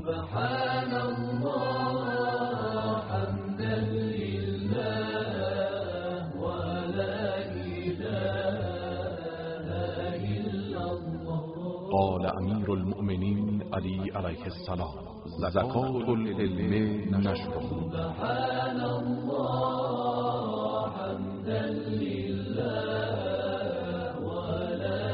سبحان الله حمدا لله ولا إله إلا الله. قال امیر المؤمنین علی علیه السلام: زکات العلم نشر. سبحان الله حمدا لله ولا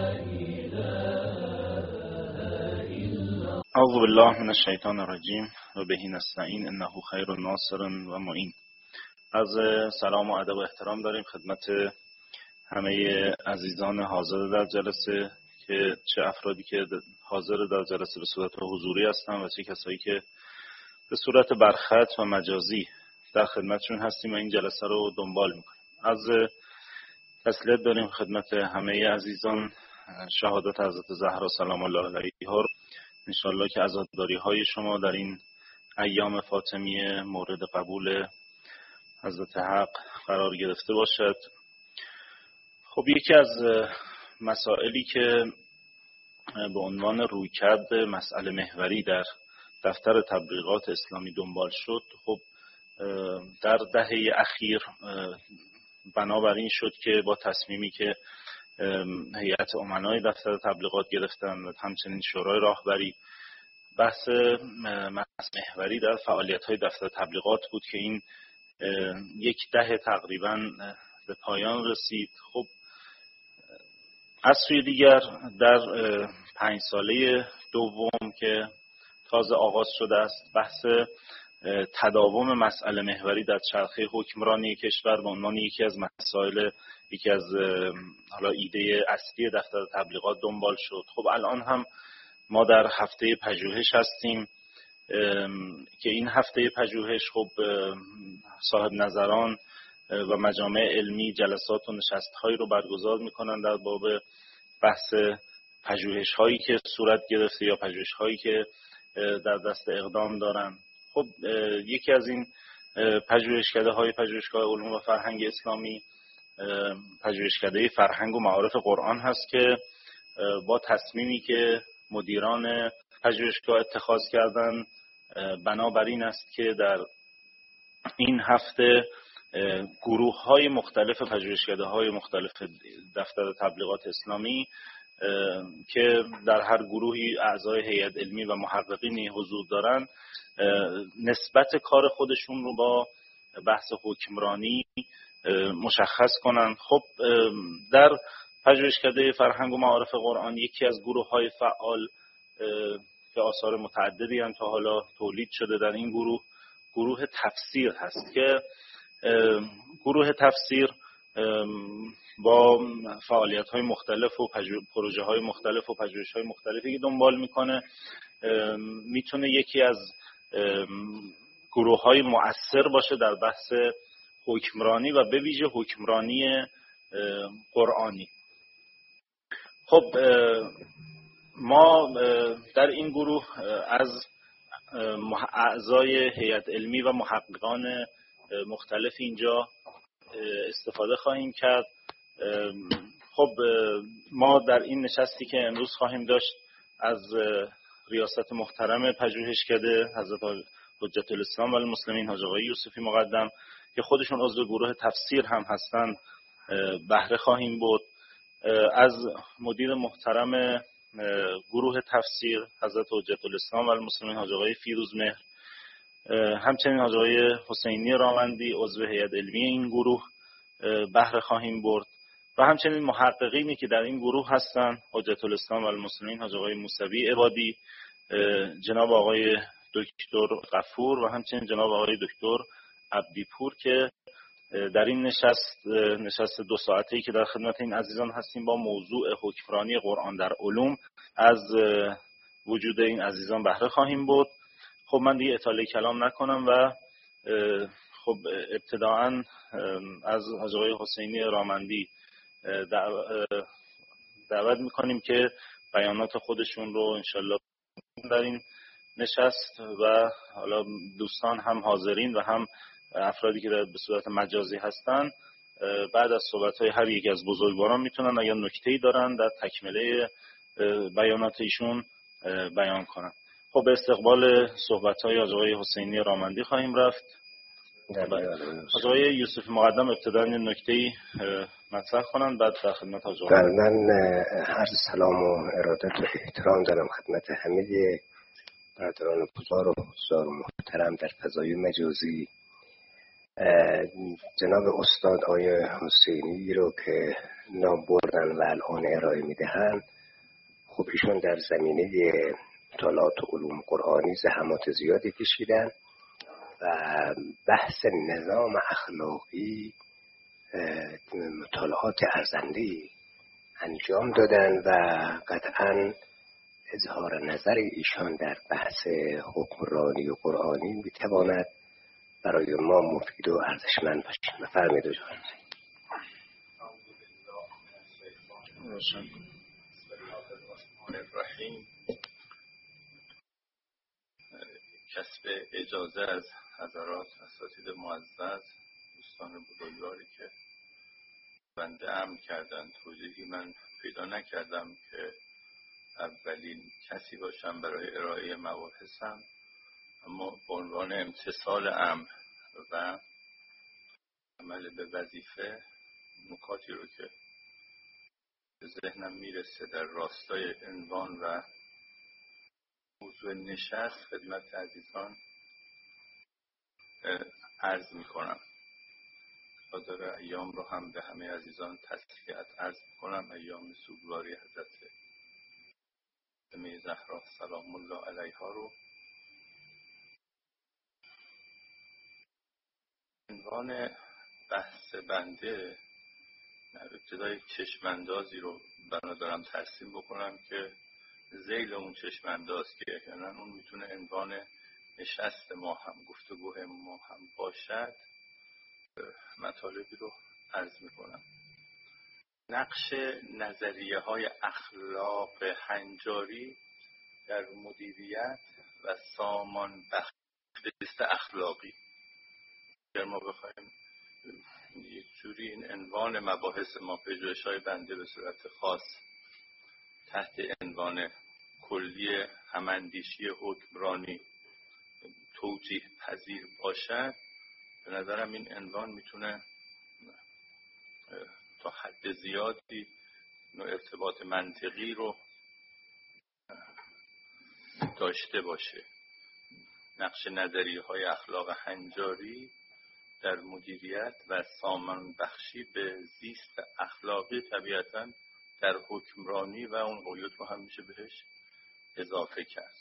إله إلا الله. اعوذ بالله من الشیطان الرجیم و به نستعین انه خیر ناصر و معین. از سلام و ادب و احترام داریم خدمت همه عزیزان حاضر در جلسه، که چه افرادی که حاضر در جلسه به صورت حضوری هستن و چه کسایی که به صورت برخط و مجازی در خدمتشون هستیم و این جلسه رو دنبال میکنیم. از تسلیت داریم خدمت همه عزیزان شهادت حضرت زهرا سلام الله علیها. انشالله که عزاداری های شما در این ایام فاطمیه مورد قبول حضرت حق قرار گرفته باشد. خب یکی از مسائلی که به عنوان رویکرد مسئله محوری در دفتر تبلیغات اسلامی دنبال شد، خب در دهه اخیر بنابراین شد که با تصمیمی که هیئت امنای دفتر تبلیغات گرفتن و همچنین شورای راهبری، بحث محوری در فعالیت‌های دفتر تبلیغات بود که این یک دهه تقریباً به پایان رسید. خب از سوی دیگر در 5 ساله دوم که تازه آغاز شده است، بحث تداوم مسئله محوری در چرخه حکمرانی کشور به عنوان یکی از مسائل، یکی از حالا ایده اصلی دفتر تبلیغات دنبال شد. خب الان هم ما در هفته پژوهش هستیم که این هفته پژوهش خب صاحب نظران و مجامع علمی جلسات و نشست‌هایی رو برگزار می‌کنند در باب بحث پژوهش‌هایی که صورت گرفته یا پژوهش‌هایی که در دست اقدام دارن. خب یکی از این پژوهشکده‌های پژوهشگاه علوم و فرهنگ اسلامی پژوهشکده فرهنگ و معارف قرآن هست که با تصمیمی که مدیران پژوهشگاه اتخاذ کردن بنابراین است که در این هفته گروه‌های مختلف پژوهشکده‌های مختلف دفتر تبلیغات اسلامی که در هر گروهی اعضای هیئت علمی و محققینی حضور دارن نسبت کار خودشون رو با بحث حکمرانی مشخص کنن. خب در پژوهشکده فرهنگ و معارف قرآن یکی از گروه‌های فعال که آثار متعددی هم تا حالا تولید شده در این گروه تفسیر هست که گروه تفسیر با فعالیت‌های مختلف و پروژه‌های مختلف و پژوهش‌های مختلفی که دنبال میکنه میتونه یکی از گروه‌های مؤثر باشه در بحث حکمرانی و به ویژه حکمرانی قرآنی. خب ما در این گروه از اعضای هیئت علمی و محققان مختلف اینجا استفاده خواهیم کرد. خب ما در این نشستی که امروز خواهیم داشت از ریاست محترم پژوهشکده حضرت حجت الاسلام و المسلمین حاج آقای یوسفی مقدم که خودشون عضو گروه تفسیر هم هستند بهره خواهیم برد. از مدیر محترم گروه تفسیر حضرت حجت الاسلام و المسلمین حاج آقای فیروزمهر، همچنین حاج آقای حسینی رامندی عضو هیئت علمی این گروه بهره خواهیم برد و همچنین محققینی که در این گروه هستند حجت الاسلام و المسلمین حاج آقای موسوی عبادی، جناب آقای دکتر غفور و همچنین جناب آقای دکتر عبدیپور که در این نشست 2 ساعته‌ای که در خدمت این عزیزان هستیم با موضوع حکمرانی قرآن در علوم از وجود این عزیزان بهره خواهیم برد. خب من دیگه اطاله کلام نکنم و خب ابتداعاً از حاج آقای حسینی رامندی دعوت میکنیم که بیانات خودشون رو انشالله در این نشست و حالا دوستان هم حاضرین و هم افرادی که به صورت مجازی هستن بعد از صحبت‌های هر یک از بزرگواران میتونن اگر نکته‌ای دارن در تکمله بیانات ایشون بیان کنن. خب به استقبال صحبت‌های آقای حسینی رامندی خواهیم رفت. آقای یوسف مقدم ابتدا یه نکته‌ای مطرح کنن، بعد در خدمت آقای من عرض سلام و ارادت و احترام دارم خدمت همه برادران بزرگ و حضار و محترم در فضای مجازی. جناب استاد آقای حسینی رو که نام بردن و الان ارائه میدهند، خب ایشون در زمینه مطالعات علوم قرآنی زحمات زیادی کشیدن و بحث نظام اخلاقی مطالعات ارزنده‌ای انجام دادن و قطعاً اظهار نظر ایشان در بحث حکمرانی و قرآنی میتواند برای ما مفید و ارزشمند باشه. بفرمایید جان. الرحیم. کسب اجازه از حضرات اساتید معزز، دوستان بزرگواری که بنده امر کردن، توضیحی من پیدا نکردم که اولین کسی باشم برای ارائه مباحثم، اما به عنوان امتثال امر و عمل به وظیفه نکاتی رو که به ذهنم میرسه در راستای عنوان و موضوع نشست خدمت عزیزان عرض میکنم. خاطر ایام رو هم به همه عزیزان تسلیت عرض میکنم. ایام سوگواری حضرت فاطمه زهرا سلام الله علیها رو. عنوان بحث بنده ابتدای چشماندازی رو بنا دارم ترسیم بکنم که ذیل اون چشمانداز که احیانا اون میتونه عنوان نشست ما هم، گفتگوه ما هم باشد، مطالبی رو عرض میکنم. نقش نظریه های اخلاق هنجاری در مدیریت و سامان بخش اخلاقی. اگر ما بخوایم یک جوری این عنوان مباحث ما، پژوهش‌های بنده به صورت خاص تحت عنوان کلی هماندیشی حکمرانی توجیه پذیر باشد، به نظرم این عنوان میتونه تا حد زیادی ارتباط منطقی رو داشته باشه. نقش نظریه های اخلاق هنجاری در مدیریت و سامان بخشی به زیست اخلاقی طبیعتاً در حکمرانی و اون قیود رو هم میشه بهش اضافه کرد.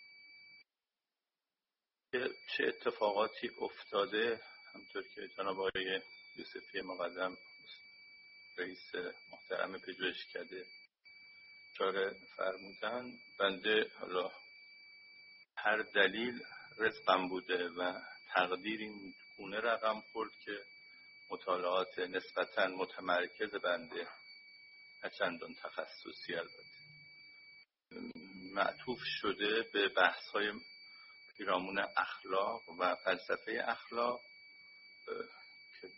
چه اتفاقاتی افتاده، همطور که جناب آقای یوسفی مقدم رئیس محترم پژوهشکده اشاره فرمودن، بنده حالا هر دلیل رزقم بوده و تقدیر این گونه رقم خورد که مطالعات نسبتاً متمرکز بنده، نه چندان تخصصی البته، معطوف شده به بحث‌های پیرامون اخلاق و فلسفه اخلاق که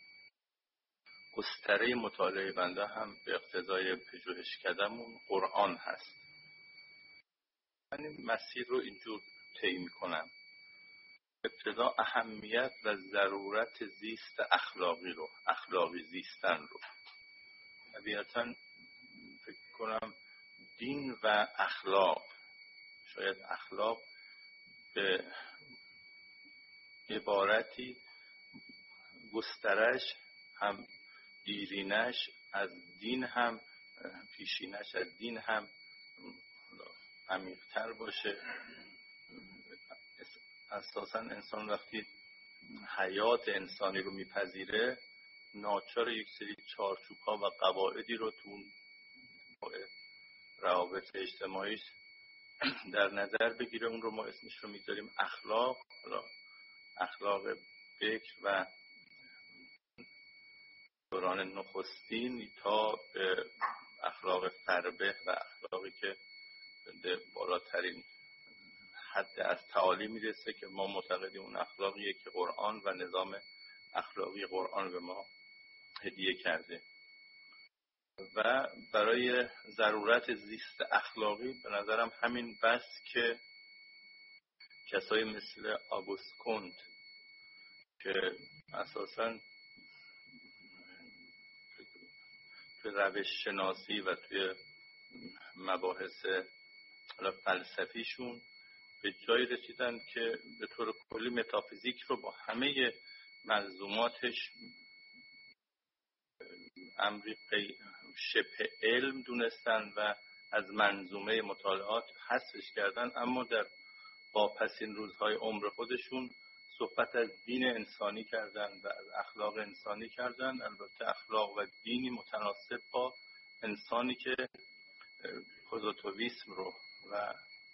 گستره مطالعه بنده هم به اقتضای پژوهشکده‌مون قرآن هست. من این مسیر رو اینجور طی می‌کنم. ابتدا اهمیت و ضرورت زیست اخلاقی رو، اخلاقی زیستن رو. طبیعتاً فکر کنم دین و اخلاق، شاید اخلاق به عبارتی گسترش هم دیرینش از دین هم پیشینش از دین هم عمیق‌تر باشه. اساساً انسان وقتی حیات انسانی رو میپذیره، ناچار یک سری چارچوب‌ها و قواعدی رو تو اون روابط اجتماعیش در نظر بگیره. اون رو ما اسمش رو میذاریم اخلاق. اخلاق بکر و دوران نخستین تا به اخلاق فربه و اخلاقی که به بالاترین حد از تعالی میرسه که ما معتقدیم اون اخلاقیه که قرآن و نظام اخلاقی قرآن به ما هدیه کرده. و برای ضرورت زیست اخلاقی به نظرم همین بس که کسایی مثل آگوست کونت که اساساً توی روش شناسی و توی مباحث فلسفیشون به جایی رسیدن که به طور کلی متافیزیک رو با همه ملزوماتش امری شبه علم دونستن و از منظومه مطالعات حذفش کردن، اما در واپسین روزهای عمر خودشون صحبت از دین انسانی کردن و از اخلاق انسانی کردن. البته اخلاق و دینی متناسب با انسانی که پوزیتیویسم رو و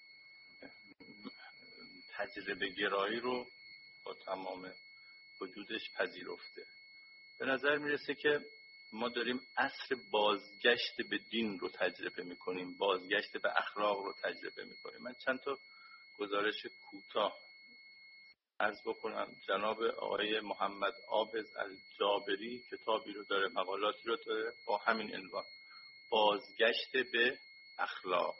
تجربه گرایی رو با تمام وجودش پذیرفته. به نظر میرسه که ما داریم عصر بازگشت به دین رو تجربه میکنیم، بازگشت به اخلاق رو تجربه میکنیم. من چند تا گزارش کوتاه عرض بکنم. جناب آقای محمد عابد الجابری کتابی رو داره، مقالاتی رو داره با همین عنوان، بازگشت به اخلاق،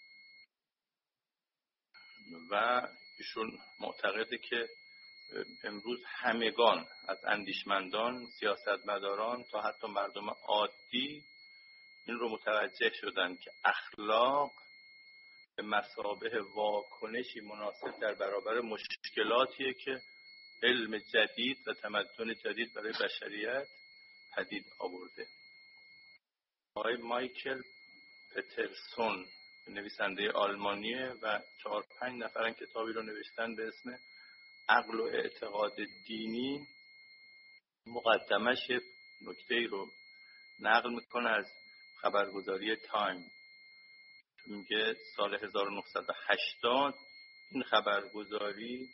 و ایشون معتقده که امروز همگان از اندیشمندان، سیاستمداران تا حتی مردم عادی این رو متوجه شدن که اخلاق به مثابه واکنشی مناسب در برابر مشکلاتیه که علم جدید و تمدن جدید برای بشریت پدید آورده. آقای مایکل پترسون نویسنده آلمانیه و 4-5 نفرن کتابی رو نوشتن به اسم عقل و اعتقاد دینی. مقدمش نکته‌ای رو نقل میکنه از خبرگزاری تایم. میگه سال 1980 این خبرگزاری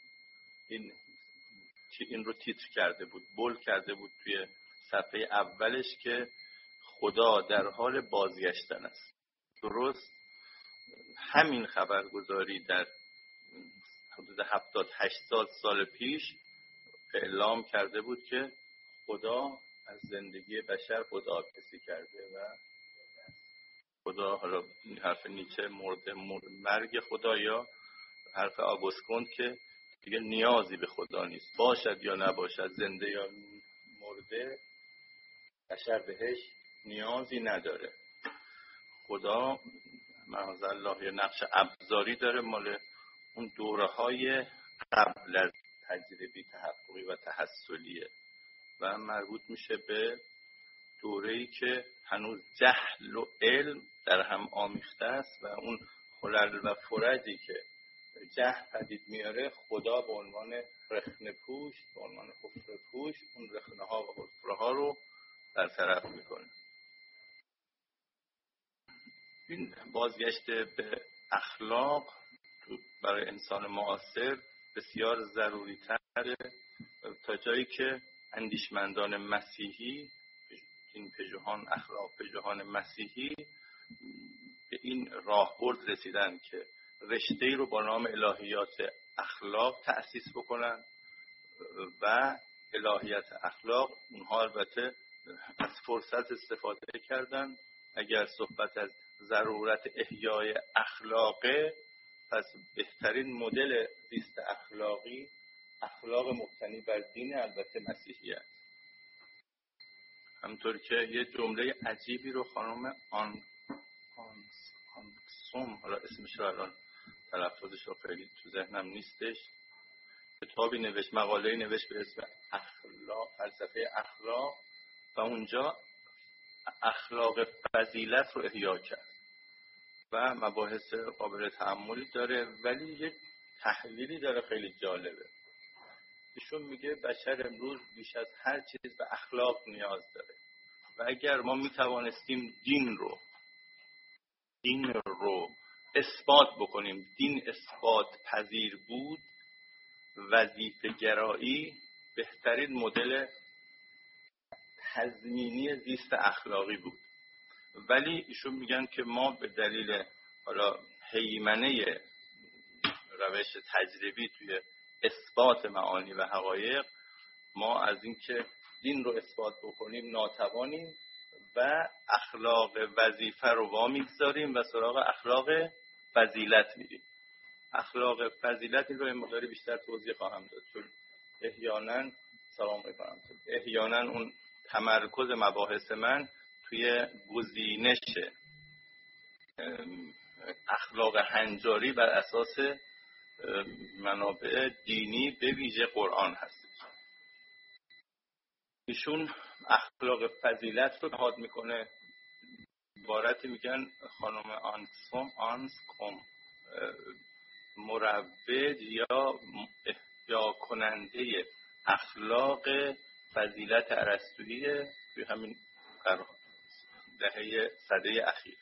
این رو تیتر کرده بود، بولد کرده بود توی صفحه اولش که خدا در حال بازگشتن است. درست همین خبرگزاری در حدود 70-80 سال پیش اعلام کرده بود که خدا از زندگی بشر خداحافظی کرده و خدا، حالا این حرف نیچه مرگ خدا، یا حرف آگوست کونت که دیگه نیازی به خدا نیست، باشد یا نباشد، زنده یا مرده، بشر بهش نیازی نداره. خدا معاذالله یه نقش ابزاری داره مال اون دوره‌های قبل از تجربی تحققی و تحصلیه و مربوط میشه به دوره‌ای که هنوز جهل و علم در هم آمیخته است و اون خلل و فرجی که جهل پدید میاره خدا به عنوان رخنه پوش، به عنوان حفره پوش اون رخنه ها و حفره ها رو برطرف میکنه. این بازگشت به اخلاق برای انسان معاصر بسیار ضروری تره تا جایی که اندیشمندان مسیحی، این پژوهان اخلاق پژوهان مسیحی، به این راهبرد رسیدن که رشته‌ای رو با نام الهیات اخلاق تأسیس بکنن و الهیات اخلاق اونها البته از فرصت استفاده کردن. اگر صحبت از ضرورت احیای اخلاقه، پس بهترین مدل زیست اخلاقی اخلاق مبتنی بر دین، البته مسیحیت. همطور که یه جمله عجیبی رو خانم آنسوم، حالا اسمش رو الان تلفظش رو خیلی تو ذهنم نیستش، کتابی نوشت، مقاله‌ای نوشت به اسم اخلاق، فلسفه اخلاق، و اونجا اخلاق فضیلت رو احیا کرد و مباحث قابل تأملی داره، ولی یک تحلیلی داره خیلی جالبه. ایشون میگه بشر امروز بیش از هر چیز به اخلاق نیاز داره و اگر ما میتوانستیم دین رو اثبات بکنیم، دین اثبات پذیر بود، وظیفه گرایی بهترین مدل تضمینی زیست اخلاقی بود. ولی ایشون میگن که ما به دلیل حالا هیمنه روش تجربی توی اثبات معانی و حقایق، ما از اینکه دین رو اثبات بکنیم ناتوانیم و اخلاق وظیفه رو وامیگذاریم و سراغ اخلاق فضیلت میریم. اخلاق فضیلت این رو مقداری بیشتر توضیح خواهم داد، چون احیانا اون تمرکز مباحث من توی گزینش اخلاق هنجاری بر اساس منابع دینی به ویژه قرآن هست. ایشون اخلاق فضیلت رو نهاد میکنه، عبارتی میگن خانم آنسکوم مروج یا کننده اخلاق فضیلت ارسطویی توی همین دهه صده اخیر.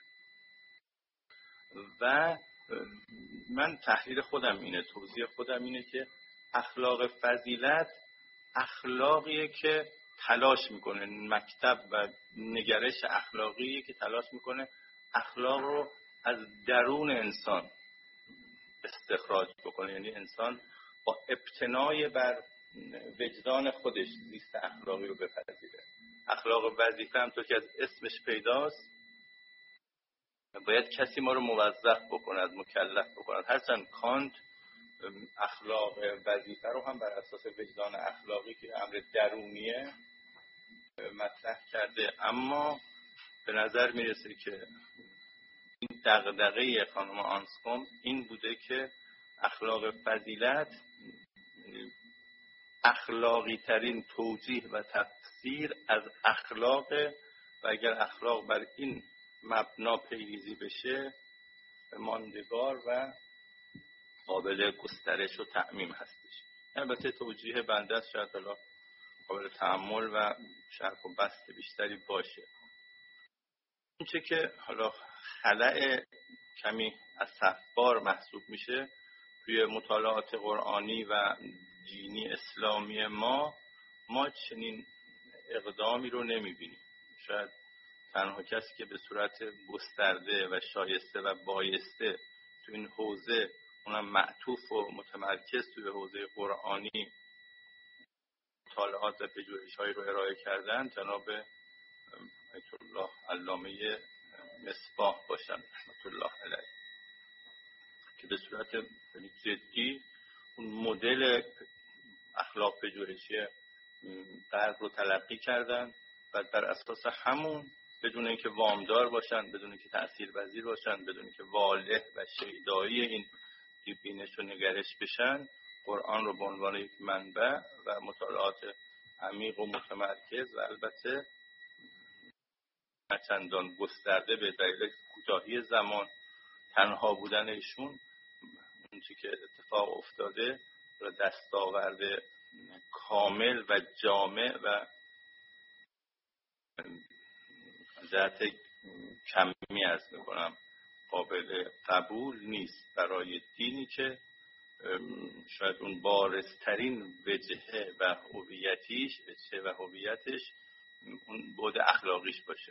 و من تحلیل خودم اینه، توضیح خودم اینه که اخلاق فضیلت اخلاقیه که تلاش میکنه، مکتب و نگرش اخلاقیه که تلاش میکنه اخلاق رو از درون انسان استخراج بکنه، یعنی انسان با ابتنای بر وجدان خودش زیست اخلاقی رو بپذیره. اخلاق وظیفه همطور که از اسمش پیداست باید کسی ما رو موظف بکنه، مکلف بکنه. هرچند کانت اخلاق وظیفه رو هم بر اساس وجدان اخلاقی که امر درونیه مطرح کرده، اما به نظر میرسه که این دغدغه خانم آنسکوم این بوده که اخلاق فضیلت اخلاقی ترین توجیه و تفسیر از اخلاق و اگر اخلاق بر این مبنا پیریزی بشه ماندگار و قابل گسترش و تعمیم هستش. البته توجیه بنده است، شاید حالا قابل تأمل و شرح و بسط بیشتری باشه. اون چه که حالا خلأ کمی از صفبار محسوب میشه توی مطالعات قرآنی و دینی اسلامی ما چنین اقدامی رو نمیبینیم. شاید تنها کسی که به صورت گسترده و شایسته و بایسته تو این حوزه اونم معطوف و متمرکز توی حوزه قرآنی مطالعات و پژوهش‌هایی رو ارائه کردن جناب آیت الله علامه مصباح باشن رحمت الله علیه، که به صورت جدی اون مدل اخلاق پژوهشی غرب رو تلقی کردن و بر اساس همون بدون اینکه وامدار باشن، بدون اینکه تأثیرپذیر باشن، بدون اینکه واله و شیدایی این بینش و نگرش بشن، قرآن رو به عنوان یک منبع و مطالعات عمیق و متمرکز و البته چندان گسترده به دلیل کوتاهی زمان تنها بودن ایشون اون چیزی که اتفاق افتاده و دستاورد کامل و جامع و جهت کمی عرض میکنم قابل قبول نیست برای دینی که شاید اون بارزترین وجهه و هویتش اون بعد اخلاقیش باشه.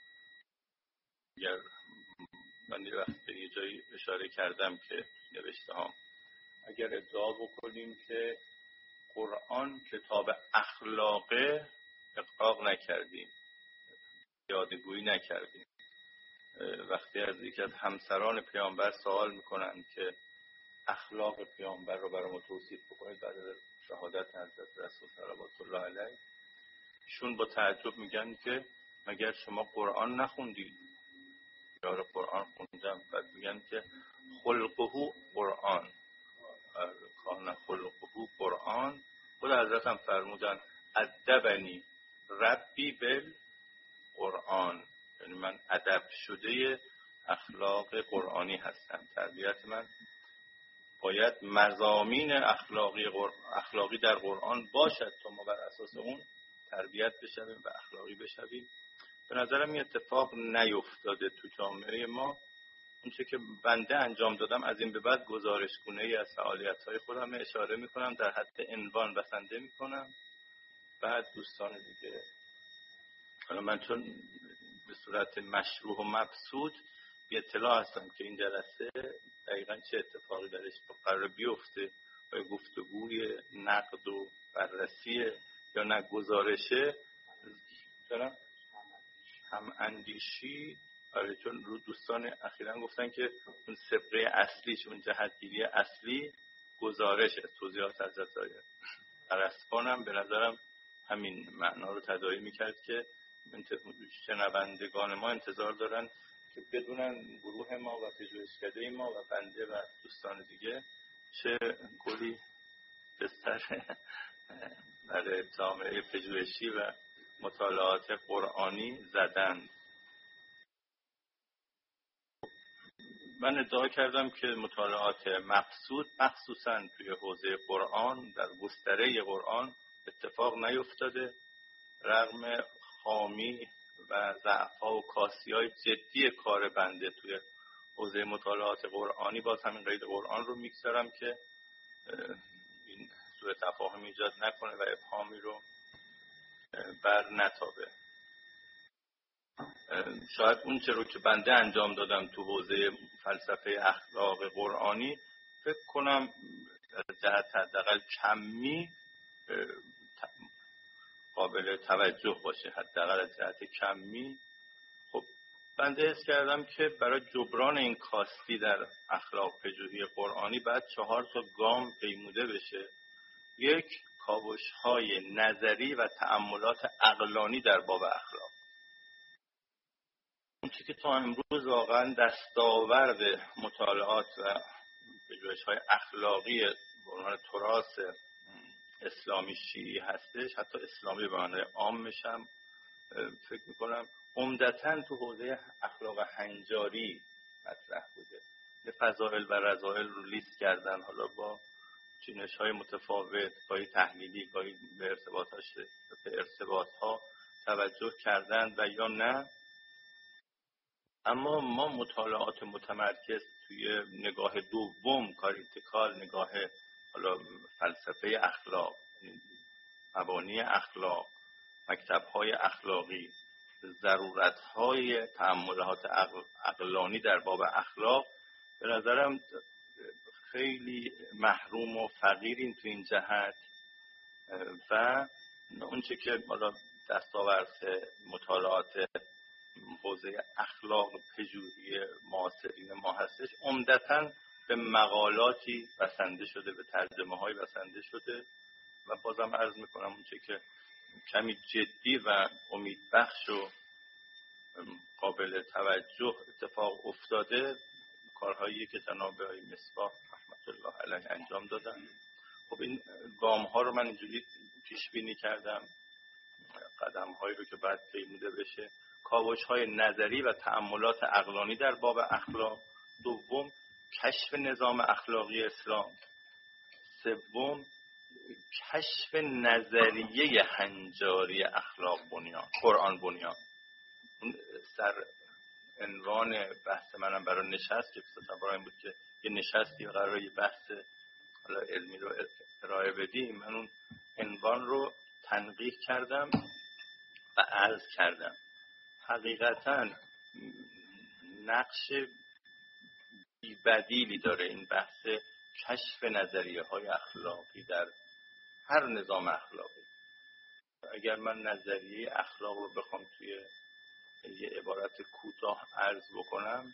اگر من یه وقت به یه جایی اشاره کردم که نوشته هم اگر ادعا بکنیم که قرآن کتاب اخلاقه اقراق نکردیم، یادگویی نکردیم. وقتی از یکی از همسران پیامبر سوال میکنن که اخلاق پیامبر رو برای ما توصیف بکنید بعد از شهادت حضرت رسول صلوات الله علیه، ایشون با تعجب میگن که مگر شما قرآن نخوندید؟ یار قرآن خوندم. بعد میگن که خلقه قرآن، کان خلقه قرآن. خود حضرت هم فرمودن ادبنی ربی بالقرآن، یعنی من ادب شده اخلاق قرآنی هستم. تربیت من باید مضامین اخلاقی در قرآن باشد تا ما بر اساس اون تربیت بشویم و اخلاقی بشویم. به نظرم این اتفاق نیفتاده تو جامعه ما. اون چه که بنده انجام دادم از این به بعد گزارشگونه‌ای از فعالیت‌های خودم اشاره می‌کنم، در حد عنوان بسنده می‌کنم. بعد دوستان دیگه، حالا من چون به صورت مشروع و مبسوط بی اطلاع هستم که این جلسه دقیقاً چه اتفاقی درش قرار بیفته و گفتگوی نقد و بررسی یا نه گزارشه دارم هم اندیشی چون رو دوستان اخیراً گفتن که اون سبقه اصلیش، اون جهتگیری اصلی گزارش توضیحات حضرت آیه ارسطوان هم به نظرم همین معنا رو تداعی میکرد که شنوندگان ما انتظار دارن که بدونن گروه ما و پژوهشکده ما و بنده و دوستان دیگه چه گلی به سر برای جامعه پژوهشی و مطالعات قرآنی زدن. من ادعا کردم که مطالعات مقصود مخصوصاً توی حوزه قرآن در گستره قرآن اتفاق نیفتاده، رغم خامی و ضعف‌ها و کاسی‌های جدی کار بنده توی حوزه مطالعات قرآنی. باز همین قید قرآن رو میگذارم که این سوء تفاهم ایجاد نکنه و ابهامی رو بر نتابه. شاید اون چه رو که بنده انجام دادم تو حوزه فلسفه اخلاق قرآنی فکر کنم جهت حداقل کمی قابل توجه باشه، حداقل از جهت کمی. خب بنده حس کردم که برای جبران این کاستی در اخلاق پژوهی قرآنی باید 4 گام پیموده بشه. یک، کاوش‌های نظری و تأملات عقلانی در باب اخلاق. اون چیزی که تا امروز واقعا دستاورد مطالعات و پژوهش‌های اخلاقی به عنوان تراث اسلامی شیعی هستش، حتی اسلامی به معنای عامش هم فکر میکنم عمدتاً تو حوزه اخلاق هنجاری مطرح بوده. به فضائل و رذائل رو لیست کردن، حالا با چینش‌های متفاوت، گاهی تحلیلی، گاهی به ارتباط‌ها توجه کردن و یا نه. اما ما مطالعات متمرکز توی نگاه دوم، کاریتیکال، نگاه حالا فلسفه اخلاق، مبانی اخلاق، مکتب‌های اخلاقی، ضرورت‌های تأملات عقلانی در باب اخلاق، به نظرم خیلی محروم و فقیریم تو این جهت. و اونچه که حالا دستاورد مطالعات حوزه اخلاق پژوهی معاصرین ما هستش، عمدتاً به مقالاتی بسنده شده، به ترجمه‌های بسنده شده. و بازم عرض میکنم اونچه که کمی جدی و امیدبخش و قابل توجه اتفاق افتاده، کارهایی که جناب آقای مصباح رحمت الله علیه انجام دادن. خب این گام ها رو من اینجوری پیش بینی کردم، قدم هایی رو که بعد پیموده بشه. کاوش های نظری و تأملات عقلانی در باب اخلاق. دوم، کشف نظام اخلاقی اسلام. سوم، کشف نظریه هنجاری اخلاق بنیان، قرآن بنیان. اون سر عنوان بحث منم برای نشست که برای این بود که یه نشستی قراره یه بحث علمی رو ارائه بدیم، من اون عنوان رو تنقیح کردم و عرض کردم. حقیقتا نقش بی‌بدیلی داره این بحث کشف نظریه های اخلاقی در هر نظام اخلاقی. اگر من نظریه اخلاق رو بخوام توی یه عبارت کوتاه عرض بکنم،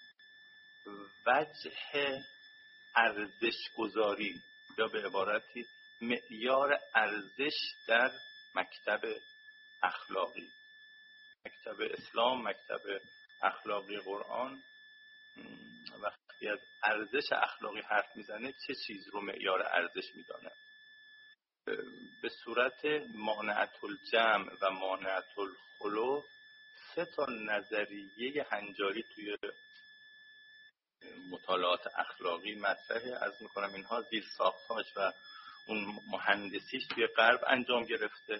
وجه ارزش گذاری یا به عبارتی معیار ارزش در مکتب اخلاقی، مکتب اسلام، مکتب اخلاقی قرآن، وقتی از ارزش اخلاقی حرف میزنه چه چیز رو معیار ارزش میدانه؟ به صورت مانعة الجمع و مانعة الخلو 3 نظریه هنجاری توی مطالعات اخلاقی مطرحه. عرض میکنم اینها زیر ساختاش و اون مهندسیش توی غرب انجام گرفته.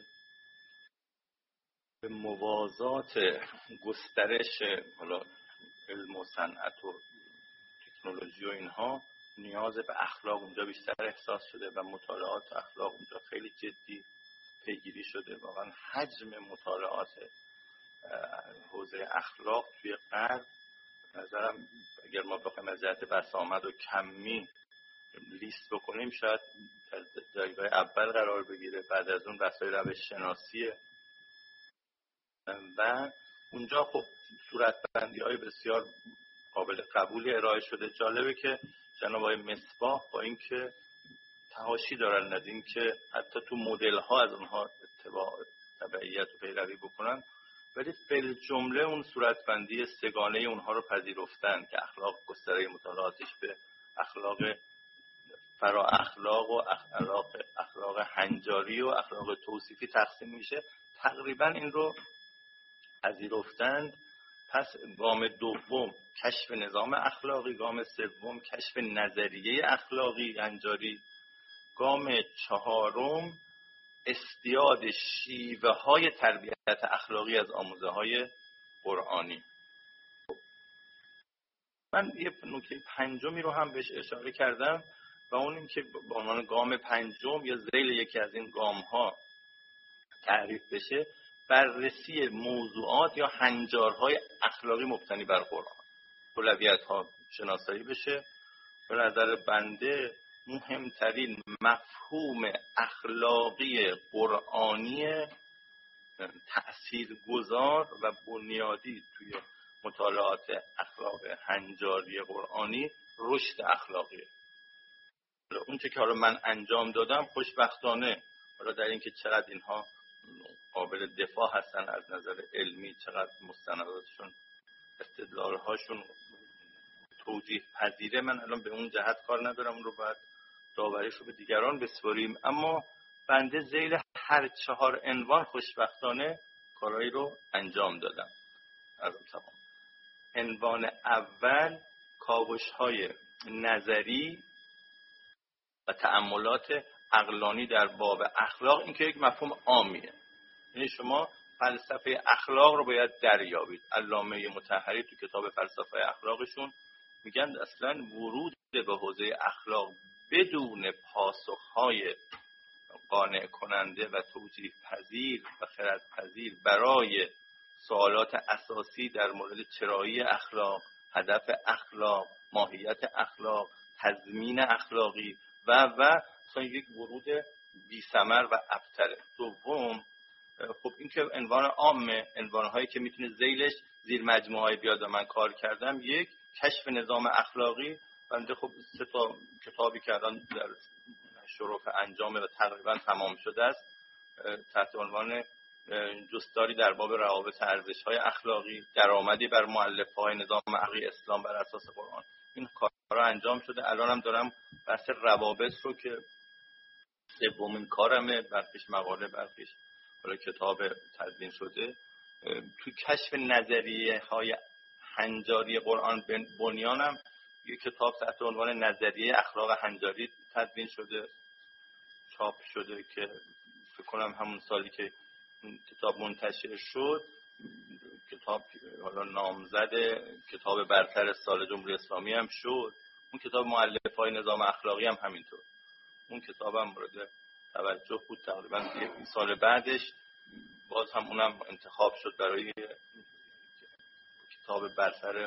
به موازات گسترش حالا علم و صنعت و تکنولوژی و اینها، نیاز به اخلاق اونجا بیشتر احساس شده و مطالعات اخلاق اونجا خیلی جدی پیگیری شده. واقعا حجم مطالعات حوزه اخلاق توی غرب نظرم اگر ما بخوایم از جهت بسامد و کمی لیست بکنیم شاید جایگاه اول قرار بگیره. بعد از اون بحث‌های روش شناسیه و اونجا خب صورتبندی‌های بسیار قابل قبولی ارائه شده. جالبه که جناب آقای مصباح با اینکه تحاشی دارن از اینکه حتی تو مدل ها از اونها تبعیت و پیروی بکنن، ولی فی جمله اون صورتبندی سگانه اونها رو پذیرفتن که اخلاق گستره مطالعاتش به اخلاق فرا اخلاق و اخلاق هنجاری و اخلاق توصیفی تقسیم میشه. تقریبا این رو پذیرفتند. پس گام دوم کشف نظام اخلاقی، گام سوم کشف نظریه اخلاقی هنجاری، گام چهارم استیاد شیوه های تربیت اخلاقی از آموزه های قرآنی. من یه نکته پنجمی رو هم بهش اشاره کردم و اون این که به عنوان گام پنجم یا ذیل یکی از این گام ها تعریف بشه بررسی موضوعات یا هنجارهای اخلاقی مبتنی بر قرآن، اولویت ها شناسایی بشه. به نظر بنده مهمترین مفهوم اخلاقی قرآنی تأثیرگذار و بنیادی توی مطالعات اخلاق هنجاری قرآنی رشد اخلاقیه. اون چه که حالا من انجام دادم خوشبختانه، حالا در اینکه چقدر اینها قابل دفاع هستن از نظر علمی، چقدر مستنداتشون استدلالهاشون توجیه پذیره، من الان به اون جهت کار ندارم، اون رو باید داوریش رو به دیگران بسپاریم. اما بنده ذیل هر 4 عنوان خوشبختانه کارهایی رو انجام دادم. عنوان اول کاوش‌های نظری و تأملات عقلانی در باب اخلاق. این که یک مفهوم عامیه، یعنی شما فلسفه اخلاق رو باید دریابید. علامه مطهری تو کتاب فلسفه اخلاقشون میگن اصلا ورود به حوزه اخلاق بدون پاسخهای قانع کننده و توجیه پذیر و خرد پذیر برای سوالات اساسی در مورد چرایی اخلاق، هدف اخلاق، ماهیت اخلاق، تضمین اخلاقی و اصلا یک ورود بی ثمر و ابتره. دوم، خب این که عنوان عامه، عنوانهایی که میتونه ذیلش زیر مجموعه‌ای بیاد و من کار کردم. یک، کشف نظام اخلاقی. بنده خب 3 تا کتابی که الان در شرف انجام و تقریبا تمام شده است تحت عنوان جستاری در باب روابط ارزش‌های اخلاقی، درآمدی بر مؤلفه‌های نظام اخلاقی اسلام بر اساس قرآن، این کارا انجام شده. الانم دارم بحث روابط رو که 3مین کارمه، برخیش مقاله، برخیش حالا کتاب تدوین شده، تو کشف نظریه‌های هنجاری قرآن بنیانم یک کتاب تحت عنوان نظریه اخلاق هنجاری تدوین شده، چاپ شده که فکر کنم همون سالی که کتاب منتشر شد، کتاب حالا نامزد کتاب برتر سال جمهوری اسلامی هم شد. اون کتاب مؤلفه‌های نظام اخلاقی هم همینطور. اون کتاب هم مورد توجه بود. تقریبا 1 سال بعدش باز هم اونم انتخاب شد برای کتاب برتر،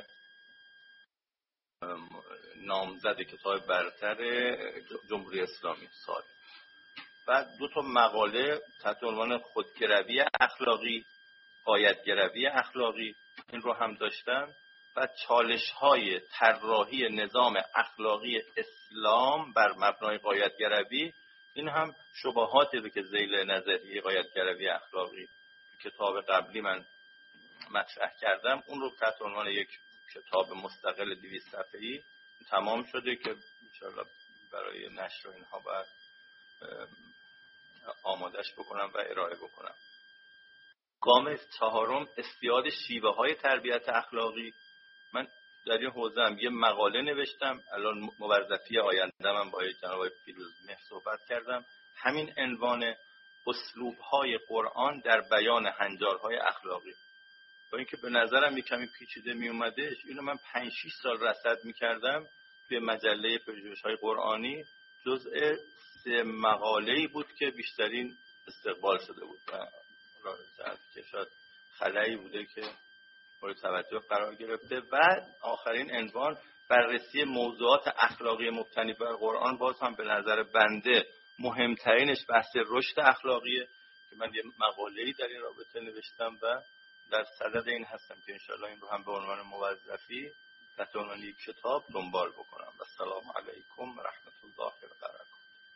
نامزد کتاب برتر جمهوری اسلامی سال. بعد 2 تا مقاله تحت عنوان خودگروی اخلاقی، غایت‌گروی اخلاقی، این رو هم داشتم. و چالش‌های طراحی نظام اخلاقی اسلام بر مبنای غایت‌گروی، این هم شبهاتی رو که ذیل نظریه غایت‌گروی اخلاقی کتاب قبلی من مطرح کردم، اون رو تحت عنوان یک کتاب مستقل 200 صفحه‌ای تمام شده که انشاءالله برای نشر اینها باید آمادش بکنم و ارائه بکنم. گام 4 استیاد شیوه‌های تربیت اخلاقی. من در این حوزه هم یه مقاله نوشتم، الان موظفی آینده من با جناب فیروزمهر صحبت کردم. همین عنوان اسلوب‌های قرآن در بیان هنجارهای اخلاقی. با اینکه به نظرم یه کمی پیچیده می اومدش، اینو من 5-6 سال رصد می‌کردم توی مجله پژوهش‌های قرآنی، جزء 3 مقاله‌ای بود که بیشترین استقبال شده بود و که شاید خلایی بوده که مورد توجه قرار گرفته. و آخرین عنوان بررسی موضوعات اخلاقی مبتنی بر قرآن، باز هم به نظر بنده مهمترینش بحث رشد اخلاقیه که من یه مقاله‌ای در این رابطه نوشتم و در صدد این هستم که انشاءالله این رو هم به عنوان موظفی تحت عنوان یک کتاب دنبال بکنم. و السلام علیکم و رحمت الله و برکاته.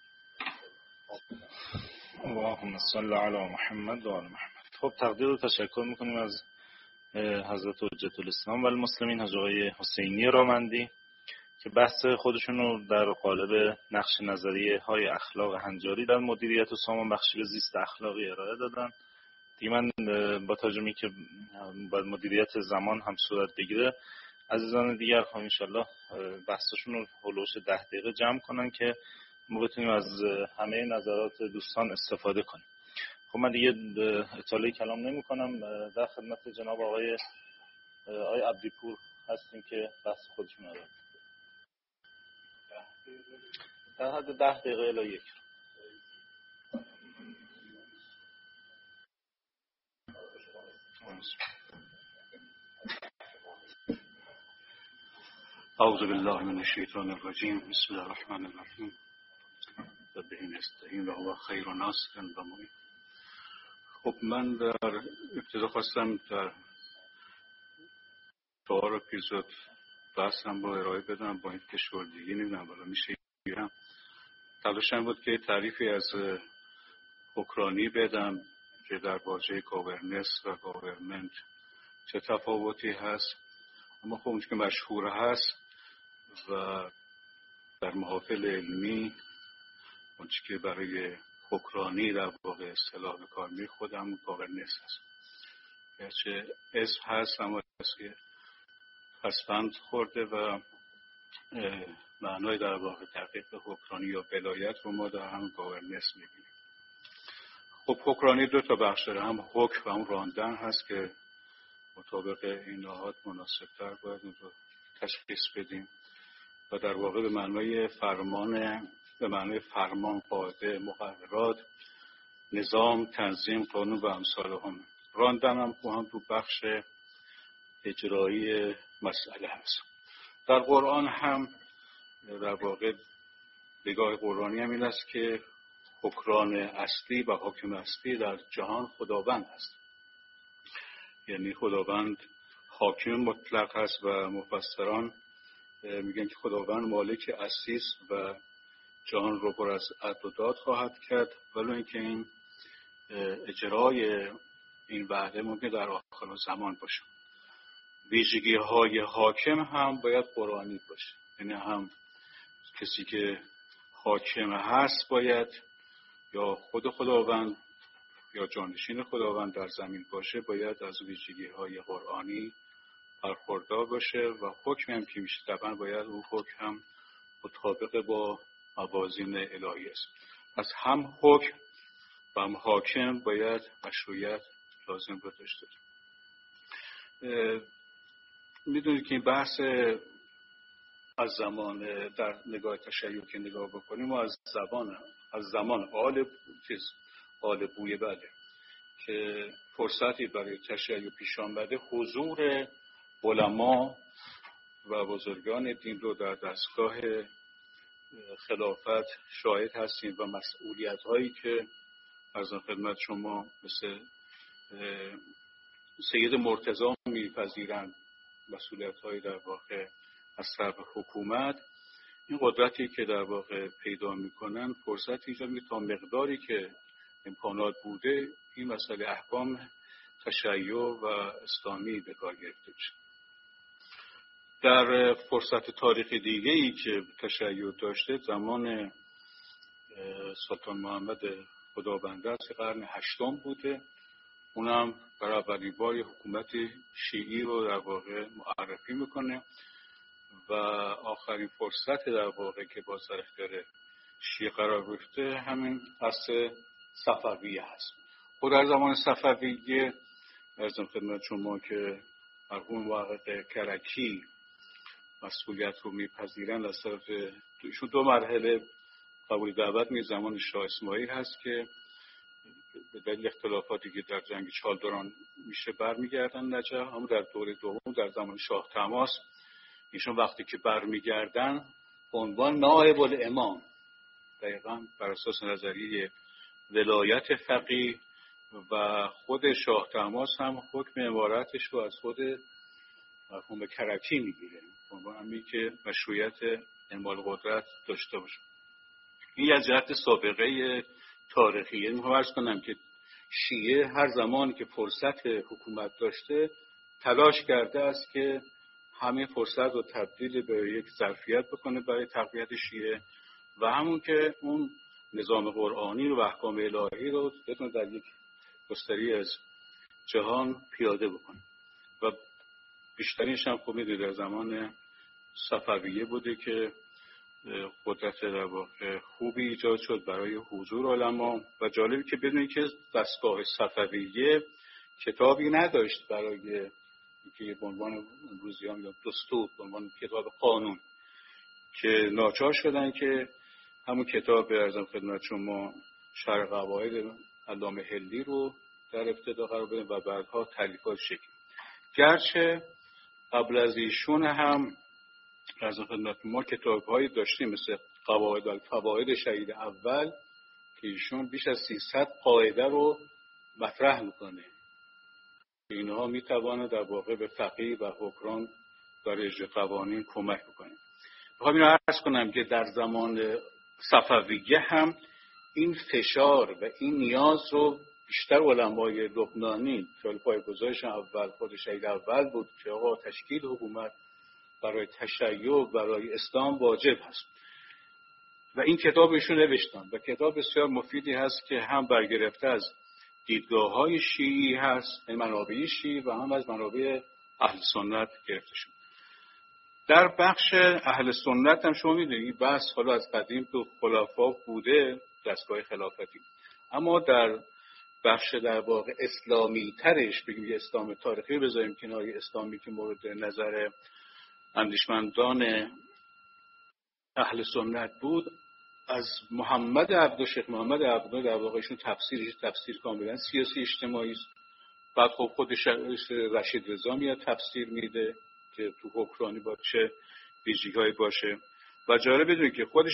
اللهم صل علی محمد و آل محمد. خب تقدیر و تشکر میکنیم از حضرت حجت الاسلام و المسلمین حاج آقای حسینی رامندی که بحث خودشون رو در قالب نقش نظریه های اخلاق هنجاری در مدیریت و سامان بخشی به زیست اخلاقی ارائه دادن. دیگه من با توجه که باید مدیریت زمان هم صورت بگیره، عزیزان دیگر هم انشالله بحثشون رو هلوش 10 دقیقه جمع کنن که ما بتونیم از همه نظرات دوستان استفاده کنیم. خب من دیگه اطاله کلام نمی کنم، در خدمت جناب آقای عبدیپور هستیم که بحث خودشون رو در حد 10 دقیقه الی 1. اعوذ بالله من الشیطان الرجیم. بسم الله الرحمن الرحیم. و به نستعین و هو خیر ناصر و معین. خب من در ابتدا خواستم در 4 اپیزود بحثم رو ارائه بدم با این کشوردگی نمیدونم بالا میشه گیرم. تلاشم بود که تعریفی از اوکراینی بدم که در واژه گاورننس و گاورمنت چه تفاوتی هست، اما خب اون که مشهور هست و در محافل علمی اون که برای اوکراینی در واقع اصطلاح به کار می‌خورم گاورننس هست. گرچه اسم هست اما اسم پسفند خورده و معنای در واقع دقیق حکمرانی یا ولایت رو ما در هم گاورننس می‌بینیم. خب حکمرانی 2 تا بخش داره، هم حکم و اون راندن هست که مطابق این نهاد مناسب‌تر باید اون رو تشخیص بدیم و در واقع به معنای فرمان، قاعده، مقررات، نظام، تنظیم، قانون و امثال هم. راندن هم تو بخش اجرایی مسئله هست. در قرآن هم در واقع نگاه قرآنی هم این است که حکمران اصلی و حاکم اصلی در جهان خداوند است. یعنی خداوند حاکم مطلق هست و مفسران میگن که خداوند مالک اصلی است و جهان رو پر از عدل و داد خواهد کرد، ولی اینکه این اجرای این وعده ممکن در آخر زمان باشه. ویژگی های حاکم هم باید قرآنی باشه، یعنی هم کسی که حاکم هست باید یا خود خداوند یا جانشین خداوند در زمین باشه، باید از ویژگی های قرآنی برخوردار باشه و حکم هم که میشه طبعا باید اون حکم هم مطابق با موازین الهی است. پس هم حکم و هم حاکم باید مشروعیت لازم رو داشته. میدونید که این بحث از زمان در نگاه تشیع که نگاه بکنیم و از زمان آل بویه بله که فرصتی برای تشیع پیش آمده، حضور علما و بزرگان دین رو در دستگاه خلافت شاهد هستیم و مسئولیت هایی که از خدمت شما مثل سید مرتضی میپذیرند، مسئولیت هایی در واقع از طرف حکومت، این قدرتی که در واقع پیدا میکنن فرصت ایجاد میکنه تا مقداری که امکانات بوده این مسئله احکام تشیع و اسلامی به کار گرفته بشه. در فرصت تاریخی دیگه ای که تشیع داشته زمان سلطان محمد خدابنده است، قرن 8 بوده. اونم برای اولین بار حکومت شیعی رو در واقع معرفی میکنه و آخرین فرصت در واقع که با در اختیار شیعه قرار گرفته همین عصر صفویه هست. خود در زمان صفویه ارزم خدمت شما که مرحوم محقق کرکی مسئولیت رو میپذیرن از طرف ایشون 2 مرحله قبول دعوت می. زمان شاه اسماعیل هست که به دلیل اختلافاتی که در جنگ چالدران میشه برمیگردن نجف، اما در دوره دوم در زمان شاه طماس ایشون وقتی که برمیگردن به عنوان نائب الامام دقیقاً بر اساس نظریه ولایت فقیه و خود شاه طهماسپ هم حکم امارتش رو از خود مرحوم کرکی میگیره، همین که مشروعیت اعمال قدرت داشته باشه. این از جهت سابقه تاریخی. یعنی میخوام عرض کنم که شیعه هر زمانی که فرصت حکومت داشته تلاش کرده است که همین فرصت رو تبدیل به یک ظرفیت بکنه برای تقویت شیعه و همون که اون نظام قرآنی و احکام الهی رو بتونه در یک گستری از جهان پیاده بکنه. و بیشترینش هم خب میدونید در زمان صفویه بوده که قدرت در واقع خوبی ایجاد شد برای حضور علما. و جالبی که بدونید که دستگاه صفویه کتابی نداشت برای که به عنوان امروزیان یا دستور، به عنوان کتاب قانون، که ناچار شدن که همون کتاب ارزم خدمت شما شرح قواعد علامه حلی رو در ابتدا قرار بدن و بعدها تالیفات شکل. گرچه قبل از ایشون هم ارزم خدمت ما کتاب‌هایی داشتیم مثل قواعد الفواید شهید اول که ایشون بیش از 300 قاعده رو مطرح میکنه. اینها میتوانه در واقع به فقیه و حکمران برای اجرای قوانین کمک بکنه. میخوام اینو عرض کنم که در زمان صفویه هم این فشار و این نیاز رو بیشتر علمای لبنانی که پایه‌گذارش اول خود شهید اول بود که آقا تشکیل حکومت برای تشیع برای اسلام واجب هست و این کتاب ایشون نوشتن و کتاب بسیار مفیدی هست که هم برگرفته از دیدگاه‌های شیعی هست، منابع شیعی و هم از منابع اهل سنت گرفته شد. در بخش اهل سنت هم شما می‌دونید بحث حالا از قدیم تو خلفا بوده، دستگاه خلافتی، اما در بخش در واقع اسلامی ترش بگیم اسلام تاریخی بذاریم کنار، اسلامی که مورد نظر اندیشمندان اهل سنت بود، از محمد عبدو، شیخ محمد عبدو در واقع ایشون تفسیر کاملا سیاسی اجتماعی است. بعد خب خود رشید رضا میاد تفسیر میده که تو حکمرانی با چه ویژگی‌هایی باشه. و جالب بدونید که خود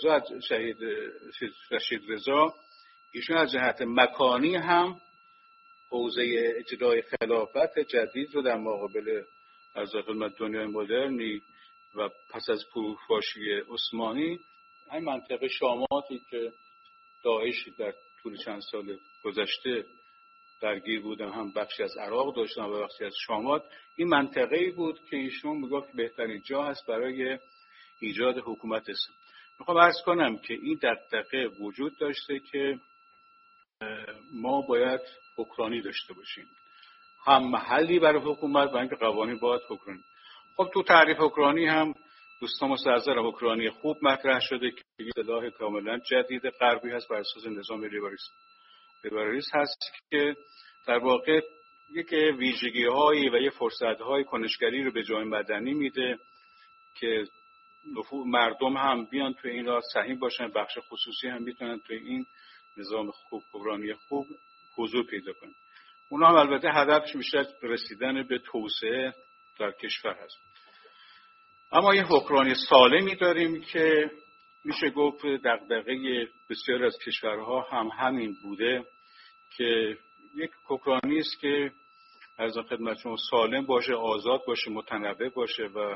رشید رضا ایشون از جهت مکانی هم حوزه اجرای خلافت جدید رو در مقابل از خدمت دنیای مدرنی و پس از فروپاشی عثمانی این منطقه شاماتی که داعش در طول چند سال گذشته درگیر بودن، هم بخشی از عراق داشتن و بخشی از شامات، این منطقه‌ای بود که ایشون میگفت بهترین جا هست برای ایجاد حکومت اسلام. میخوام عرض کنم که این دغدغه وجود داشته که ما باید حکمرانی داشته باشیم، هم محلی برای حکومت و اینکه قوانین باید حکمرانی. خب تو تعریف حکمرانی هم دوستان مستحضر حکمرانی خوب مطرح شده که اصطلاح کاملا جدید غربی هست بر اساس نظام لیبرالیسم هست که در واقع یک ویژگی‌هایی و یک فرصت‌های کنشگری رو به جامعه مدنی میده که مردم هم بیان تو این راه سهیم باشن، بخش خصوصی هم میتونن تو این نظام خوب حکمرانی خوب حضور پیدا کنن. اونا هم البته هدفش میشه رسیدن به توسعه در کشور هست. اما یه حکمرانی سالمی داریم که میشه گفت دغدغه بسیار از کشورها هم همین بوده که یک حکمرانی است که از خدمت شما سالم باشه، آزاد باشه، متنوع باشه و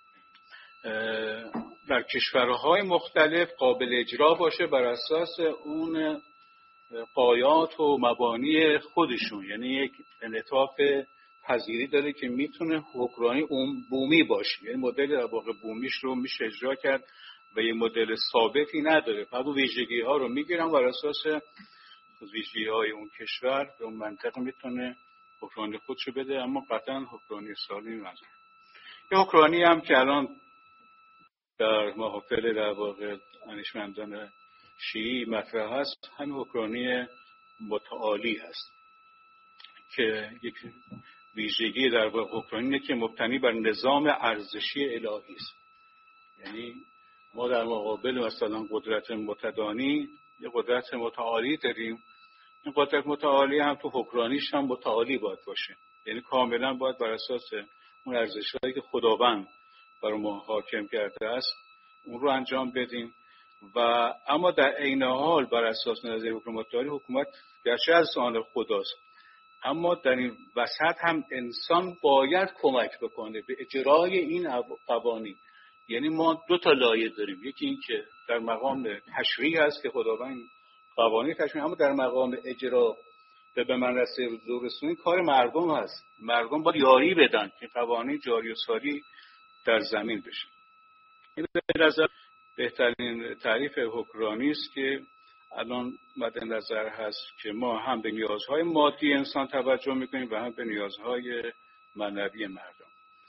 در کشورهای مختلف قابل اجرا باشه بر اساس اون غایات و مبانی خودشون. یعنی یک انعطاف پذیری داره که میتونه حکمرانی بومی باشه، یعنی مدل در واقع بومیش رو میشه اجرا کرد و یه مدل ثابتی نداره. بعد اون ویژگی ها رو میگیرن بر اساس ویژگی های اون کشور به اون منطقه میتونه حکمرانی خودشو بده، اما قطعا حکمرانی سالمی نداره. یه حکمرانی هم که الان در محافل در واقع دانشمندان شیعی مطرح هست، همین حکمرانی متعالی هست که یک ویژگی در واقع حکمرانی که مبتنی بر نظام ارزشی الهی است. یعنی ما در مقابل مثلا قدرت متدانی یه قدرت متعالی داریم، این قدرت متعالی هم تو حکمرانیش هم متعالی باید باشه، یعنی کاملا باید بر اساس اون ارزش‌هایی که خداوند بر ما حاکم کرده است اون رو انجام بدیم و اما در عین حال بر اساس نظریه حکومتداری، حکومت گرچه از آن خداست، اما در این وسط هم انسان باید کمک بکنه به اجرای این قوانین. یعنی ما دو تا لایه داریم، یکی این که در مقام تشریع هست که خداوند قوانین تشریع، اما در مقام اجرا به منرسه حضور رسونی کار مردم هست. مردم باید یاری بدن که قوانین جاری و ساری در زمین بشه. این به نظر بهترین تعریف حکمرانی است که الان مد نظر هست که ما هم به نیازهای مادی انسان توجه میکنیم و هم به نیازهای معنوی مردم.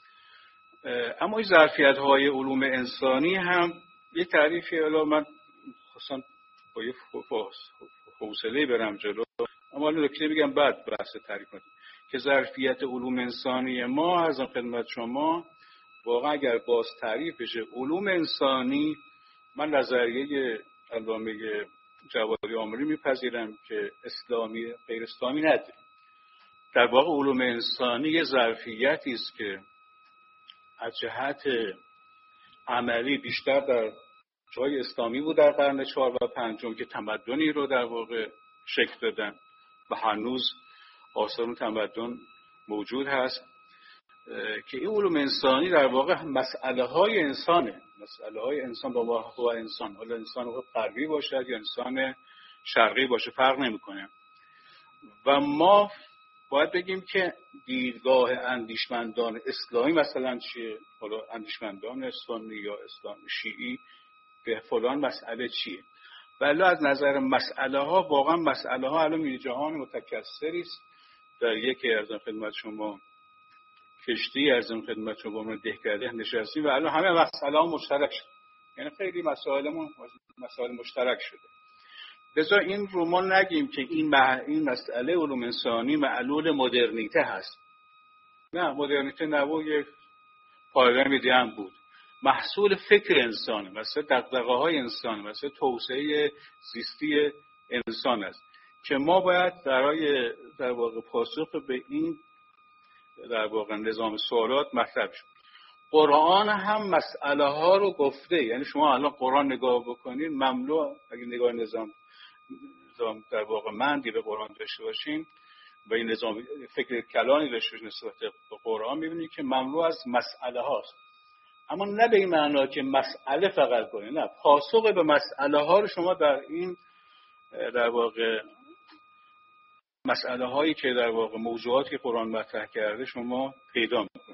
اما این ظرفیت‌های علوم انسانی هم یک تعریفی، الان من خصوصا با یه حوصله برم جلو، اما الان نکته بگم بعد بحث تعریف کنم که ظرفیت علوم انسانی ما از خدمت شما واقعا اگر باز تعریف بشه علوم انسانی، من نظریه علامه جوادی آمری میپذیرم که اسلامی غیر اسلامی نداریم. در واقع علوم انسانی یه ظرفیتی است که از جهت عملی بیشتر در جای اسلامی بود در قرن 4 و 5 که تمدنی رو در واقع شکل دادن و هنوز آثار تمدن موجود هست که این علوم انسانی در واقع مسئله های انسانه، مسئله های انسان با انسان، حالا انسان غربی باشد یا انسان شرقی باشه فرق نمیکنه. و ما باید بگیم که دیدگاه اندیشمندان اسلامی مثلا چیه، حالا اندیشمندان سنی یا اسلام شیعی به فلان مسئله چیه. ولی از نظر مسئله ها واقعا مسئله ها الان جهان متکثری است. در یکی از خدمت شما کشتی از خدمت شما من دهکده نشستیم و الان همه مسئله ها مشترک شد، یعنی خیلی مسائل مشترک شده. لذا این رو ما نگیم که این مسئله علوم انسانی معلول مدرنیته هست. نه، مدرنیته نوع پایگاه دیگه بود، محصول فکر انسان، مثلا دغدغه‌های انسان، مثلا توسعه زیستی انسان است که ما باید برای در واقع پاسخ به این در واقع نظام سوالات مطرح شد. قرآن هم مسئله ها رو گفته، یعنی شما الان قرآن نگاه بکنید مملو، اگه نگاه نظام در واقع مندی به قرآن داشته باشین و این نظام فکر کلانی داشته باشین نسبت به قرآن، میبینید که مملو از مسئله هاست. اما نه به این معنا که مسئله فقط کنید، نه، پاسخ به مسئله ها رو شما در این در واقع مسئله هایی که در واقع موضوعاتی که قرآن مطرح کرده شما پیدا میکنید.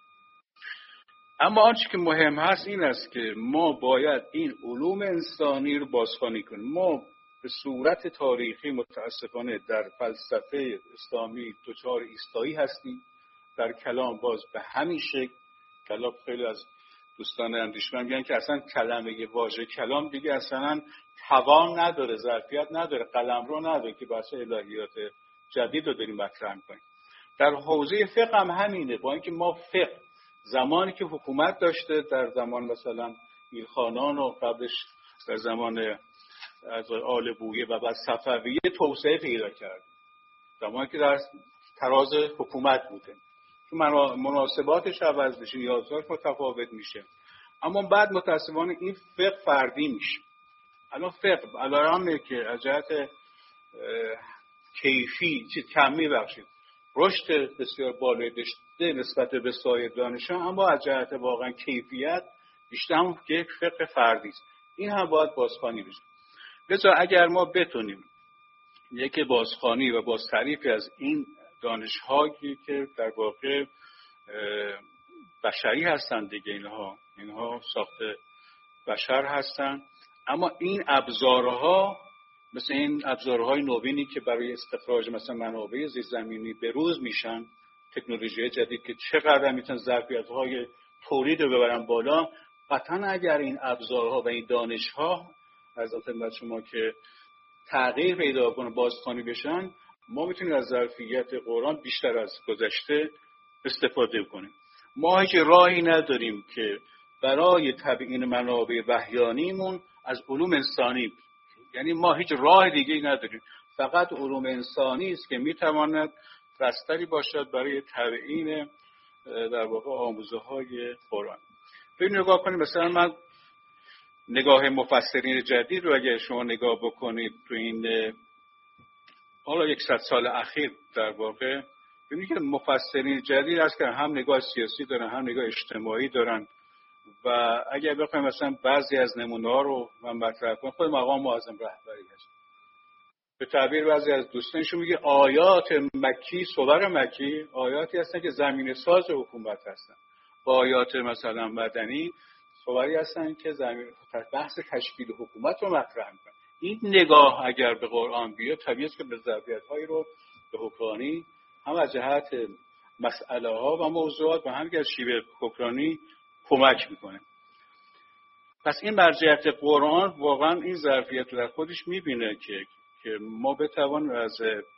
اما آنچه که مهم هست این است که ما باید این علوم انسانی رو بازخوانی کنیم. ما به صورت تاریخی متاسفانه در فلسفه اسلامی دچار ایستایی هستیم، در کلام باز به همین شکل. کلام خیلی از دوستان اندیشمند میگن که اصلا کلمه واژه کلام دیگه اصلا توان نداره، ظرفیت نداره، قلمرو نداره که بحث الهیات جدید رو داریم مطرح می‌کنیم. در حوزه فقه هم همینه، با اینکه ما فقه زمانی که حکومت داشته در زمان مثلا میرخانان و قبلش در زمان از آل بویه و بعد صفویه توسعه پیدا کرد، زمانی که در تراز حکومت بوده، چون مناسباتش عوض میشه، نیازهاش متفاوت میشه. اما بعد متاسفانه این فقه فردی میشه. الان فقه علارمه که از جهت کیفی کمی بخشید رشد بسیار بالایی داشته نسبت به سایر دانشان، اما از جهت واقعا کیفیت بیشتر هم که فقه فردی است. این هم باید بازخوانی بشه. لذا اگر ما بتونیم یک بازخوانی و بازتعریفی از این دانش‌هایی که در واقع بشری هستند دیگه، اینها ساخت بشر هستند، اما این ابزارها مثل این ابزارهای نوینی که برای استخراج مثلا منابع زیرزمینی به روز میشن، تکنولوژی جدید که چقدر میتونن ظرفیت‌های تولید رو ببرن بالا، قطعا اگر این ابزارها و این دانش‌ها از خدمت شما که تغییر پیدا کنه بازخوانی بشن، ما میتونیم از ظرفیت قرآن بیشتر از گذشته استفاده کنیم. ما هیچ راهی نداریم که برای تبیین منابع وحیانیمون از علوم انسانی، یعنی ما هیچ راه دیگه‌ای نداریم، فقط علوم انسانی است که میتواند بستری باشد برای تبیین در واقع آموزه‌های قرآن. ببین نگاه کنیم، مثلا من نگاه مفسرین جدید رو اگر شما نگاه بکنید تو این حالا 100 سال اخیر در واقع، ببینید که مفسرین جدید هست که هم نگاه سیاسی دارن هم نگاه اجتماعی دارن و اگر بخوایم مثلا بعضی از نمونه‌ها رو من مطرح کنم، خود مقام معظم رهبری هست. به تعبیر بعضی از دوستانشون میگه آیات مکی، سور مکی آیاتی هستن که زمینه ساز حکومت هستن، با آیات مثلا مدنی سوری هستن که بحث تشکیل حکومت رو مطرح میکنن. این نگاه اگر به قرآن بیاد طبیعی است که به ظرفیت‌هایی رو به حکمرانی هم از جهت مسئله ها و موضوعات و هم از شیوه حکمرانی کمک میکنه. پس این مرجعیت قرآن واقعا این ظرفیت رو در خودش میبینه که ما بتوانیم از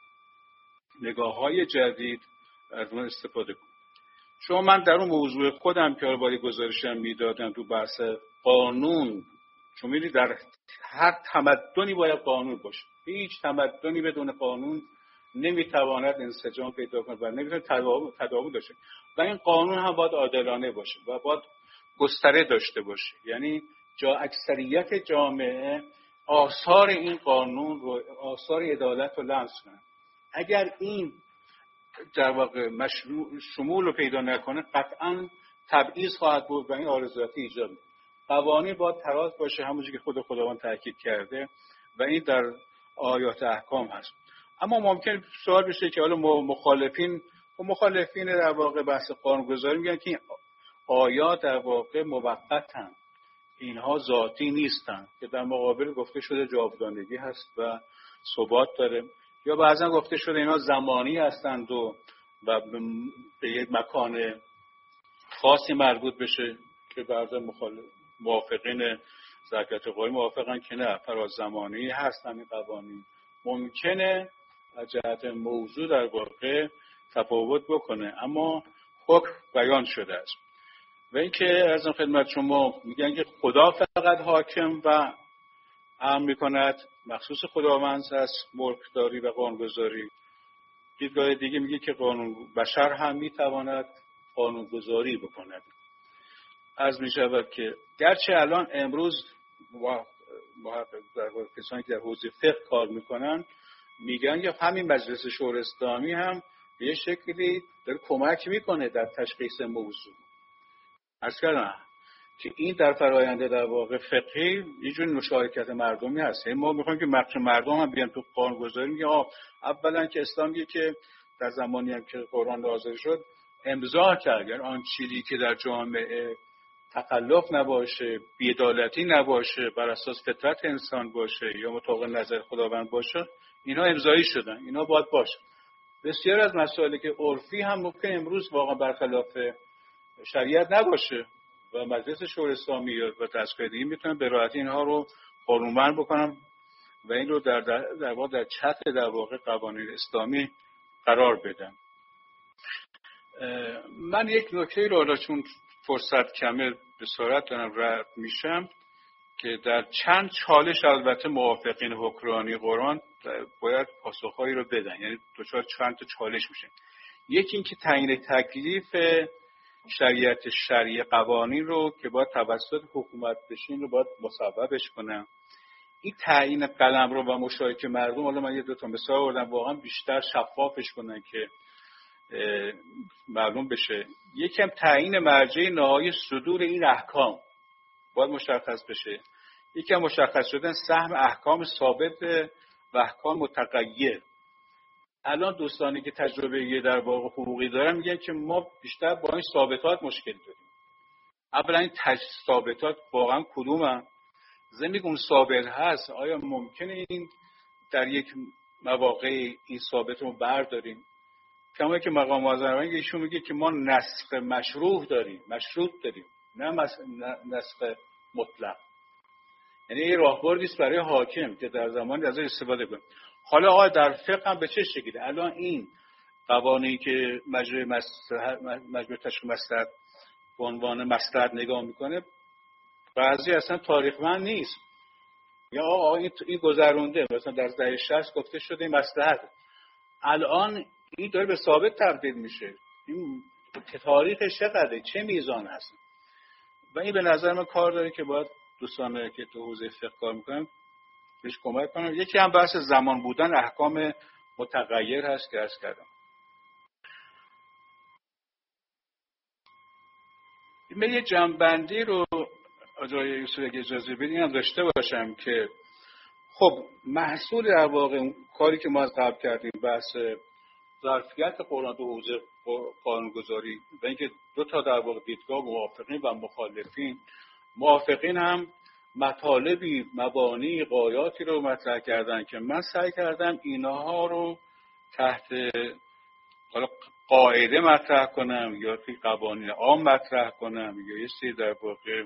نگاه‌های جدید از اون استفاده کنیم. شما من در اون موضوع خودم که باید گزارشم میدادم تو بحث قانون، چون می‌بینید در هر تمدنی باید قانون باشه. هیچ تمدنی بدون قانون نمیتواند انسجام پیدا کنه و نمیتونه تداوم داشته. و این قانون هم باید عادلانه باشه و باید گستره داشته باشه. یعنی اکثریت جامعه آثار این قانون رو، آثار عدالت رو لمس کنه. اگر این در واقع شمول رو پیدا نکنه قطعاً تبعیض خواهد بود و این آرزویاتی ایجاد می‌کنه. قوانین باید تراز باشه، همونجوری که خداوند تاکید کرده و این در آیات احکام هست. اما ممکن سوال بشه که حالا مخالفین در واقع بحث قانونگذاری میگن که آیات در واقع موقتن، اینها ذاتی نیستن، که در مقابل گفته شده جاودانگی هست و ثبات داره، یا بعضا گفته شده اینا زمانی هستند و به یک مکان خاصی مربوط بشه که بعضا موافقین ظرفیت قوانین موافقن که نه، فراز زمانی هستن این قوانین. ممکنه از جهت موضوع در واقع تفاوت بکنه اما حکم بیان شده است. و اینکه از این خدمت شما میگن که خدا فقط حاکم و امر میکند، مخصوص خداوند است ملکداری و قانونگذاری. دیدگاه دیگه میگه که بشر هم میتواند قانونگذاری بکند. از میشود که گرچه الان امروز در کسانی که در حوزه فقه کار میکنن میگن که همین مجلس شورای اسلامی هم به یه شکلی داره کمک میکنه در تشخیص موضوع. عرض کردم که این در فراینده در واقع فقهی یه جور مشارکت مردمی هست. ما میخوایم که مردم هم بیان تو قانونگذاری. میگه اولا که اسلام میگه که در زمانی هم که قرآن نازل شد امضا کرد، یعنی آن چیزی که در جامعه تخلف نباشه، بی‌عدالتی نباشه، بر اساس فطرت انسان باشه یا مطابق نظر خداوند باشه، اینا امضایی شدن، اینا باید باشه. بسیار از مسائلی که عرفی هم ممکن امروز واقعا برخلاف شریعت نباشه و مجلس شورای اسلامی و دستگاه میتونن به راحتی اینها رو قانونمند بکنن و این رو در واقع در چتر در واقع قوانین اسلامی قرار بدن. من یک نکته رو چون فرصت کمه به سرعت دارم رد میشم که در چند چالش البته موافقین حکمرانی قرآن باید پاسخهایی رو بدن، یعنی دچار چند تا چالش میشه. یکی این که تعیین تکلیف شریعت شرعی قوانین رو که باید توسط حکومت بشین رو باید مصوبش کنن. این تعیین قلمرو و مشارکت مردم، حالا من یه دو تا مثال آوردم، واقعا بیشتر شفافش کنن که معلوم بشه. یکم تعیین مرجع نهایی صدور این احکام باید مشخص بشه. یکم مشخص شدن سهم احکام ثابت و احکام متغیر. الان دوستانی که تجربه در واقع حقوقی دارن میگن که ما بیشتر با این ثابتات مشکل داریم. اولا این ثابتات واقعا کدومن؟ زمین ثابت هست، آیا ممکنه این در یک مواقع این ثابت رو برداریم؟ کما که مقام معظم ایشون میگه که ما نسخ مشروط داریم، نه نسخ مطلق. یعنی این راهبردی است برای حاکم که در زمانی از استفاده کنه. حالا در فقه هم به چه شکلی؟ الان این قوانینی که مجمع تشکیل مصلحت به عنوان مصلحت نگاه میکنه بعضی اصلا تاریخمند نیست. یا این گذرونده، مثلا در دهه 60 گفته شده این مصلحت، الان این داره به ثابت تبدیل میشه. این تاریخش چقدره، چه میزان هست؟ و این به نظر من کار داره که باید دوستان که تو حوزه فقه کار میکنن بهش کمک کنم. یکی هم بحث زمان بودن احکام متغیر هست که عرض کردم. من یه جمع‌بندی رو آقای یوسف اگه اجازه بدین هم داشته باشم که خب محصول در واقع کاری که ما از قبل کردیم بحث ظرفیت قرآن تو حوزه قانونگذاری و اینکه دو تا در واقع دیدگاه موافقین و مخالفین، موافقین هم مطالبی، مبانی، غایاتی رو مطرح کردن که من سعی کردم اینها رو تحت حالا قاعده مطرح کنم یا توی قوانین عام مطرح کنم یا یه سری در واقع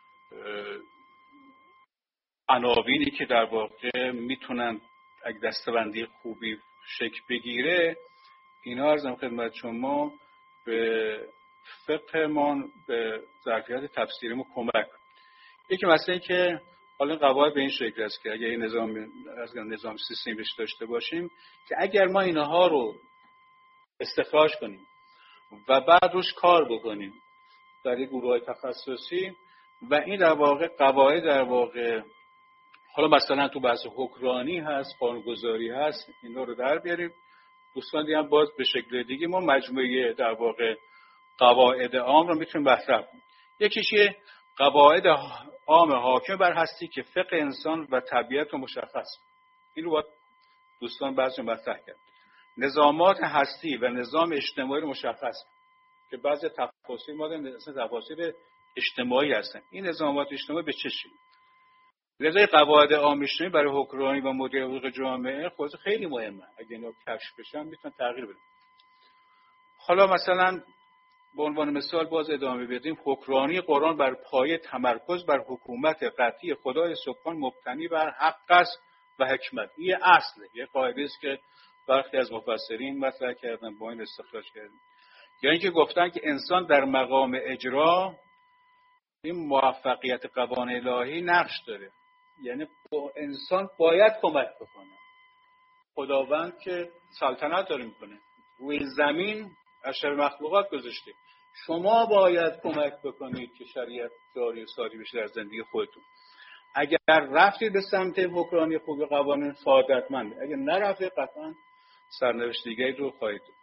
عناوینی که در واقع میتونن اگه دسته‌بندی خوبی شکل بگیره، اینا عرضم خدمت شما به فقهمان، به ظرفیت تفسیریمون کمک. یکی مثلا این که حالا قواعد به این شکل است که اگر نظام سیستمی داشته باشیم که اگر ما اینها رو استخراج کنیم و بعد روش کار بکنیم در یک گروه‌های تخصصی و این در واقع قواعد در واقع حالا مثلا تو بحث حکمرانی هست، قانونگذاری هست، اینا رو در بیاریم. دوستان دیگه هم باز به شکل دیگه ما مجموعه در واقع قواعد عام رو میتونیم مطرح کنیم. یکیش قواعد عام حاکم بر هستی که فقه انسان و طبیعت رو مشخص. این رو باید دوستان بعضی مطرح کرد. نظامات هستی و نظام اجتماعی رو مشخص که بعضی تفاصیل ما تفاصیل اجتماعی هستن. این نظامات اجتماعی به چه شکلی؟ لذا قواعد عام اجتماعی برای حکمرانی و مدیریت حقوق جامعه خود خیلی مهمه. اگه اینا کشف بشن میتونن تغییر بدن. حالا مثلا به عنوان مثال باز ادامه بدیم، حکمرانی قرآن بر پایه تمرکز بر حکومت قطعی خدای سبحان مبتنی بر حق است و حکمت. این اصله، یه قاعده است که برخی از مفسرین مطرح کردن، با این استخراج کردن. یا اینکه گفتن که انسان در مقام اجرا این موفقیت قوانین الهی نقش داره، یعنی انسان باید کمک بکنه. خداوند که سلطنت داره میکنه، روی زمین اشرف مخلوقات گذاشته، شما باید کمک بکنید که شریعت جاری و ساری بشه در زندگی خودتون. اگر رفتید به سمت حکمرانی خوب قوانین سعادتمند، اگر نرفتید قطعا سرنوشت دیگری رو خواهید دید.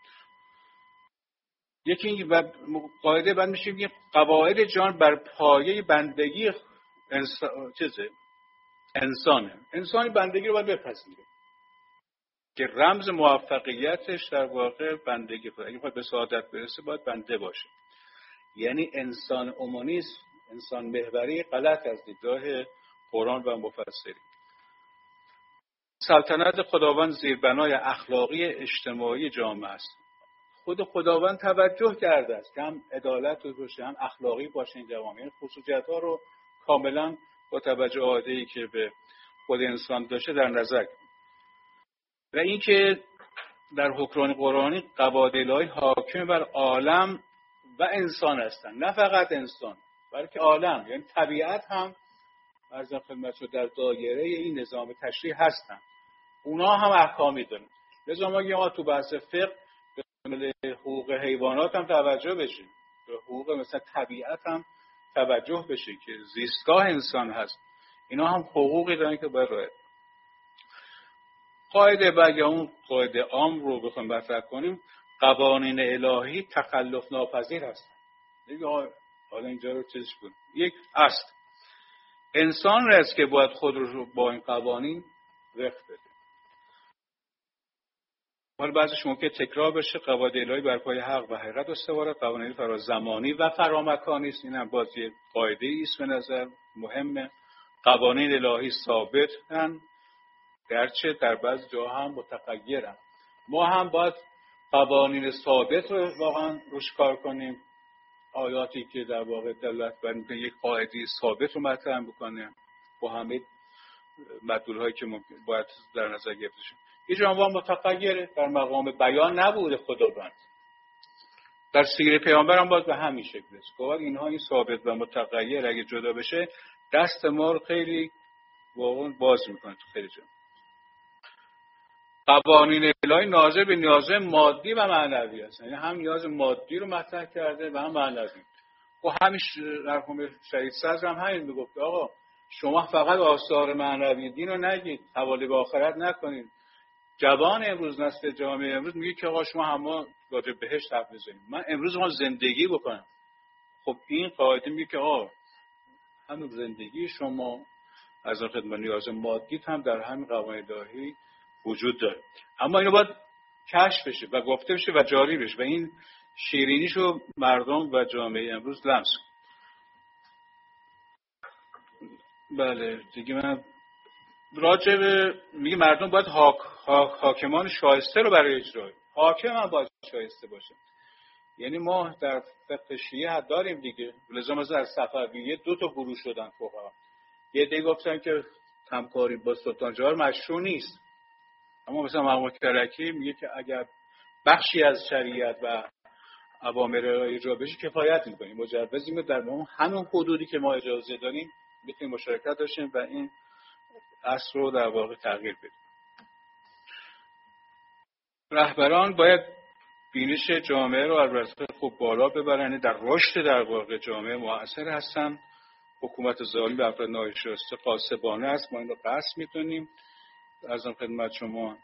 یکی این قاعده بعد میشه که قواعد جان بر پایه بندگی انسانه. انسانی بندگی رو باید بپذیره که رمز موفقیتش در واقع بندگی خود. اگه به سعادت برسه باید بنده باشه. یعنی انسان اومانیسم، انسان محوری غلط از دیدگاه قرآن و مفسرین. سلطنت خداوند زیربنای اخلاقی اجتماعی جامعه است. خود خداوند توجه کرده است که هم عدالت باشه، هم اخلاقی باشه این جامعه. یعنی خصوصیت‌ها رو کاملا با توجه عادی که به خود انسان داشته در نظر گرفت. و اینکه در حکمرانی قرآنی قواعد الهی حاکم بر عالم و انسان هستند، نه فقط انسان بلکه عالم، یعنی طبیعت هم عرض خدمت شد در دایره این نظام تشریع هستند. اونا هم احکامی دارن. لذا ما تو بحث فقه به حقوق حیوانات هم توجه بشیم، به حقوق مثلا طبیعت هم توجه بشه که زیستگاه انسان هست. اینا هم حقوقی دارن که باید رعایت. قاعده بعد یا اون قاعده عام رو بخوایم مطرح کنیم، قوانین الهی تخلف ناپذیر هستن. دیگه حالا اینجا رو چیزش کنیم. یک اصل انسان است که باید خود رو با این قوانین وفق بده. حالا بعضیش ممکن تکرار بشه. قواعد الهی بر پایه حق و حقیقت استواره، قوانین فرازمانی و فرامکانی است. این هم باز یه قاعده است به نظر مهمه. قوانین الهی ثابتن گرچه در بعض جاها هم متغیرن. ما هم باید قوانین ثابت رو واقعا روش کار کنیم. آیاتی که در واقع دلالت بر یک قاعده ثابت رو مطرح بکنه با همه مدلول‌هایی که باید در نظر گرفته شه. یه جامعه متغیره، در مقام بیان نبوده خداوند. در سیر پیامبر هم باید به همین شکل است. گویا اینها این ثابت و متغیر اگه جدا بشه دست ما رو خیلی واقعا باز میکنه تو خیلی جا. قوانین الهی ناظر به نیاز مادی و معنوی است. یعنی هم نیاز مادی رو مطرح کرده و هم معنوی. و همین مرحوم شهید صدر هم همین میگفت آقا شما فقط آثار معنوی دین رو نگید، حواله به آخرت نکنید. جوان امروز، نسل جامعه امروز میگه که آقا شما همه راجع بهشت حرف بزنید، من امروز ما زندگی بکنم. خب این قاعده میگه که همین زندگی شما از اون خدمت نیاز مادیت هم در همین قوانین الهی وجود داره، اما اینو باید کشف بشه و گفته بشه و جاری بشه و این شیرینیشو مردم و جامعه امروز لمس. بله دیگه من راجع به میگه مردم باید حاکمان شایسته رو برای اجرا، حاکم هم باید شایسته باشه. یعنی ما در فقه شیعه داریم دیگه، لذا مثلا از صفویه 2 گروه شدن فقها. یه دیگه گفتن که همکاری با سلطان جهار مشروع نیست، اما مثلا محمود کرکی میگه که اگر بخشی از شریعت و اوامر اجرا بشه کفایت میکنه، مجوزیم در همون حدودی که ما اجازه داریم میتونیم مشارکت داشتیم و این اصل رو در واقع تغییر بدیم. رهبران باید بینش جامعه رو البته خوب بالا ببرن، در رشد در واقع جامعه مؤثر هستن. حکومت ظالم به افراد ناشایسته غاصبانه است، ما این رو قصد می‌دونیم. ارزم خدمت شما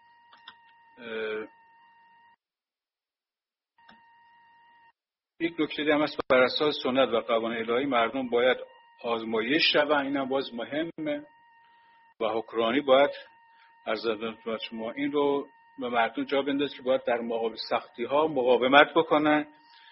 یک نکته هم هست، بر اساس سنت و قوانین الهی مردم باید آزمایش شوند، اینم باز مهمه و حکمرانی باید ارزم خدمت شما این رو به مردم جا بندازه که باید در مقابل سختی ها مقاومت بکنن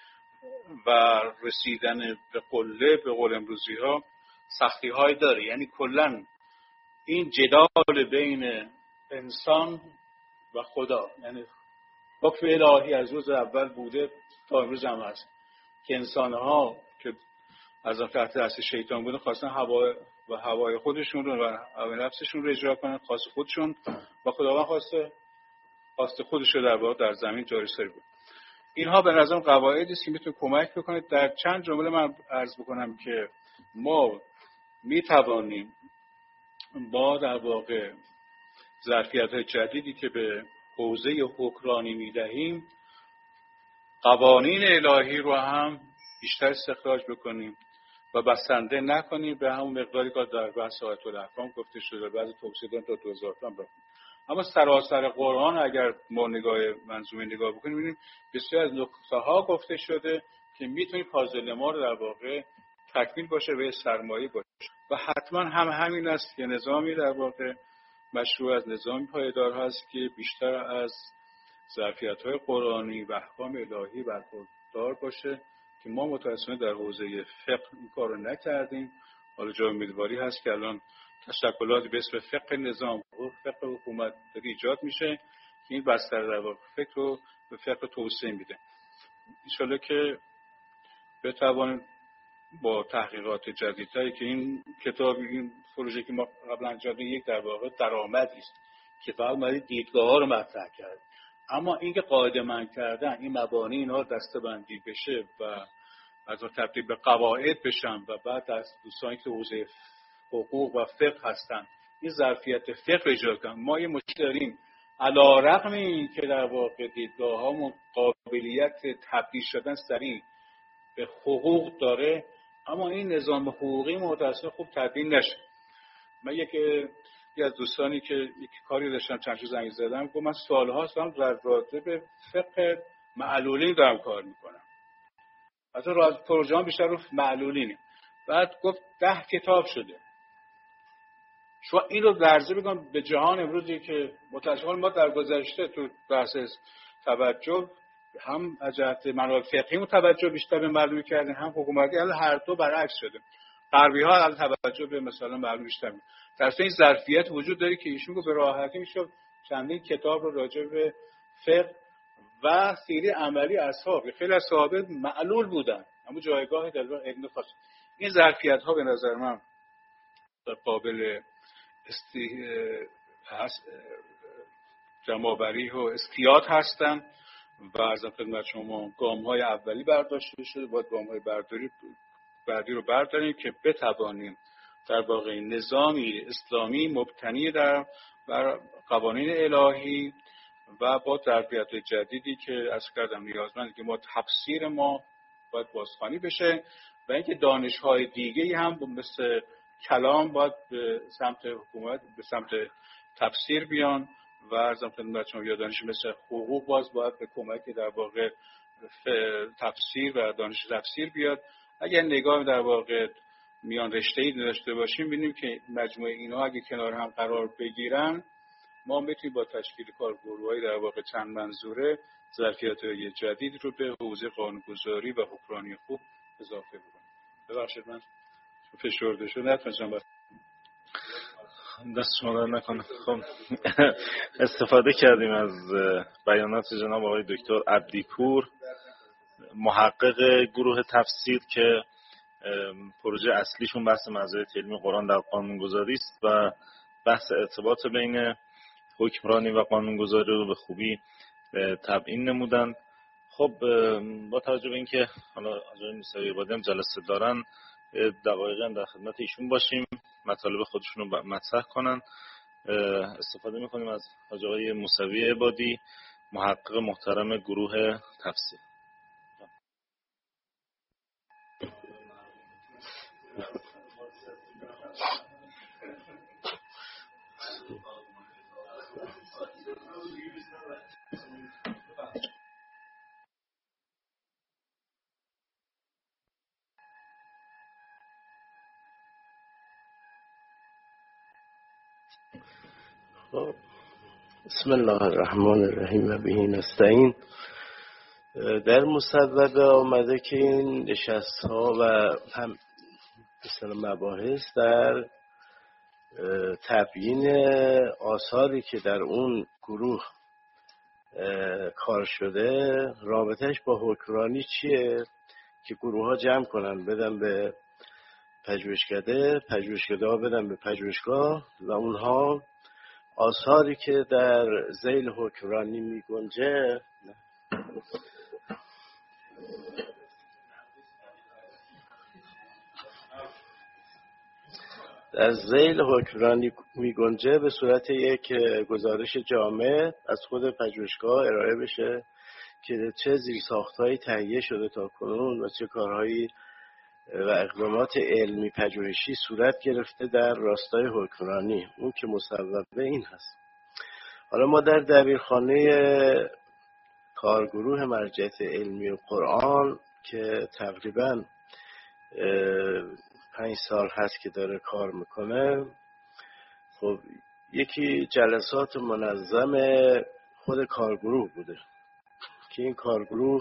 و رسیدن به قله به قول امروزی ها سختی های داره. یعنی کلا این جدال بین انسان و خدا، یعنی حکم الهی از روز اول بوده تا امروز هم هست که انسان ها که از تحت تاثیر شیطان بودن خواستن هوای خودشون رو و هوای نفسشون رو اجرا کنن، خواست خودشون و خداوند خواست خودش رو در واقع در زمین جاری ساری بود. اینها به نظرم قواعدی است که میتونه کمک بکنه. در چند جمله من عرض بکنم که ما میتوانیم با در واقع ظرفیت‌های جدیدی که به حوزه حکمرانی میدهیم قوانین الهی رو هم بیشتر استخراج بکنیم و بسنده نکنیم به همون مقداری که در بحث آیت الاحکام گفته شده، بعضی توصیه دادن تا 2000 تا بکنیم. اما سراسر قرآن اگر ما منظومه نگاه بکنیم می‌بینیم بسیار از نکته‌ها گفته شده که میتونه پازل ما رو در واقع تکمیل باشه و سرمایه باشه و حتما همین است که نظامی در واقع مشروع از نظامی پایدار هست که بیشتر از ظرفیت‌های قرآنی و احکام الهی برخوردار باشه که ما متأسفانه در حوزه فقه این کارو نکردیم. حالا جای امیدواری هست که الان تشکلاتی به اسم فقه نظام و فقه حکومت ایجاد میشه که این بستر در واقع فقه رو به فقه توسعه میده. ان شاءالله که بتوانیم با تحقیقات جدیدتری که این کتاب این پروژه که ما قبلا انجام دادیم یک در واقع درآمدی است که فقط اومد دیدگاه‌ها رو مطرح کرد، اما اینکه قاعده مند کردن این مبانی اینها دسته‌بندی بشه و از تبدیل به قواعد بشن و بعد از دوستانی که حوزه حقوق و فقه هستن این ظرفیت فقه ایجاد کنن. ما یه مشکل داریم علی‌رغم این که در واقع دیدگاه‌هامون قابلیت تبدیل شدن سریع به حقوق داره، اما این نظام حقوقی متأسفانه خوب تبدیل نشه. من یکی از دوستانی که یک کاری داشتم چند روز زنگ زدم گفت من سال‌هاست دارم در رابطه به فقه معلولین دارم کار میکنم، حتی پروژه هم بیشتر رو معلولینه. بعد گفت 10 کتاب شده. شما این رو درزه بگم به جهان امروزی که متأسفانه ما در گذشته تو بحث توجه هم از جهت منابع فقهی توجه بیشتر به معلولی کردن هم حکومتی، الان هر دو برعکس شده. غربی ها الان توجه به مثلا معلوم بیشتر می‌کنن. در اصل این ظرفیت وجود داره که ایشون به راحتی میشه چندین کتاب رو راجع به فقه و سیره عملی اصحاب، خیلی از صحابه معلول بودن اما جایگاه در علم خاص. این ظرفیت ها به نظر من قابل جمع‌آوری و استیاد هستن و از خدمت شما گام‌های اولی برداشته شده. باید گام‌های بعدی رو برداریم که بتوانیم در واقع نظامی اسلامی مبتنی بر قوانین الهی و با تربیت جدیدی که از کردم نیازمند که ما تفسیر ما باید بازخوانی بشه و اینکه دانش‌های دیگه‌ای هم مثل کلام باید به سمت حکومت، به سمت تفسیر بیان و عرضم خدمت شما یا دانش مثل حقوق باز باید به کمک در واقع تفسیر و دانش تفسیر بیاد. اگر نگاه در واقع میان رشته‌ای داشته باشیم ببینیم که مجموعه اینا اگه کنار هم قرار بگیرن ما میتونیم با تشکیل کارگروه‌های در واقع چند منظوره ظرفیت‌های جدید رو به حوزه قانون‌گذاری و حکمرانی خوب اضافه بکنیم. ببخشید من فشرده شد نتونستم دست شما در نکنه. خب استفاده کردیم از بیانات جناب آقای دکتر عبدیپور، محقق گروه تفسیر که پروژه اصلیشون بحث مزایای علمی قرآن در قانونگذاری است و بحث ارتباط بین حکمرانی و قانونگذاری رو به خوبی تبیین نمودن. خب با توجه به اینکه حالا آقای موسوی عبادی هم جلسه دارن دقایقاً در خدمت ایشون باشیم، مطالب خودشون رو مطرح کنن. استفاده میکنیم از آقای موسوی عبادی، محقق محترم گروه تفسیر. بسم الله الرحمن الرحیم و به نستعین. در مصوبه آمده که این نشست ها و هم مثلا مباحث در تبیین آثاری که در اون گروه کار شده رابطش با حکمرانی چیه که گروه ها جمع کنن بدن به پژوهشکده، پژوهشکده ها بدن به پژوهشگاه و اونها آثاری که در ذیل حکمرانی می گنجه در ذیل حکمرانی می گنجه به صورت یک گزارش جامع از خود پژوهشگاه ارائه بشه که چه زیرساخت‌هایی تهیه شده تا کنون و چه کارهایی و اقدامات علمی پژوهشی صورت گرفته در راستای حکمرانی. اون که مصوبه این هست. حالا ما در دبیرخانه کارگروه مرجعیت علمی قرآن که تقریباً 5 سال هست که داره کار میکنه، خب یکی جلسات منظم خود کارگروه بوده که این کارگروه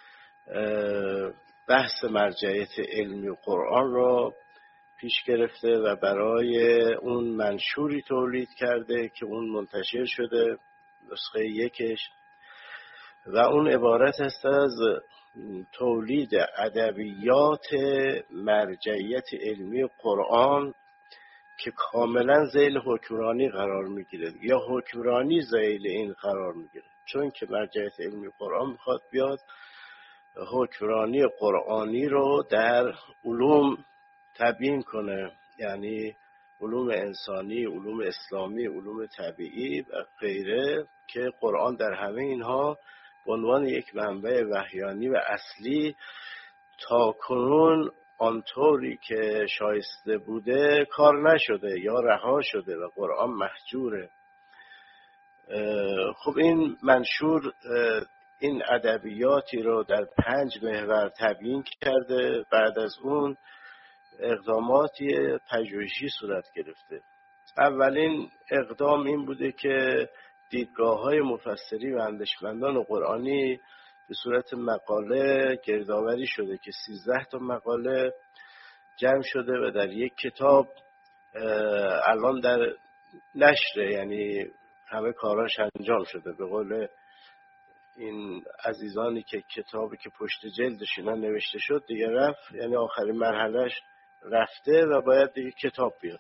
بحث مرجعیت علمی قرآن را پیش گرفته و برای اون منشوری تولید کرده که اون منتشر شده، نسخه یکش، و اون عبارت است از تولید ادبیات مرجعیت علمی قرآن که کاملا ذیل حکمرانی قرار میگیره یا حکمرانی ذیل این قرار میگیره، چون که مرجعیت علمی قرآن میخواد بیاد حکمرانی قرآنی رو در علوم تبیین کنه، یعنی علوم انسانی، علوم اسلامی، علوم طبیعی و غیره، که قرآن در همه اینها به عنوان یک منبع وحیانی و اصلی تا کنون آنطوری که شایسته بوده کار نشده یا رها شده و قرآن محجوره. خب این منشور این ادبیاتی رو در 5 محور تبیین کرده. بعد از اون اقداماتی پژوهشی صورت گرفته. اولین اقدام این بوده که دیدگاه‌های مفسری و اندیشمندان قرآنی به صورت مقاله گردآوری شده که 13 تا مقاله جمع شده و در یک کتاب الان در نشره، یعنی همه کاراش انجام شده. به قول این عزیزانی که کتابی که پشت جلدش اینا نوشته شد دیگه رفت، یعنی آخرین مرحلهش رفته و باید دیگه کتاب بیاد.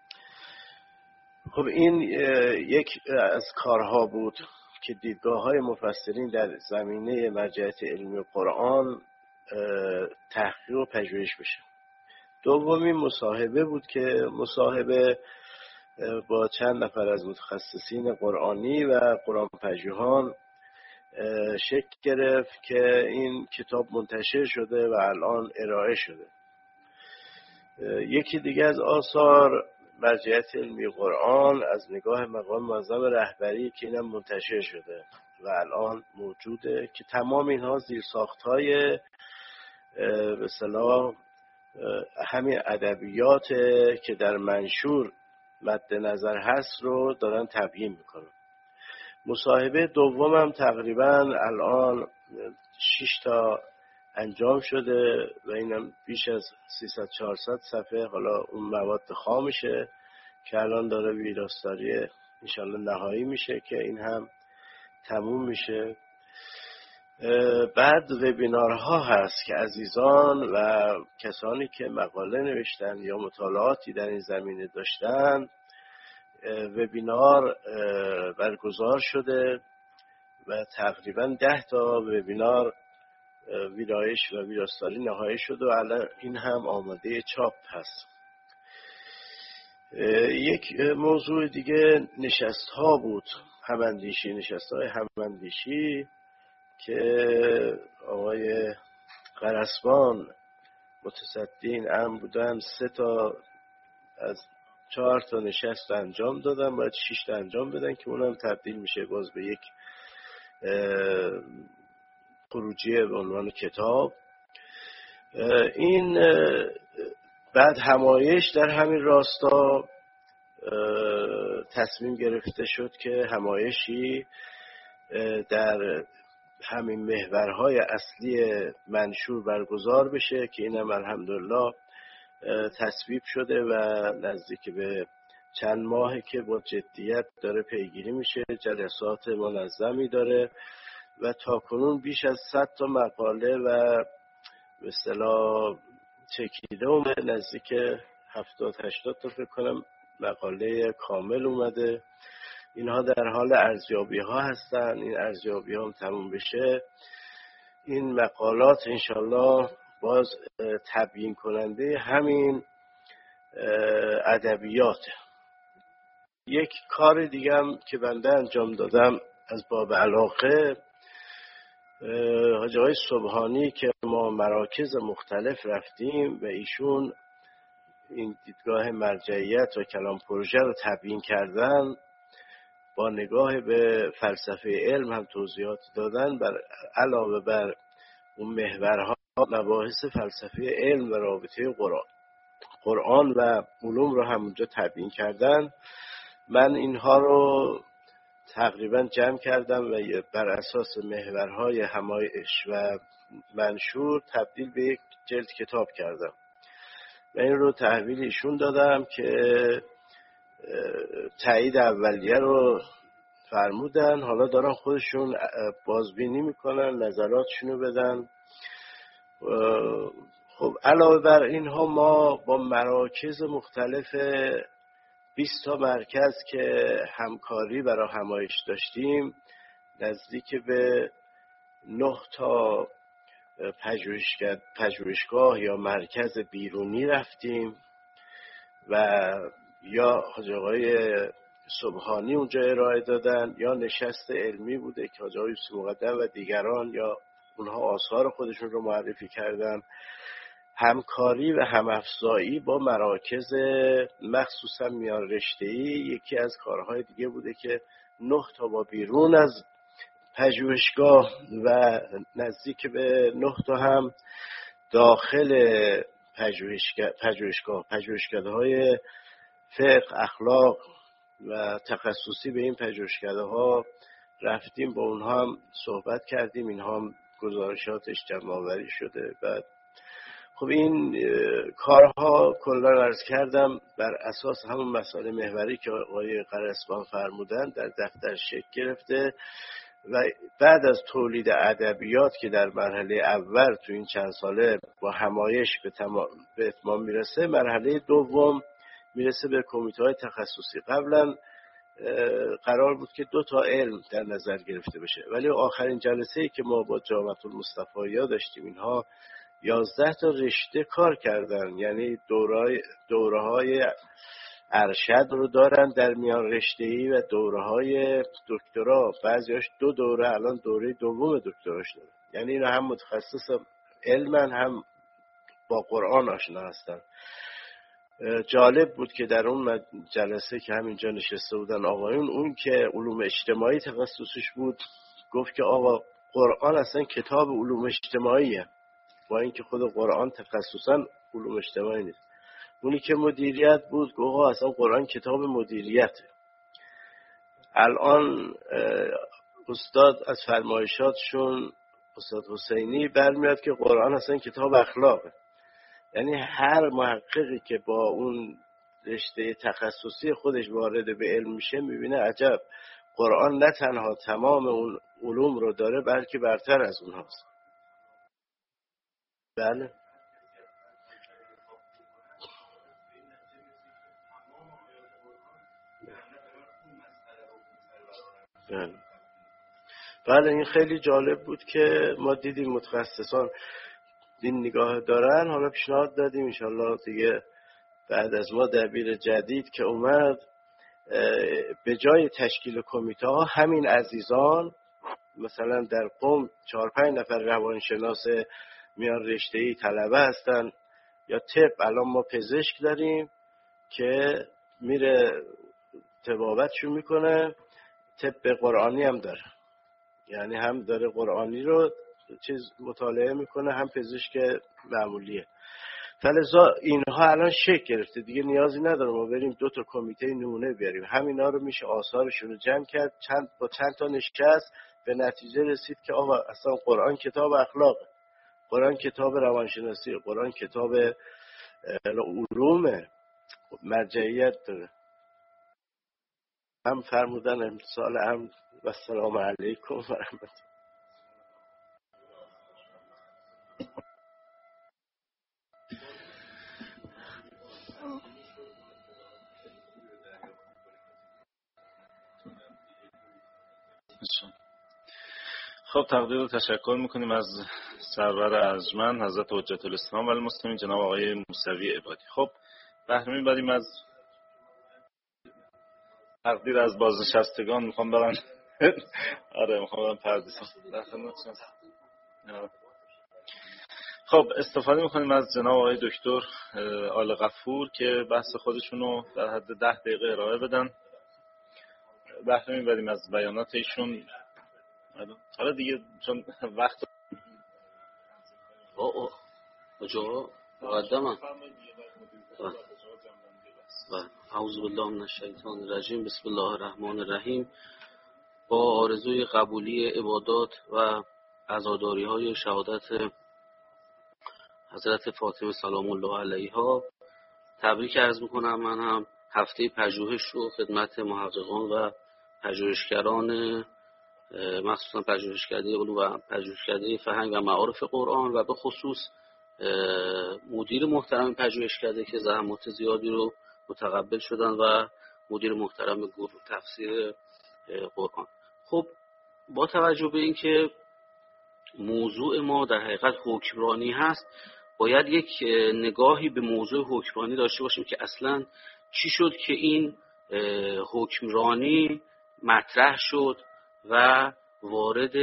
خب این یک از کارها بود که دیدگاه‌های مفسرین در زمینه مرجعیت علمی قرآن تحقیق و پژوهش بشه. دومی مصاحبه بود که مصاحبه با چند نفر از متخصصین قرآنی و قرآن پژوهان شکل گرفت که این کتاب منتشر شده و الان ارائه شده. یکی دیگه از آثار مرجعیت علمی قرآن از نگاه مقام معظم رهبری که اینم منتشر شده و الان موجوده که تمام اینها زیرساخت‌های به اصطلاح همین ادبیات که در منشور مد نظر هست رو دارن تبیین میکنن. مصاحبه دومم تقریبا الان 6 تا انجام شده و اینم بیش از 300-400 صفحه. حالا اون مواد خامشه که الان داره ویراستاری انشالله نهایی میشه که این هم تموم میشه. بعد وبینارها هست که عزیزان و کسانی که مقاله نوشتن یا مطالعاتی در این زمینه داشتن وبینار برگزار شده و تقریبا 10 تا وبینار ویرایش و ویراستاری نهایی شده و الان این هم آماده چاپ هست. یک موضوع دیگه نشست ها بود، هماندیشی، نشست های هماندیشی که آقای قرسبان متصدین ام بودن. 3 تا از 4 تا نشست انجام دادن، باید 6 تا انجام بدن که اونم تبدیل میشه باز به یک خروجی به عنوان کتاب. این بعد همایش در همین راستا تصمیم گرفته شد که همایشی در همین محورهای اصلی منشور برگزار بشه که اینم الحمدلله تصویب شده و نزدیک به چند ماهه که با جدیت داره پیگیری میشه، جلسات منظمی داره و تاکنون بیش از 100 تا مقاله و به اصطلاح چکیده اومده، نزدیک 70-80 تا فکر کنم مقاله کامل اومده. اینها در حال ارزیابی ها هستن. این ارزیابی ها هم تموم بشه این مقالات انشالله باز تبیین کننده همین ادبیات. یک کار دیگه هم که بنده انجام دادم از باب علاقه، حاجی آقای سبحانی که ما مراکز مختلف رفتیم و ایشون این دیدگاه مرجعیت و کلام پروژه رو تبیین کردن، با نگاه به فلسفه علم هم توضیحات دادن. علاوه بر اون محورها مباحث فلسفه علم و رابطه قرآن و علوم رو هم اونجا تبیین کردن. من اینها رو تقریبا جمع کردم و بر اساس محورهای همایش و منشور تبدیل به یک جلد کتاب کردم و این رو تحویل ایشون دادم که تایید اولیه رو فرمودن. حالا دارن خودشون بازبینی میکنن، نظراتشونو بدن. خب علاوه بر اینها ما با مراکز مختلف 20 تا مرکز که همکاری برای همایش داشتیم، نزدیک به 9 تا پژوهشگاه یا مرکز بیرونی رفتیم و یا حاجی آقای سبحانی اونجا ارائه دادن یا نشست علمی بوده که حاجی آقای یوسف مقدم و دیگران یا اونها آثار خودشون رو معرفی کردن. همکاری و همافزایی با مراکز مخصوصا میان رشته‌ای یکی از کارهای دیگه بوده که 9 تا با بیرون از پژوهشگاه و نزدیک به 9 تا هم داخل پژوهشگاه‌های فقه، اخلاق و تخصصی به این پژوهشگاه‌ها رفتیم، با اونها هم صحبت کردیم. اینها هم گزارشاتش جمع‌آوری شده. بعد خب این کارها کلا عرض کردم بر اساس همون مسائل محوری که آقای قرسبان فرمودن در دفتر شکل گرفته و بعد از تولید ادبیات که در مرحله اول تو این چند ساله با همایش به اتمام میرسه، مرحله دوم میرسه به کمیته‌های تخصصی. قبلا قرار بود که 2 تا علم در نظر گرفته بشه، ولی آخرین جلسه‌ای که ما با جامعه المصطفی‌ها داشتیم اینها 11 تا رشته کار کردن، یعنی دوره‌های ارشد رو دارن در میان رشته‌ای و دوره‌های دکترا. بعضیاش 2 دوره الان دوره دوم دکتراش دارن، یعنی اینا هم متخصص علمن هم با قرآن آشنا هستن. جالب بود که در اون جلسه که همینجا نشسته بودن آقایون، اون که علوم اجتماعی تخصصش بود گفت که آقا قرآن اصلا کتاب علوم اجتماعیه، با اینکه خود قرآن تخصصا علوم اجتماعی نیست. اونی که مدیریت بود گفت آقا اصلا قرآن کتاب مدیریته. الان استاد از فرمایشاتشون استاد حسینی برمیاد که قرآن اصلا کتاب اخلاقه. یعنی هر محققی که با اون رشته تخصصی خودش وارد به علم میشه میبینه عجب، قرآن نه تنها تمام اون علوم رو داره بلکه برتر از اونهاست. بله بله این خیلی جالب بود که ما دیدیم متخصصان این نگاه دارن. حالا پیشنهاد دادیم انشالله دیگه بعد از ما دبیر جدید که اومد به جای تشکیل کمیته ها همین عزیزان مثلا در قم 4-5 نفر روانشناس میان رشته‌ای طلبه هستن، یا طب الان ما پزشک داریم که میره طبابتشو میکنه، طب قرآنی هم داره، یعنی هم داره قرآنی رو چیز مطالعه میکنه هم پزشک معمولیه. فلذا اینها الان شکل گرفته، دیگه نیازی نداره ما بریم 2 تا کمیته نمونه بیاریم، همینا رو میشه آثارشون رو جمع کرد، با چند تا نشست به نتیجه رسید که آقا اصلا قرآن کتاب اخلاقه، قرآن کتاب روانشناسی، قرآن کتاب علوم مرجعیت داره. هم فرمودن امسال هم و السلام علیکم و رحمت. خب تقدیر و تشکر میکنیم از سرور ارجمند حضرت حجت الاسلام و المسلمین جناب آقای موسوی عبادی. خب بهره بریم از تقدیر از بازنشستگان میخوام برن آره میخوام برن پردیسان در خدمتتون. خب استفاده میکنیم از جناب آقای دکتر آل غفور که بحث خودشونو در حد 10 دقیقه ارائه بدن. بهره میبریم از بیانات ایشون. حالا دیگه چون وقت کجا مقدمه. اعوذ بالله من الشیطان الرجیم. بسم الله الرحمن الرحیم. با آرزوی قبولی عبادات و عزاداری های شهادت حضرت فاطمه سلام الله علیها تبریک عرض میکنم. من هم هفته پژوهش رو خدمت محققان و پژوهشگران مخصوصا پژوهشکده علوم و پژوهشکده فرهنگ و معارف قرآن و به خصوص مدیر محترم پژوهشکده که زحمات زیادی رو متقبل شدن و مدیر محترم گروه تفسیر قرآن. خب با توجه به اینکه موضوع ما در حقیقت حکمرانی هست، باید یک نگاهی به موضوع حکمرانی داشته باشیم که اصلا چی شد که این حکمرانی مطرح شد و وارد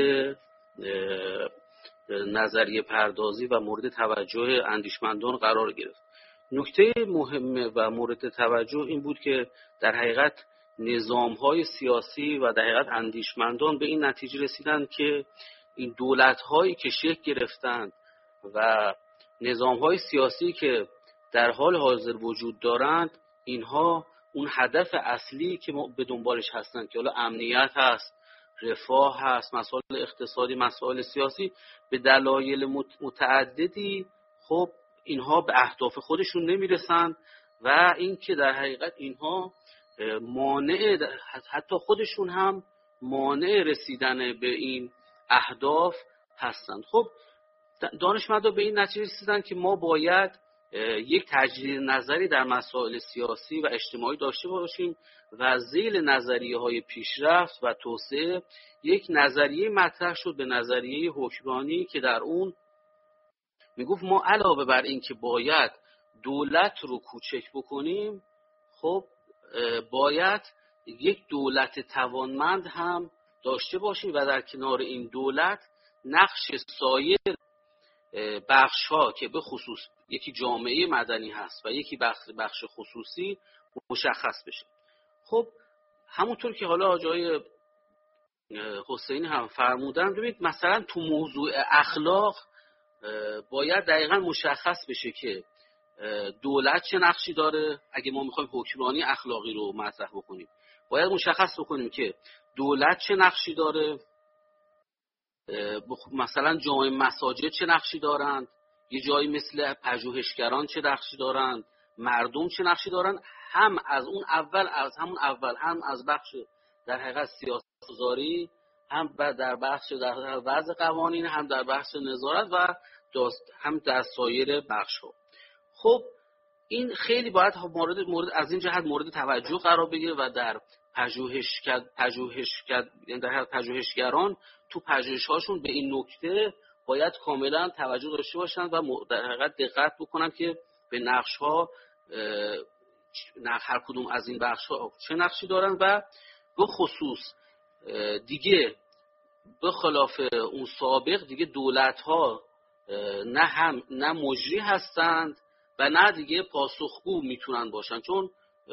نظریه پردازی و مورد توجه اندیشمندان قرار گرفت. نکته مهم و مورد توجه این بود که در حقیقت نظام‌های سیاسی و در حقیقت اندیشمندان به این نتیجه رسیدند که این دولت‌هایی که شکل گرفتند و نظام‌های سیاسی که در حال حاضر وجود دارند، اینها اون هدف اصلی که به دنبالش هستند که حالا امنیت هست، رفاه هست، مسائل اقتصادی، مسائل سیاسی، به دلایل متعددی خب اینها به اهداف خودشون نمیرسن و اینکه در حقیقت اینها مانع، حتی خودشون هم مانع رسیدن به این اهداف هستند. خب دانشمندان به این نتیجه رسیدن که ما باید یک تجدید نظری در مسائل سیاسی و اجتماعی داشته باشیم و ذیل نظریه‌های پیشرفت و توسعه یک نظریه مطرح شد به نظریه حکمرانی که در اون میگفت ما علاوه بر این که باید دولت رو کوچک بکنیم، خب باید یک دولت توانمند هم داشته باشیم و در کنار این دولت نقش سایر بخش‌ها که به خصوص یکی جامعه مدنی هست و یکی بخش خصوصی مشخص بشه. خب همونطور که حالا آقای حسینی هم فرمودن، ببینید مثلا تو موضوع اخلاق باید دقیقا مشخص بشه که دولت چه نقشی داره. اگه ما میخوایم حکمرانی اخلاقی رو مطرح بکنیم باید مشخص بکنیم که دولت چه نقشی داره، مثلا جامعه مساجد چه نقشی دارند، یه جایی مثل پژوهشگران چه نقشی دارند، مردم چه نقشی دارند، هم از اون اول هم از بخش در حقیقت سیاستگذاری، هم در بخش در وضع قوانین، هم در بخش نظارت و هم در سایر بخش‌ها. این خیلی باید مورد از این جهت مورد توجه قرار بگیره و در پژوهشگران تو پژوهش‌هاشون به این نکته باید کاملا توجه داشته باشن و در حقیقت دقت بکنن که به نقش‌ها هر کدوم از این بخش‌ها چه نقشی دارن و به خصوص دیگه به خلاف اون سابق دیگه دولت‌ها نه مجری هستند و نه دیگه پاسخگو میتونن باشن، چون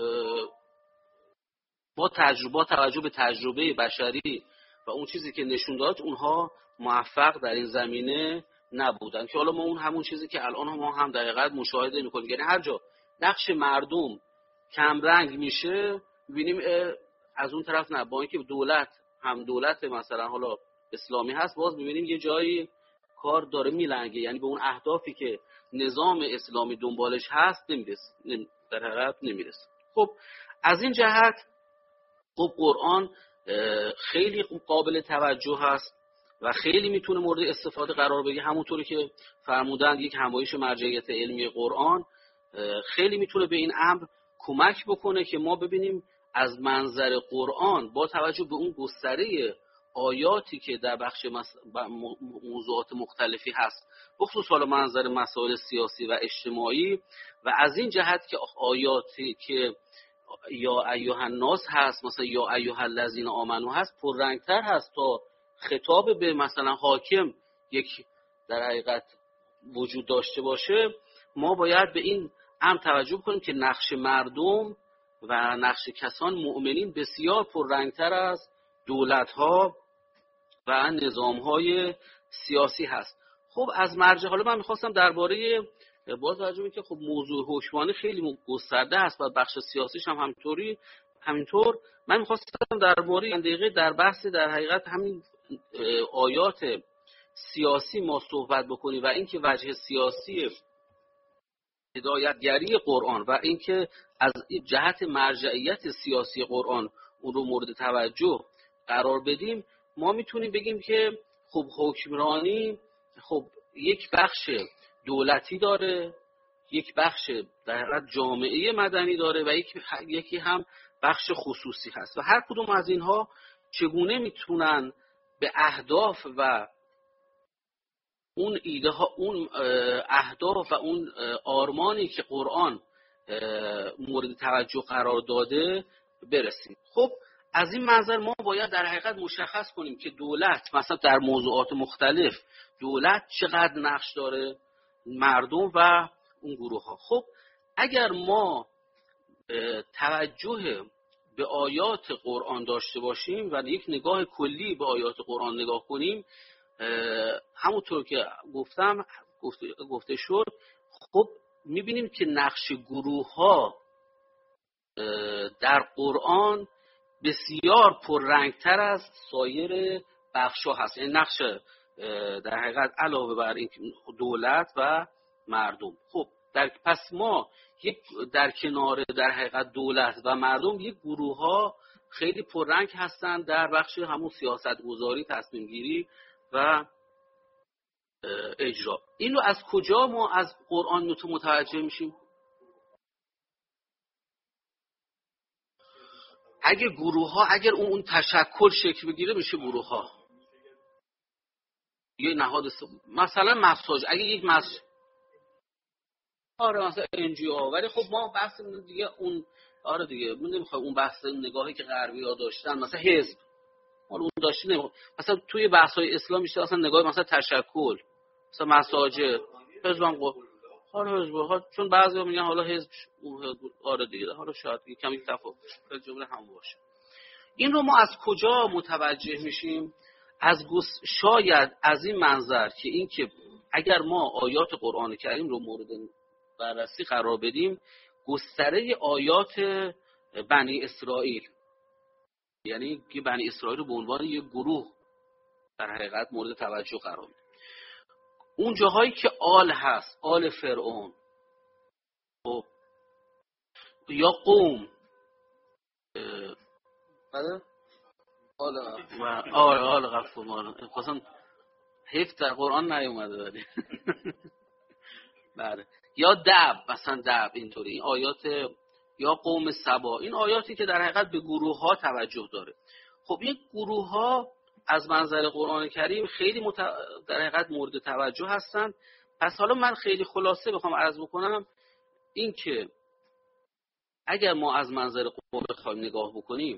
با توجه به تجربه بشری و اون چیزی که نشون داد اونها موفق در این زمینه نبودن، که حالا ما اون همون چیزی که الان ما هم در حقیقت مشاهده میکنیم، یعنی هر جا نقش مردم کمرنگ میشه میبینیم از اون طرف نه، با اینکه دولت مثلا حالا اسلامی هست باز میبینیم یه جایی کار داره میلنگه، یعنی به اون اهدافی که نظام اسلامی دنبالش هست در حقیقت نمیرسه. خب از این جهت خب قرآن خیلی قابل توجه هست و خیلی میتونه مورد استفاده قرار بگیره. همونطوری که فرمودند یک همایش مرجعیت علمی قرآن خیلی میتونه به این امر کمک بکنه که ما ببینیم از منظر قرآن با توجه به اون گستره آیاتی که در بخش موضوعات مختلفی هست، بخصوص حالا منظر مسائل سیاسی و اجتماعی، و از این جهت که آیاتی که یا ایها الناس هست، مثلا یا ایها الذین آمنو هست، پررنگتر هست تا خطاب به مثلا حاکم یک در حقیقت وجود داشته باشه. ما باید به این هم توجه کنیم که نقش مردم و نقش کسان مؤمنین بسیار پررنگتر از دولت‌ها و نظام‌های سیاسی هست. خب از مرجع حالا من می‌خواستم درباره باز توجه که خب موضوع حکمرانی خیلی گسترده است و بخش سیاسیش هم همینطور من می‌خواستم درباره دقیقه در بحث در حقیقت همین آیات سیاسی ما صحبت بکنیم و اینکه وجه سیاسی هدایتگری قرآن و اینکه از جهت مرجعیت سیاسی قرآن اون رو مورد توجه قرار بدیم. ما میتونیم بگیم که خب حکمرانی خب یک بخش دولتی داره، یک بخش در حقیقت جامعه مدنی داره و یکی هم بخش خصوصی هست و هر کدوم از اینها چگونه میتونن به اهداف و اون ایده ها، اون اهداف و اون آرمانی که قرآن مورد توجه قرار داده برسیم. خب از این منظر ما باید در حقیقت مشخص کنیم که دولت مثلا در موضوعات مختلف دولت چقدر نقش داره، مردم و اون گروه ها. خب اگر ما توجه به آیات قرآن داشته باشیم و یک نگاه کلی به آیات قرآن نگاه کنیم، همونطور که گفته شد، خب میبینیم که نقش گروه ها در قرآن بسیار پررنگتر از سایر بخش ها هست. این نقش در حقیقت علاوه بر این دولت و مردم، خب پس ما در کنار در حقیقت دولت و مردم یک گروه ها خیلی پررنگ هستند در بخش همون سیاست گذاری، تصمیم گیری و اجرا. اینو از کجا ما از قرآن متوجه میشیم؟ اگر گروه ها، اگر اون تشکل شکل بگیره میشه گروه ها یه نهاد مثلا مساج، اگه یک آره مثلا NGO، ولی خب ما بحث دیگه اون آره دیگه من نمیخوام اون بحث نگاهی که غربی ها داشتن مثلا حزب ما اون داشتیم، مثلا توی بحث های اسلام بیشتر اصلا نگاه مثلا تشکل، مثلا مساجد، حزب حالا حزب‌ها چون بعضیا میگن حالا حزب آره دیگه، حالا شاید کمی تفاوت جمله هم باشه. این رو ما از کجا متوجه میشیم؟ شاید از این منظر که این که اگر ما آیات قرآن کریم رو مورد بررسی قرار بدیم، گستره آیات بنی اسرائیل، یعنی که بنی اسرائیل رو به عنوان یک گروه در حقیقت مورد توجه قرار بدیم. اون جاهایی که آل هست، آل فرعون یا قوم آل غفور، خواستم حیف در قرآن نیومده ولی بله، یا دب، مثلا دب، اینطوری این آیات، یا قوم سبا، این آیاتی که در حقیقت به گروه ها توجه داره. خب این گروه ها از منظر قرآن کریم خیلی در حقیقت مورد توجه هستند. پس حالا من خیلی خلاصه بخوام عرض بکنم این که اگر ما از منظر قرآن بخوایم نگاه بکنیم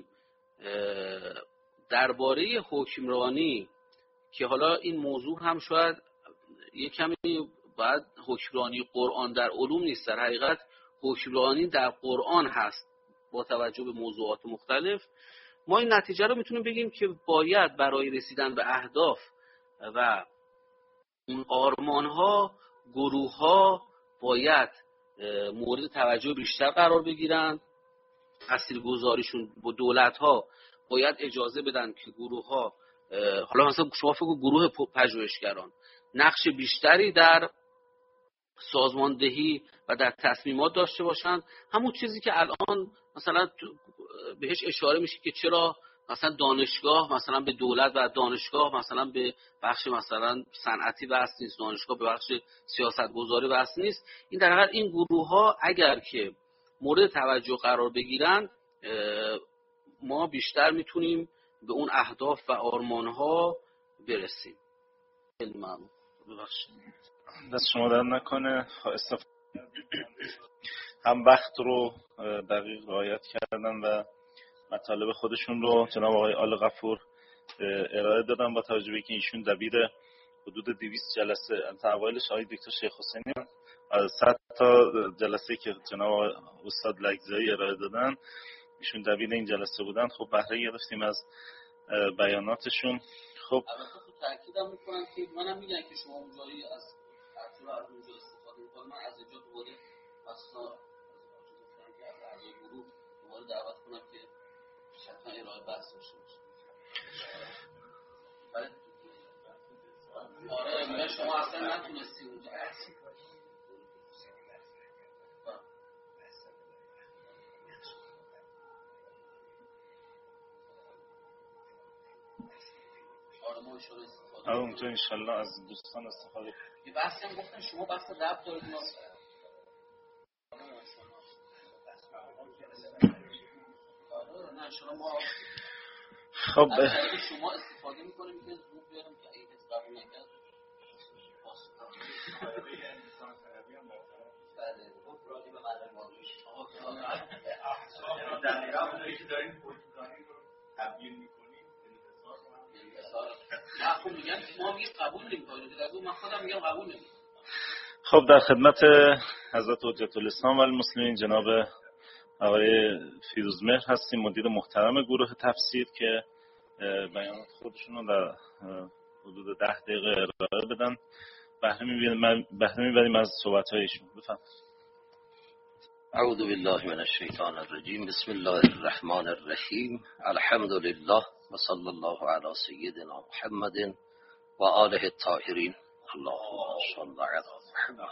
درباره حکمرانی، که حالا این موضوع هم شاید یک کمی بعد حکمرانی قرآن در علوم نیست، در حقیقت حکمرانی در قرآن هست با توجه به موضوعات مختلف، ما این نتیجه رو میتونیم بگیم که باید برای رسیدن به اهداف و اون آرمان‌ها گروه‌ها باید مورد توجه بیشتر قرار بگیرن. تاثیرگذاریشون با دولت‌ها باید اجازه بدن که گروه‌ها، حالا مثلا شما فکر گروه پژوهشگران نقش بیشتری در سازماندهی و در تصمیمات داشته باشند. همون چیزی که الان مثلا بهش اشاره میشه که چرا مثلا دانشگاه مثلا به دولت و دانشگاه مثلا به بخش مثلا صنعتی وصل نیست، دانشگاه به بخش سیاستگذاری وصل نیست. این در حقیقت این گروه ها اگر که مورد توجه قرار بگیرن، ما بیشتر میتونیم به اون اهداف و آرمان ها برسیم. خیلی ممنون. دست شما در نکنه. هم وقت رو دقیق رعایت کردن و مطالب خودشون رو جناب آقای آل غفور ارائه دادن، با توجه به اینکه ایشون دبیر حدود 200 جلسه اوایلش آقای دکتر شیخ حسینی از 100 تا جلسه که جناب استاد لگزایی ارائه دادن ایشون دبیر این جلسه بودن. خب بهره گرفتیم از بیاناتشون. خب تاکیدم میکنم که منم میگن که شما اونجایی از اونجا استفاده میکنید، من از اینجا دوباره اصلا از گروه دوباره دعوت کنم که شما ارائه بحث داشته باشید. آره شما اصلا نتونستی اونجا اونجا انشالله از دوستان استفاده کنید. یه بحثی هم گفتن شما بحث ربط دارید ما نه شما خب شما استفاده میکنیم که زود بیارم که اگه کسی قبول نکرد بله خب راجع به مدن واقعیش دقیقا اونایی که دارین پرتگانی رو تبیین میکنیم خب میگن ما میگه قبول نمیکنیم، من خودم میگم قبول نمیکنیم. خب در خدمت حضرت حجت الاسلام و المسلمین جناب آقای فیروزمهر هستیم، مدیر محترم گروه تفسیر، که بیانات خودشون رو در حدود 10 دقیقه ارائه بدن. بهره میبریم از صحبت‌های ایشون. بفرمایید. اعوذ بالله من الشیطان الرجیم. بسم الله الرحمن الرحیم. الحمد لله و صلی الله علی سیدنا محمد و آله الطاهرین. اللهم صل علی محمد.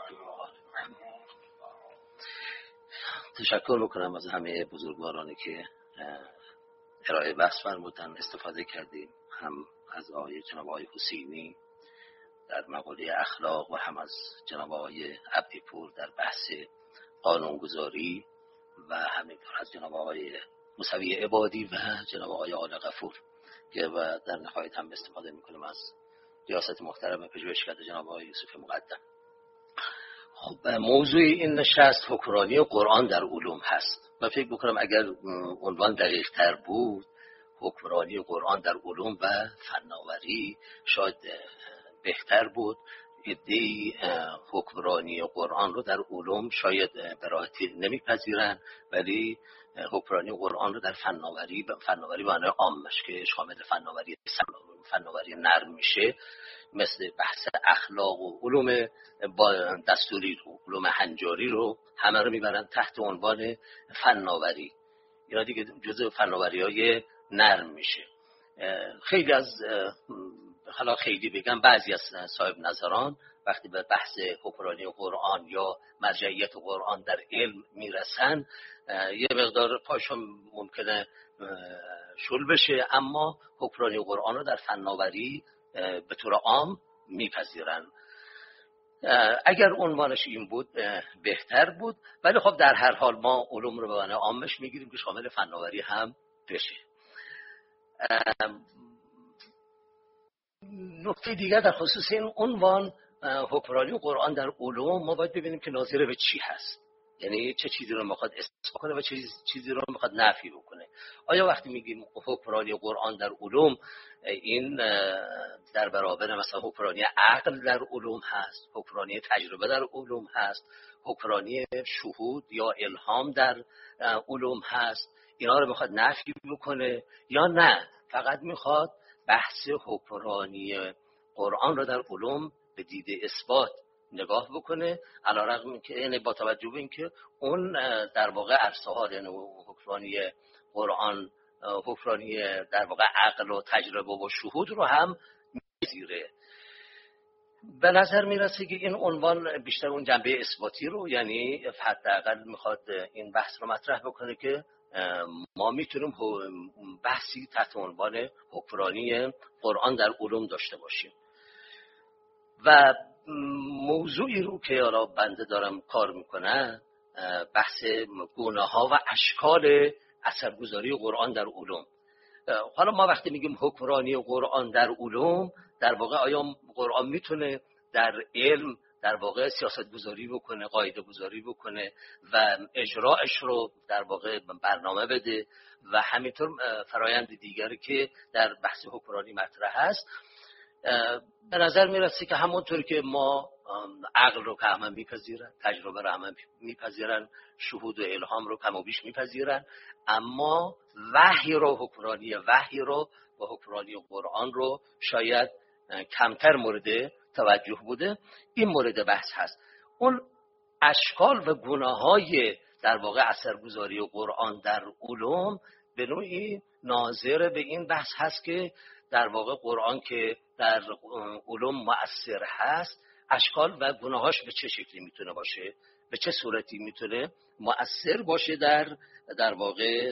تشکر میکنم از همه بزرگوارانی که ارائه بحث فرمودن، استفاده کردیم، هم از آقای جناب آقای حسینی در مقاله اخلاق و هم از جناب آقای عبدی‌پور در بحث قانونگذاری و همینطور از جناب آقای موسوی عبادی و جناب آقای آل غفور که و در نهایت هم استفاده میکنم از ریاست محترم پژوهشکده جناب آقای یوسف مقدم. خب موضوع این نشست حکمرانی قرآن در علوم هست. من فکر بکنم اگر عنوان دقیق تر بود حکمرانی قرآن در علوم و فناوری شاید بهتر بود، عده‌ای حکمرانی قرآن رو در علوم شاید به راحتی نمیپذیرن، ولی حکمرانی قرآن رو در فناوری به معنای عامش که شامل فناوری نرم میشه، مثل بحث اخلاق و علوم با دستوری رو، علوم هنجاری رو، همه رو میبرن تحت عنوان فناوری. اینا دیگه جزء فناوری‌های نرم میشه. خیلی از خیلی بگم بعضی از صاحب نظران وقتی به بحث حکمرانی قرآن یا مرجعیت قرآن در علم میرسن یه مقدار پاشون ممکنه شل بشه، اما حکمرانی قرآن رو در فناوری به طور عام میپذیرن. اگر عنوانش این بود بهتر بود، ولی خب در هر حال ما علوم رو به معنای عامش میگیریم که شامل فناوری هم بشه. نکته دیگر در خصوص این عنوان حکمرانی قرآن در علوم، ما باید ببینیم که ناظر به چی هست، یعنی چه چیزی رو میخواد اثبات کنه و چه چیزی رو میخواد نفی بکنه. آیا وقتی میگیم حکمرانی قرآن در علوم، این در برابر مثلا حکمرانی عقل در علوم هست، حکمرانی تجربه در علوم هست، حکمرانی شهود یا الهام در علوم هست، اینا رو میخواد نفی بکنه، یا نه فقط میخواد بحث حکمرانی قرآن رو در علوم به دید اثبات نگاه بکنه، علیرغم اینکه یعنی با توجه به اینکه اون در واقع عرصه ها، یعنی حکمرانی قرآن، حکمرانی در واقع عقل و تجربه و شهود رو هم می‌پذیره. به نظر میرسه که این عنوان بیشتر اون جنبه اثباتی رو، یعنی حداقل میخواد این بحث رو مطرح بکنه که ما میتونیم بحثی تحت عنوان حکمرانی قرآن در علوم داشته باشیم. و موضوعی رو که حالا بنده دارم کار میکنم بحث گونه ها و اشکال اثرگذاری قرآن در علوم. حالا ما وقتی میگیم حکمرانی قرآن در علوم، در واقع آیا قرآن میتونه در علم در واقع سیاست گذاری بکنه، قاعده گذاری بکنه و اجراش رو در واقع برنامه بده و همینطور فرایند دیگری که در بحث حکمرانی مطرح هست. به نظر میرسه که همونطور که ما عقل رو که همه میپذیرن، تجربه رو همه میپذیرن، شهود و الهام رو کم و بیش میپذیرن، اما وحی رو، حکمرانی وحی رو و حکمرانی قرآن رو شاید کمتر مورد توجه بوده. این مورد بحث هست. اون اشکال و گونه‌های در واقع اثرگذاری قرآن در علوم به نوعی ناظر به این بحث هست که در واقع قرآن که در علوم مؤثر هست، اشکال و گونه‌هاش به چه شکلی میتونه باشه، به چه صورتی میتونه مؤثر باشه در واقع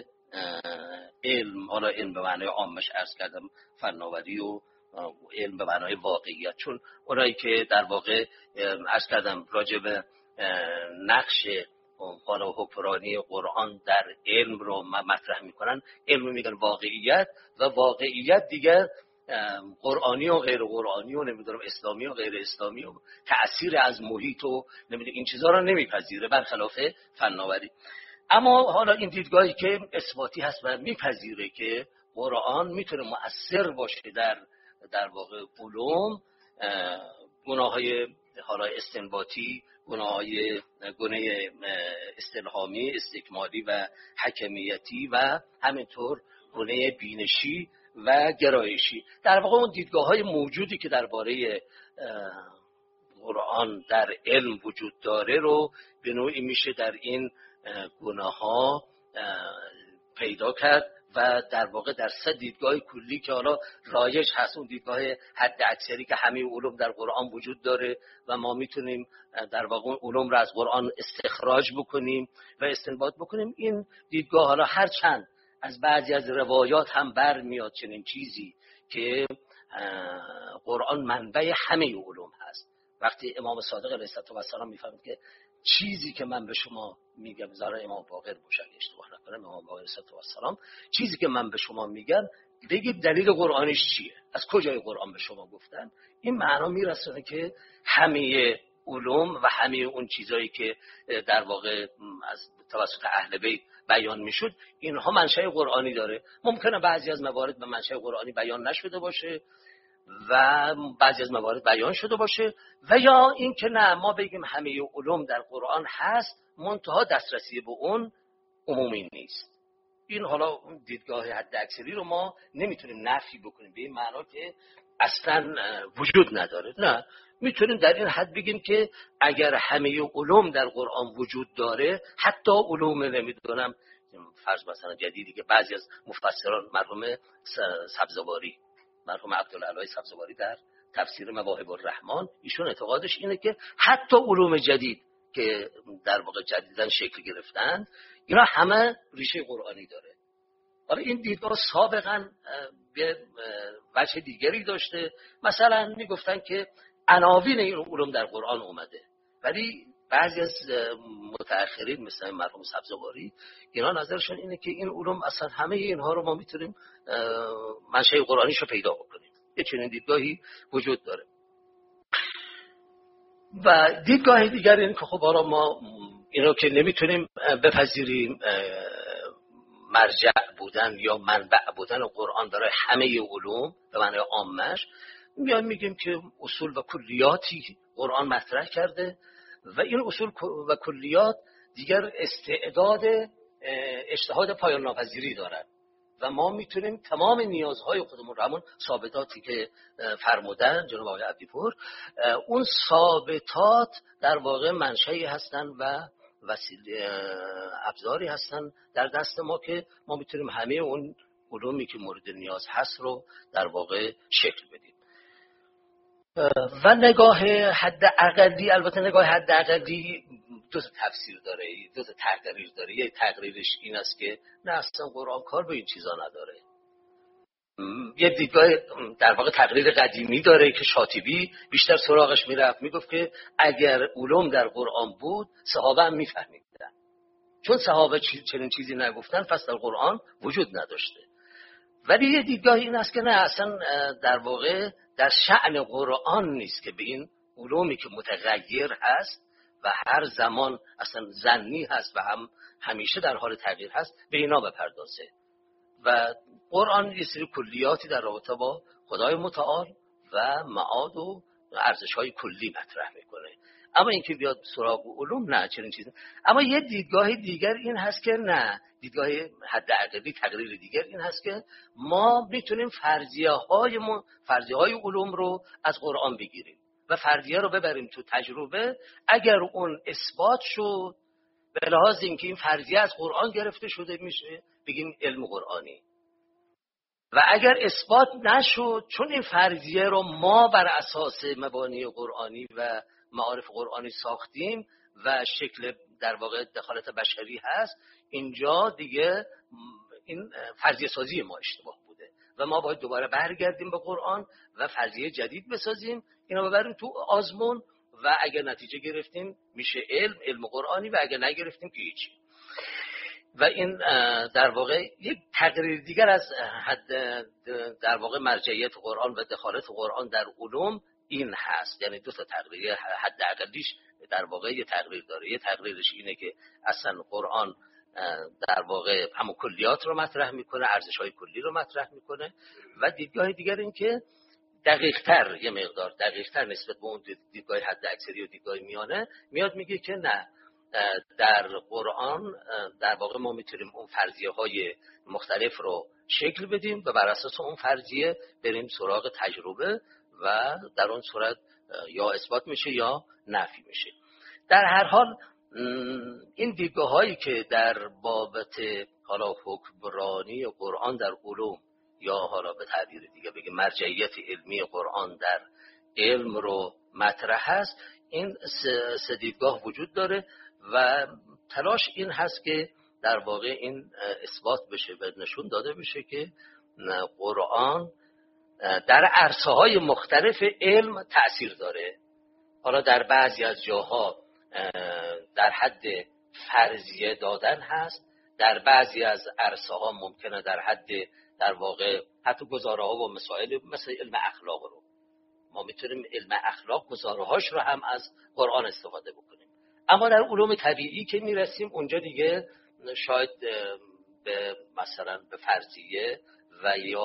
علم. حالا علم به معنای عامش عرض کردم، فناوری و علم به معنای واقعیت، چون اونایی که در واقع عرض کردم راجع به نقش حالا حکمرانی قرآن در علم رو مطرح میکنن، علم میگن واقعیت، و واقعیت دیگر قرآنی و غیر قرآنی و نمیدونم اسلامی و غیر اسلامی و تأثیر از محیط و نمیدونم این چیزها رو نمیپذیره، برخلاف فناوری. اما حالا این دیدگاهی که اثباتی هست و میپذیره که قرآن میتونه مؤثر باشه در واقع علوم، گناههای حالا استنباطی، گونه استلهامی، استکمالی و حکمیتی و همینطور گونه بینشی و گرایشی، در واقع اون دیدگاه‌های موجودی که درباره قرآن در علم وجود داره رو به نوعی میشه در این گونه‌ها پیدا کرد و در واقع در سه دیدگاه کلی که حالا رایج هست، اون دیدگاه حد اکثری که همه علوم در قرآن وجود داره و ما میتونیم در واقع اون علوم رو از قرآن استخراج بکنیم و استنباط بکنیم، این دیدگاه حالا هر چند از بعضی از روایات هم برمیاد چنین چیزی که قرآن منبع همه علوم هست. وقتی امام صادق علیه السلام میفهمید که چیزی که من به شما میگم، زارا امام باقر باشن اشتباه نکنم، امام باقر علیه السلام، چیزی که من به شما میگم بگید دلیل قرآنش چیه، از کجای قرآن به شما گفتن. این معنا میرسونه که همه علوم و همه اون چیزایی که در واقع از توسط اهل بیت بیان میشد، اینها منشأ قرآنی داره. ممکنه بعضی از موارد به منشأ قرآنی بیان نشده باشه، و بعضی از موارد بیان شده باشه، و یا این که نه ما بگیم همه علوم در قرآن هست منتها دسترسی به اون عمومی نیست. این حالا دیدگاه حد اکثری رو ما نمیتونیم نفی بکنیم به این معنا که اصلا وجود نداره. نه، میتونیم در این حد بگیم که اگر همه علوم در قرآن وجود داره، حتی علوم نمیدونم فرض مثلا جدیدی که بعضی از مفسران مرحوم سبزواری، مرحوم عبدالعلی سبزواری در تفسیر مواهب الرحمن، ایشون اعتقادش اینه که حتی علوم جدید که در واقع جدیدن شکل گرفتن اینا همه ریشه قرآنی داره. حالا این دیدگاه سابقا به وجه دیگری داشته، مثلا میگفتن که عناوین این علوم در قرآن اومده، ولی بعضی از متأخرین مثل مرحوم سبزواری اینا نظرشون اینه که این علوم اصلا همه اینها رو ما میتونیم منشأ قرآنیش رو پیدا بکنیم. یه چنین دیدگاهی وجود داره. و دیدگاه دیگر این که خب حالا ما اینو که نمیتونیم بپذیریم مرجع بودن یا منبع بودن قرآن برای همه علوم به معنی عامش، میگیم که اصول و کلیاتی قرآن مطرح کرده و این اصول و کلیات دیگر استعداد اجتهاد پایان ناپذیری دارن و ما میتونیم تمام نیازهای خودمون رو، همون ثابتاتی که فرمودن جناب آقای عبدی‌پور، اون ثابتات در واقع منشأی هستن و وسیله ابزاری هستن در دست ما که ما میتونیم همه اون علومی که مورد نیاز هست رو در واقع شکل بدیم. و نگاه حد اقلی، البته نگاه حد اقلی دو تا تفسیر داره، دو تا تقریر داره. یه تقریرش این است که نه اصلا قرآن کار به این چیزا نداره. یه دیدگاه در واقع تقریر قدیمی داره که شاطبی بیشتر سراغش میرفت، میگفت که اگر علوم در قرآن بود صحابه هم میفهمیدن، چون صحابه چنین چیزی نگفتن پس در قرآن وجود نداشته. ولی یه دیدگاه این است که نه اصلا در واقع در شأن قرآن نیست که به این علومی که متغیر هست و هر زمان اصلا ظنی هست و همیشه در حال تغییر هست به اینا بپردازه. و قرآن یه سری کلیاتی در رابطه با خدای متعال و معاد و ارزش‌های کلی مطرح میکنه. اما اینکه بیاد سراغ علوم نه چنین چیزی. اما یه دیدگاه دیگر این هست که نه، دیدگاه حد اقلی تقریر دیگر این هست که ما میتونیم فرضیه‌های علوم رو از قرآن بگیریم و فرضیه رو ببریم تو تجربه. اگر اون اثبات شد به لحاظ اینکه این فرضیه از قرآن گرفته شده میشه بگیم علم قرآنی، و اگر اثبات نشد چون این فرضیه رو ما بر اساس مبانی قرآنی و معارف قرآنی ساختیم و شکل در واقع دخالت بشری هست، اینجا دیگه این فرضیه سازی ما اشتباه بوده و ما باید دوباره برگردیم به قرآن و فرضیه جدید بسازیم، اینا ببریم تو آزمون و اگر نتیجه گرفتیم میشه علم قرآنی و اگر نگرفتیم که هیچی. و این در واقع یک تقریر دیگر از حد در واقع مرجعیت قرآن و دخالت قرآن در علوم این هست. یعنی دو تا تقریر، حد اقلیش در واقع یه تقریر داره. یه تقریرش اینه که اصلا قرآن در واقع همون کلیات رو مطرح میکنه، ارزش‌های کلی رو مطرح میکنه، و دیدگاه دیگر این که دقیق‌تر، یه مقدار دقیق‌تر نسبت به اون دیدگاه حد اکثری و دیدگاه میانه میاد میگه که نه، در قرآن در واقع ما میتونیم اون فرضیه‌های مختلف رو شکل بدیم و بر اساس اون فرضیه بریم سراغ تجربه و در اون صورت یا اثبات میشه یا نفی میشه. در هر حال این دیدگاه‌هایی که در بابت حالا حکمرانی قرآن در علوم یا حالا به تعبیر دیگه بگه مرجعیت علمی قرآن در علم رو مطرح هست، این سه دیدگاه وجود داره و تلاش این هست که در واقع این اثبات بشه و نشون داده بشه که قرآن در عرصه‌های مختلف علم تأثیر داره. حالا در بعضی از جاها در حد فرضیه دادن هست، در بعضی از عرصه‌ها ممکنه در حد در واقع حتی گزاره‌ها و مسائل مثل علم اخلاق رو ما میتونیم علم اخلاق گزاره‌هاش رو هم از قرآن استفاده بکنیم. اما در علوم طبیعی که میرسیم اونجا دیگه شاید به مثلا به فرضیه و یا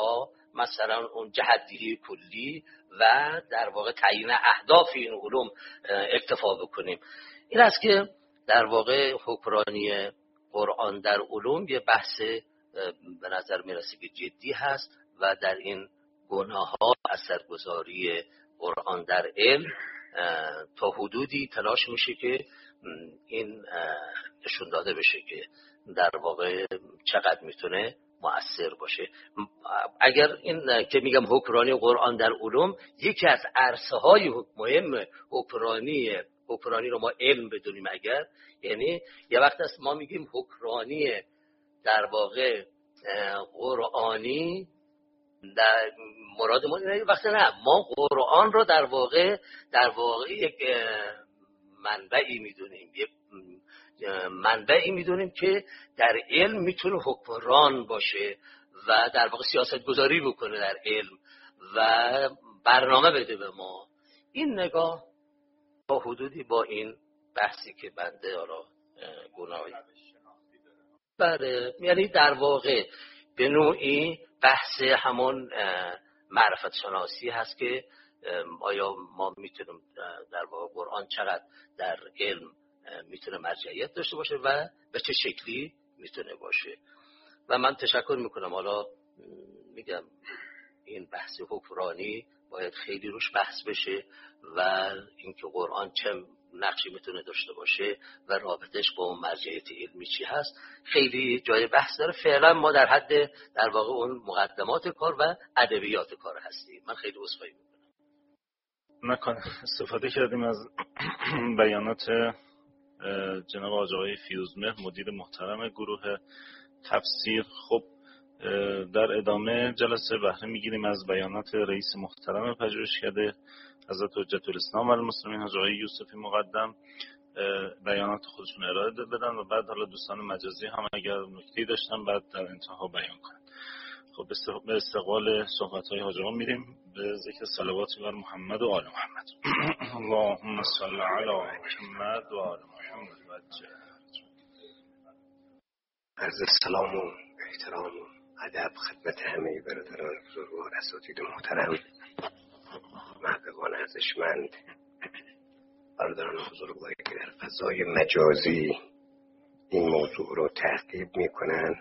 مثلا اون جهت‌دهی کلی و در واقع تعیین اهداف این علوم اکتفا بکنیم. این است که در واقع حکمرانی قرآن در علوم یه بحث به نظر میرسه که جدی هست و در این گناه‌ها اثرگذاری قرآن در علم تا حدودی تلاش میشه که این نشون داده بشه که در واقع چقدر میتونه مؤثر باشه. اگر این که میگم حکمرانی قرآن در علوم یکی از عرصه‌های مهم حکمرانی رو ما علم بدونیم، اگر یعنی یه وقت است ما میگیم حکمرانی در واقع قرآنی، در مراد ما اینه، وقت نه، ما قرآن رو در واقع یک منبعی میدونیم، یک منبعی میدونیم که در علم میتونه حکمران باشه و در واقع سیاست گذاری بکنه در علم و برنامه بده به ما. این نگاه با حدودی با این بحثی که بنده حالا گناهی بله، یعنی در واقع به نوعی بحث همون معرفت شناسی هست که آیا ما میتونیم در واقع قرآن چقدر در علم میتونه مرجعیت داشته باشه و به چه شکلی میتونه باشه. و من تشکر میکنم. حالا میگم این بحث حکمرانی باید خیلی روش بحث بشه و اینکه قرآن چه نقشی میتونه داشته باشه و رابطش با اون مرجعیت علمی چی هست خیلی جای بحث داره. فعلا ما در حد در واقع اون مقدمات کار و ادبیات کار هستیم. من خیلی عذرخواهی میکنم. استفاده کردیم از بیانات جناب آقای فیروزمهر مدیر محترم گروه تفسیر. خب در ادامه جلسه بهره میگیریم از بیانات رئیس محترم پژوهشکده حضرت حجت الاسلام و المسلمین حاج آقای یوسفی مقدم بیانات خودشون ارائه بدن و بعد حالا دوستان مجازی هم اگر نکته‌ای داشتن بعد در انتها بیان کنن. خب به استقبال صحبت‌های حاج آقا میریم به ذکر صلواتی بر محمد و آل محمد. اللهم صل علی محمد و آل محمد و عرض سلام و احترام و ادب خدمت همه برادران بزرگوار اساتید محترم، محققان ارزشمند، برادران بزرگواری که در فضای مجازی این موضوع رو تعقیب میکنن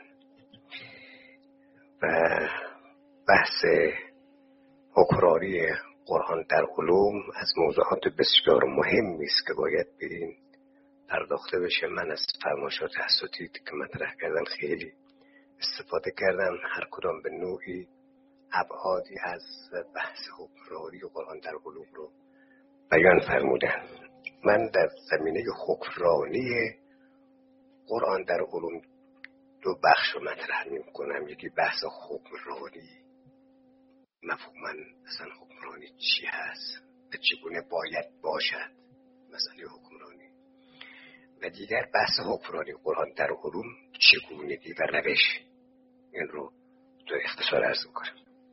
و بحث حکمرانی قرآن در علوم از موضوعات بسیار مهمی است که باید بریم پرداخته بشه. من از فرمایشات اساتید که مطرح کردن خیلی استفاده کردم، هر کدام به نوعی ابعادی از بحث حکمرانی قرآن در علوم رو بیان فرمودن. من در زمینه حکمرانی قرآن در علوم دو بخش رو مطرح می کنم. یکی بحث حکمرانی، مفهوماً اصلا حکمرانی چی هست و چگونه باید باشد، مسئله حکمرانی، و دیگر بحث حکمرانی قرآن در علوم چگونگی و روش. این رو در اختصار عرض میکنم.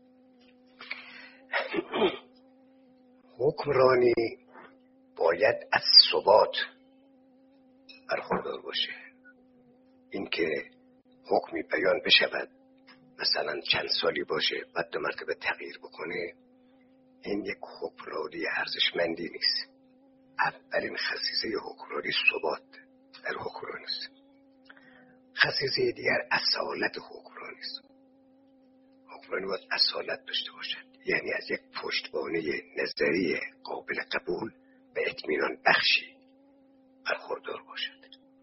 حکمرانی باید از ثبات برخوردار باشه. اینکه حکمی بیان بشود مثلا چند سالی باشه بعد دو مرتبه تغییر بکنه، این یک حکمرانی ارزشمندی نیست. اولین خصیصه حکمرانی ثبات در حکمرانی است. خصیصه دیگر اصالت حکمرانی است. حکمرانی باید اصالت داشته باشد، یعنی از یک پشتوانه نظری قابل قبول و اطمینان بخشی برخوردار باشد.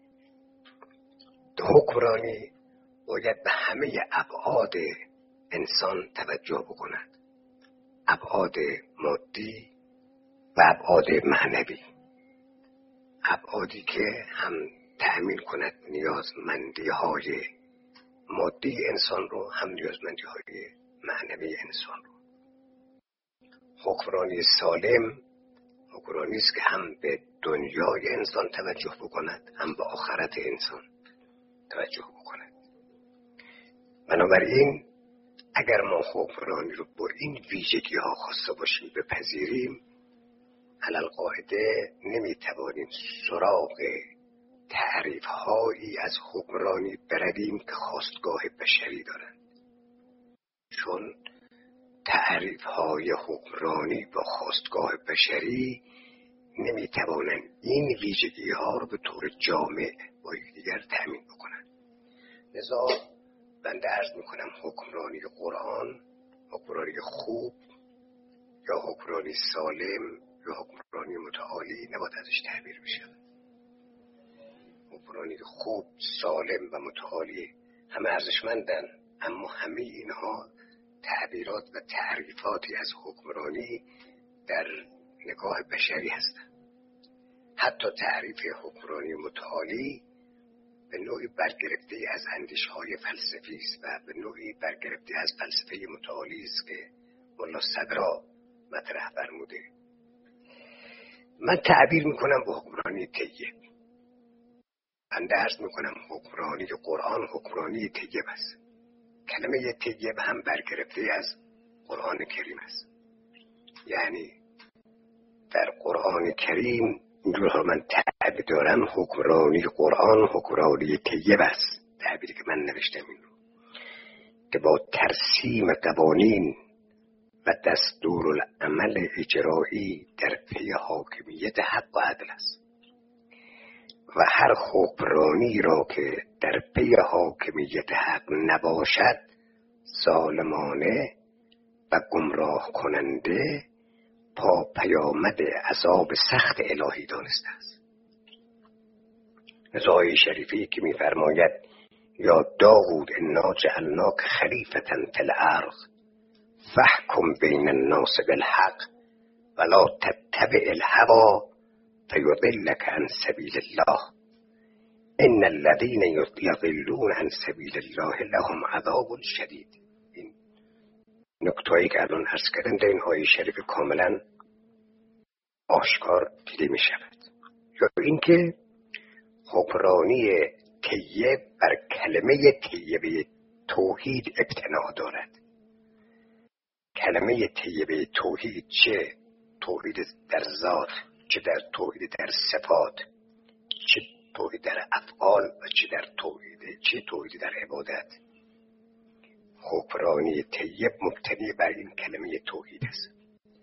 حکمرانی باید به همه ابعاد انسان توجه بکند، ابعاد مادی و ابعاد معنوی، ابعادی که هم تأمین کند نیازمندی های مادی انسان رو، هم نیازمندی های معنوی انسان رو. حکمرانی سالم حکمرانی است که هم به دنیای انسان توجه بکند، هم به آخرت انسان توجه بکند. بنابراین اگر ما حکمرانی رو با این ویژگی ها خواسته باشیم بپذیریم، علل قاعده نمیتوانیم سراغ تعریف هایی از حکمرانی برویم که خواستگاه بشری دارند، چون تعریف‌های حکمرانی با خواستگاه بشری نمی‌توانند این ویژگی‌ها رو به طور جامع با یکدیگر تأمین بکنند. لذا بنده عرض می‌کنم حکمرانی قرآن، حکمرانی خوب یا حکمرانی سالم یا حکمرانی متعالی نباید ازش تعبیر بشه. حکمرانی خوب، سالم و متعالی همه ارزشمندن، اما همه اینها تعبیرات و تعریفاتی از حکمرانی در نگاه بشری هستند. حتی تعریف حکمرانی متعالی به نوعی برگرفته از اندیشه‌های فلسفی است و به نوعی برگرفته از فلسفه متعالی است که ملا صدرا مطرح فرموده. من تعبیر میکنم به حکمرانی طیب. بنده عرض میکنم حکمرانی قرآن حکمرانی طیب است. کلمه طیب هم برگرفته از قرآن کریم است. یعنی در قرآن کریم اینجور ها من تعبیر دارم، حکمرانی قرآن حکمرانی طیب است. تعبیری که من نوشتم این رو که با ترسیم قوانین و دستورالعمل اجرایی در پی حاکمیت حق و عدل است و هر حکمرانی را که در پی حاکمیت حق نباشد ظالمانه و گمراه کننده پا پیامد عذاب سخت الهی دانسته است. آیه شریفی که می‌فرماید یا داوود انا جعلناک خلیفة فی الارض فاحکم بین الناس بالحق ولا تتبع الهوى فیضلک عن سبیل الله ان الذین یضلون عن سبیل الله لهم عذاب شدید. این نکته‌ای که الان عرض کردم در این آیه شریف کاملا آشکار دیده می شود. یا اینکه حکمرانی طیب بر کلمه طیبه توحید ابتنا دارد. کلمه طیبه توحید چه توحید در ذات، چه در توحید در صفات، چه توحید در افعال و چه توحید در عبادت. حکمرانی طیب مبتنی بر این کلمه توحید است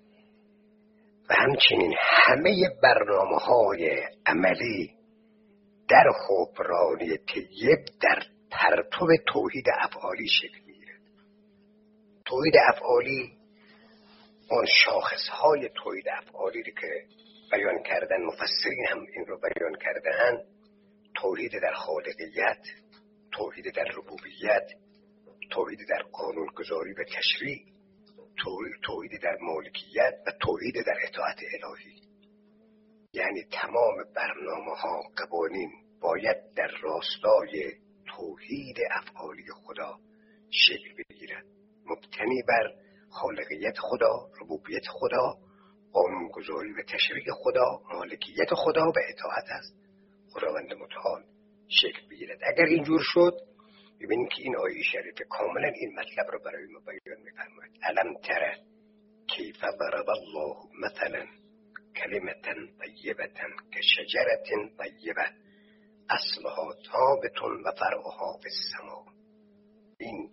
و همچنین همه برنامه‌های عملی در حکمرانی طیب در پرتو توحید افعالی شکل می‌گیرد. توحید افعالی اون شاخص‌های توحید افعالی که بیان کردن مفسرین هم این رو بیان کردن، توحید در خالقیت، توحید در ربوبیت، توحید در قانونگذاری و تشریع، توحید در مالکیت و توحید در اطاعت الهی. یعنی تمام برنامه‌ها قوانین باید در راستای توحید افعالی خدا شکل بگیرد، مبتنی بر خالقیت خدا، ربوبیت خدا، قانونگذاری و تشریع خدا، مالکیت خدا و اطاعت از خداوند متعال شکل بگیرد. اگر اینجور شد ببینید که این آیه شریف کاملا این مطلب رو برای ما بیان می‌فرماید. الم تر کیف ضرب الله مثلا کلمة طیبة کشجرة طیبة اصلها ثابت و فرعها فی السماء. این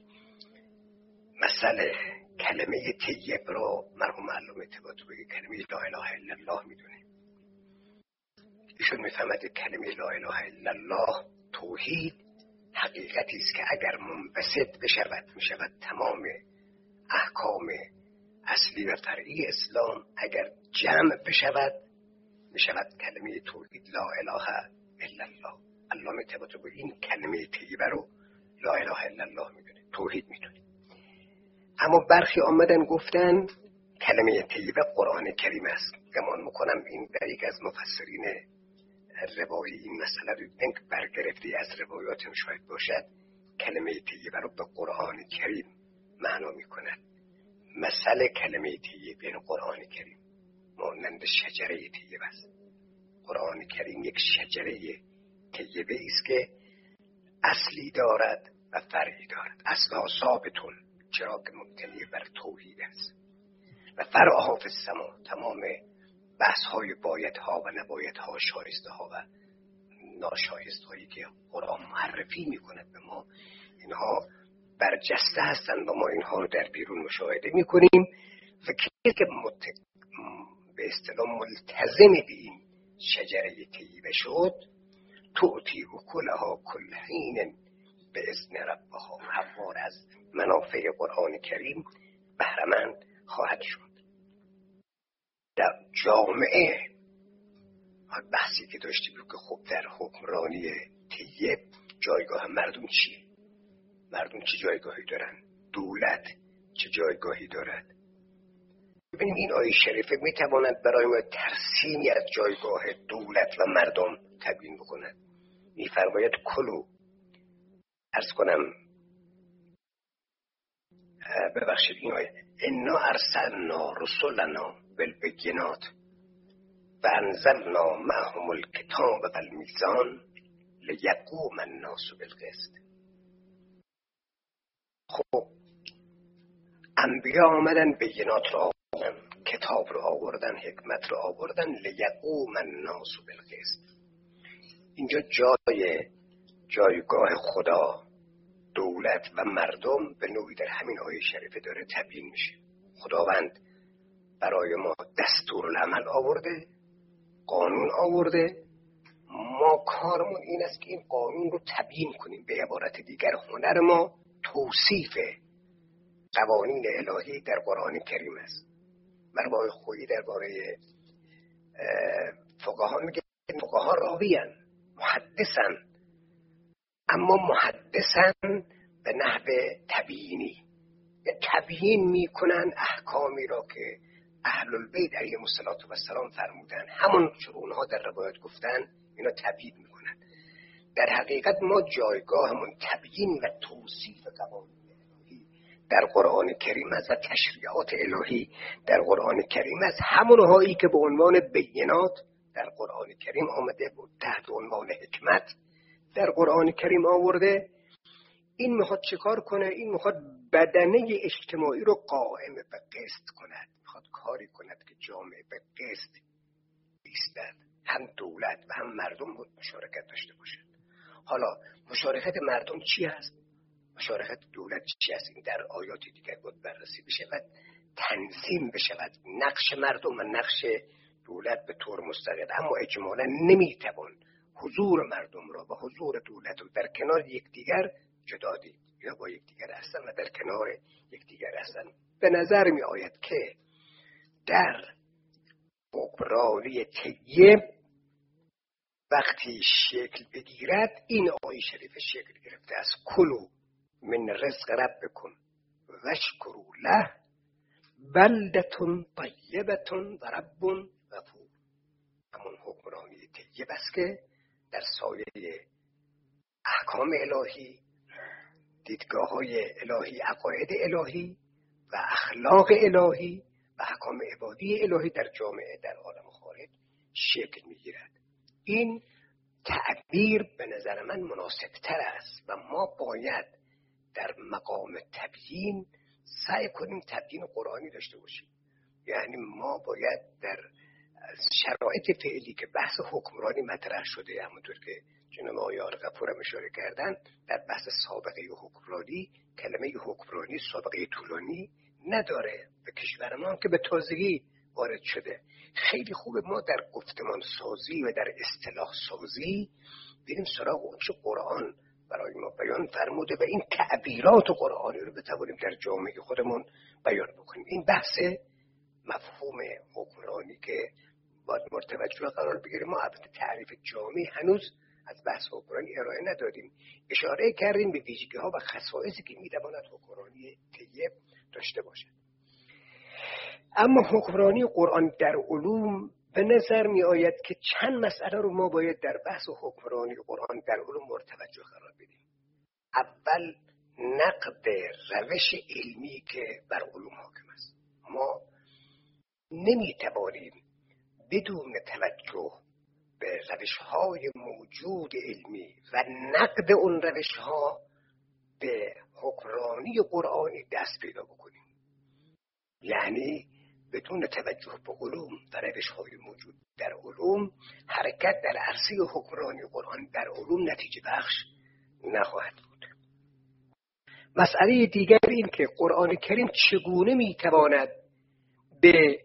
مسئله کلمه طیب رو مرحوم علامه طباطبایی کلمه لا اله الا الله میدونه. ایشون میفهمد کلمه لا اله الا الله توحید حقیقتی است که اگر منبسط بشود میشود تمام احکام اصلی و فرعی اسلام اگر جمع بشود میشود کلمه توحید لا اله الا الله. علامه طباطبایی این کلمه طیبه رو لا اله الا الله میدونه، توحید میدونه. اما برخی آمدن گفتن کلمه طیبه قرآن کریم است. گمان میکنم این در یک از مفسرین روایی این مسئله رو دیدن که برگرفته از روایات شاید باشد کلمه طیبه رو به قرآن کریم معنا میکند. مثل کلمه طیب یعنی قرآن کریم مانند شجره طیب است. قرآن کریم یک شجره طیبه است که اصلی دارد و فرعی دارد. اصلها ثابتون، چرا که مبتنی بر توحید است، و فرعها فی السماء، تمام بحث‌های بایدها و نبایدها، شایسته‌ها و ناشایستهایی که قرآن معرفی می‌کند به ما، اینها برجسته هستند و ما اینها رو در بیرون مشاهده میکنیم و کسی که به اصطلاح ملتزم به این شجره طیبه شد، تؤتی اکلها کل حین به اذن ربها، همواره از منافع قرآن کریم بهره‌مند خواهد شد. در جامعه بحثی که داشتیم که خب در حکمرانی طیب جایگاه مردم چیه؟ مردم چه جایگاهی دارن؟ دولت چه جایگاهی دارد؟ ببینیم این آیه شریفه میتواند برای ما ترسیمی از جایگاه دولت و مردم تبیین بکند. میفرماید کلو، عرض کنم ببخشید این آیه، انا ارسلنا رسولنا بالبینات و انزلنا معهم الکتاب والمیزان لیقوم الناس بالقسط. خب انبیا آمدن بینات رو آوردن، کتاب رو آوردن، حکمت رو آوردن، لیقوم الناس بالقسط. اینجا جایگاه خدا، دولت و مردم به نوعی در همین آیه شریفه داره تبیین میشه. خداوند برای ما دستورالعمل آورده، قانون آورده، ما کارمون این است که این قانون رو تبیین کنیم. به عبارت دیگر هنر ما توصیف قوانین الهی در قرآن کریم است. مرحبا خویی درباره فقها میگه فقها راویان محدثن، اما محدثن به نحو تبیینی، تبیین میکنن احکامی را که اهل البیت علیهم السلام فرمودن، همون چون اونها در روایت گفتن اینا تبیین میکنن. در حقیقت ما جایگاهمون تبیین و توصیف قوانین الهی در قرآن کریم است و تشریعات الهی در قرآن کریم است، همونهایی که به عنوان بینات در قرآن کریم آمده بود، تحت عنوان حکمت در قرآن کریم آورده. این میخواد چیکار کنه؟ این میخواد بدنه اجتماعی رو قائم به قسط کند، میخواد کاری کند که جامعه به قسط ایستد، هم دولت و هم مردم مشارکت داشته باشند. حالا مشارکت مردم چی هست؟ مشارکت دولت چی هست؟ این در آیات دیگر بود بررسی بشود، تنظیم بشود نقش مردم و نقش دولت به طور مستقل. اما اجمالا نمیتوان حضور مردم را و حضور دولت رو در کنار یکدیگر جدا دید، یا با یکدیگر هستن و در کنار یکدیگر هستن. به نظر می آید که در حکمرانی طیب وقتی شکل بگیرد، این آیه شریف شکل گرفته از کلوا من رزق ربکم واشکروا له بلدة طیبة و رب غفور. همون حکمرانی طیب است که در سایه احکام الهی، دیدگاه‌های الهی، عقاید الهی و اخلاق الهی و احکام عبادی الهی در جامعه در عالم خارج شکل می‌گیرد. این تعبیر به نظر من مناسب‌تر است و ما باید در مقام تبیین سعی کنیم تبیین قرآنی داشته باشیم. یعنی ما باید در شرایط فعلی که بحث حکمرانی مطرح شده، همونطور که جناب آقای غفور هم اشاره کردن، در بحث سابقه حکمرانی، کلمه حکمرانی سابقه طولانی نداره. به کشور ما که به تازگی وارد شده. خیلی خوبه ما در گفتمان سازی و در اصطلاح سازی بریم سراغ اون چه قرآن برای ما بیان فرموده و این تعبیرات قرآنی رو بتوانیم در جامعه خودمون بیان بکنیم. این بحث مفهوم حکمرانی که باید مرتوجه قرار بگیره. ما البته تعریف جامعی هنوز از بحث حکمرانی ارائه ندادیم، اشاره کردیم به ویژگی‌ها و خصایصی که می‌تواند حکمرانی طیب داشته باشد. اما حکمرانی قرآن در علوم به نظر می آید که چند مسئله رو ما باید در بحث حکمرانی قرآن در علوم مرتوجه قرار بدیم. اول، نقد روش علمی که بر علوم حاکم است. ما نمی‌توانیم بدون توجه به روش‌های موجود علمی و نقد اون روش‌ها به حکمرانی قرآنی دست پیدا بکنیم. یعنی بدون توجه به علوم و روش‌های موجود در علوم، حرکت در عرصه حکمرانی قرآن در علوم نتیجه بخش نخواهد بود. مسئله دیگر این که قرآن کریم چگونه میتواند به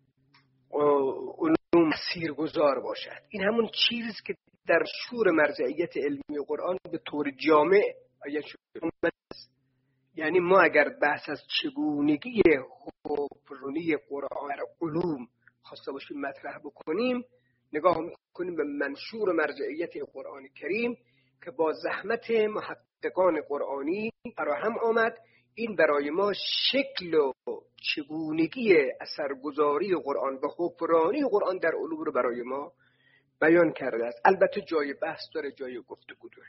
علوم تاثیرگذار باشد. این همون چیزی که در شور مرجعیت علمی قرآن به طور جامع آیت شده است. یعنی ما اگر بحث از چگونگی حکمرانی قرآن علوم خواسته باشیم مطرح بکنیم، نگاه میکنیم به منشور مرجعیت قرآن کریم که با زحمت محققان قرآنی فراهم آمد. این برای ما شکل و چگونگی اثرگذاری قرآن و حکمرانی قرآن در علوم رو برای ما بیان کرده است. البته جای بحث داره، جای گفتگو داره.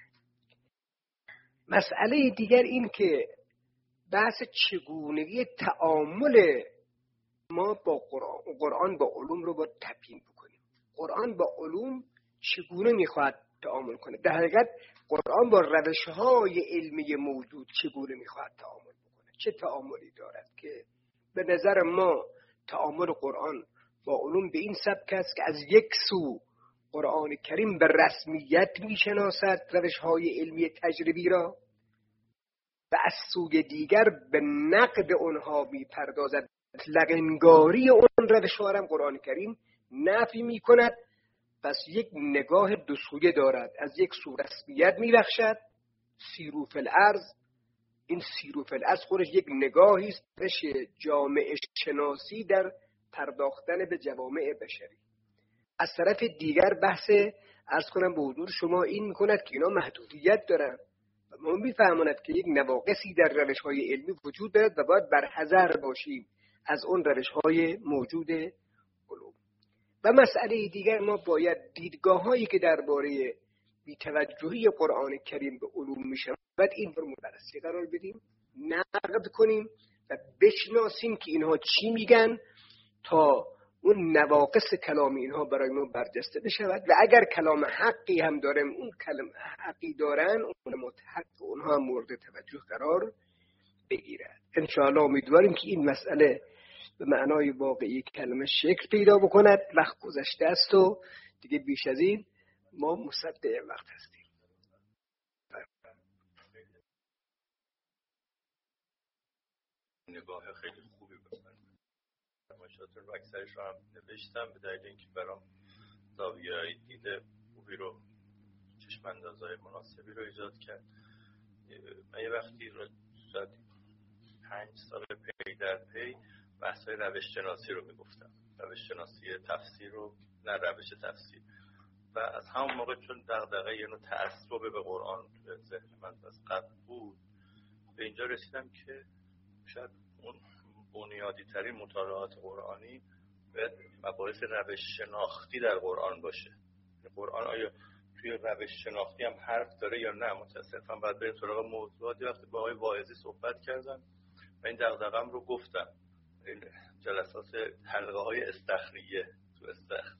مسئله دیگر این که بحث چگونگی تعامل ما با قرآن با علوم رو باید تبیین بکنیم. قرآن با علوم چگونه میخواد تعامل کنه؟ در حقیقت قرآن با روش‌های علمی موجود چگونه میخواد تعامل بکنه؟ چه تعاملی دارد که به نظر ما تعامل قرآن با علوم به این سبک است که از یک سو قرآن کریم به رسمیت میشناسد روش‌های علمی تجربی را و از سوی دیگر به نقد آنها میپردازد. لغنگاری اون روش‌ها را قرآن کریم نفی میکند. پس یک نگاه دو سویه دارد. از یک سو رسمیت میبخشد، سیرو فی الارض. این سیرو فی الارض خودش یک نگاهی است، جامعه شناسی در پرداختن به جوامع بشری. از طرف دیگر بحث عرض کنم به حضور شما این میکند که اینا محدودیت دارن و ما میفهماند که یک نواقصی در روش‌های علمی وجود دارد و باید برحذر باشیم از اون روش‌های موجود علوم. و مسئله دیگر ما باید دیدگاه‌هایی که درباره بی‌توجهی قرآن کریم به علوم میشود این رو بررسی قرار بدیم، نقد کنیم و بشناسیم که اینها چی میگن تا اون نواقص کلام اینها برای ما برجسته بشود و اگر کلام حقی هم دارن، اون کلام حقی دارن، اون متحق اونها مورد توجه قرار بگیرد. انشاءالله امیدواریم که این مسئله به معنای واقعی کلمه شکل پیدا بکند. وقت گذشته است و دیگه بیش از این ما مصدق وقت هستیم. نگاه خیلی خوبی بکنم. فرمایشاتون رو اکثرش رو هم نوشتم به دلیل اینکه برام زاویه‌های دید خوبی رو، چشم‌اندازهای مناسبی رو ایجاد کرد. من یه وقتی رو شاید 5 سال پی در پی بحث‌های روش شناسی رو میگفتم، روش شناسی تفسیر رو، نه روش تفسیر. و از همون موقع چون دغدغه یه نوع تعصب به قرآن تو ذهن من از قبل بود، به اینجا رسیدم که شاید اون بنیادی ترین مطالعات قرآنی باید مباحث روش شناختی در قرآن باشه. قرآن آیا توی روش شناختی هم حرف داره یا نه؟ متاسفم باید بریم سراغ موضوعاتی. وقتی با آقای واعظی صحبت کردم و این دغدغه‌ام رو گفتم، این جلسات حلقه های استخریه تو استخر،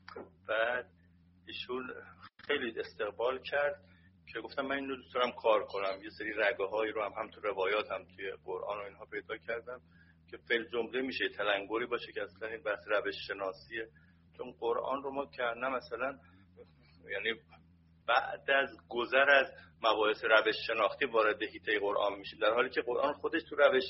بعد ایشون خیلی استقبال کرد که گفتم من اینو دوست دارم کار کنم. یه سری رگه هایی رو هم تو روایات هم توی قرآن و اینها پیدا کردم که فعل جمله میشه تلنگری باشه که اصلا این بحث روش شناسیه. چون قرآن رو ما کنه مثلا یعنی بعد از گذر از مباحث روش شناختی وارد حیطه قرآن میشه، در حالی که قرآن خودش تو روش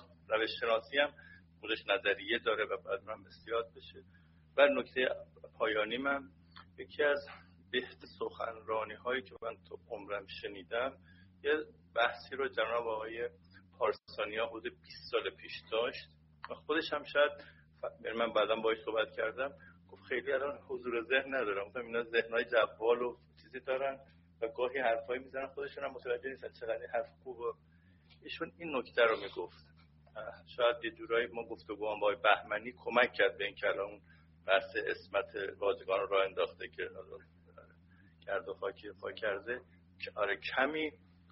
شناسی هم خودش نظریه داره و باید من بسیار بشه. و نکته پایانی من، یکی از بهترین سخنرانی هایی که من تو عمرم شنیدم یه بحثی رو جناب آقای پارسانیا حدود 20 سال پیش داشت و خودش هم شاید من بعداً باهاش صحبت کردم، گفت خیلی الان حضور ذهن ندارم. گفتم اینا ذهنای جوال و چیزی دارن و گاهی حرفایی میزنن خودشون هم متوجه نیستن چقدر حرف خوبه. ایشون این نکته رو میگفت. شاید یه جورایی ما گفتگوام با بهمنی کمک کرد به این که الان بحث اسمت واژگان رو راه انداخته که کرد و خاکی فا کرده که آره کمی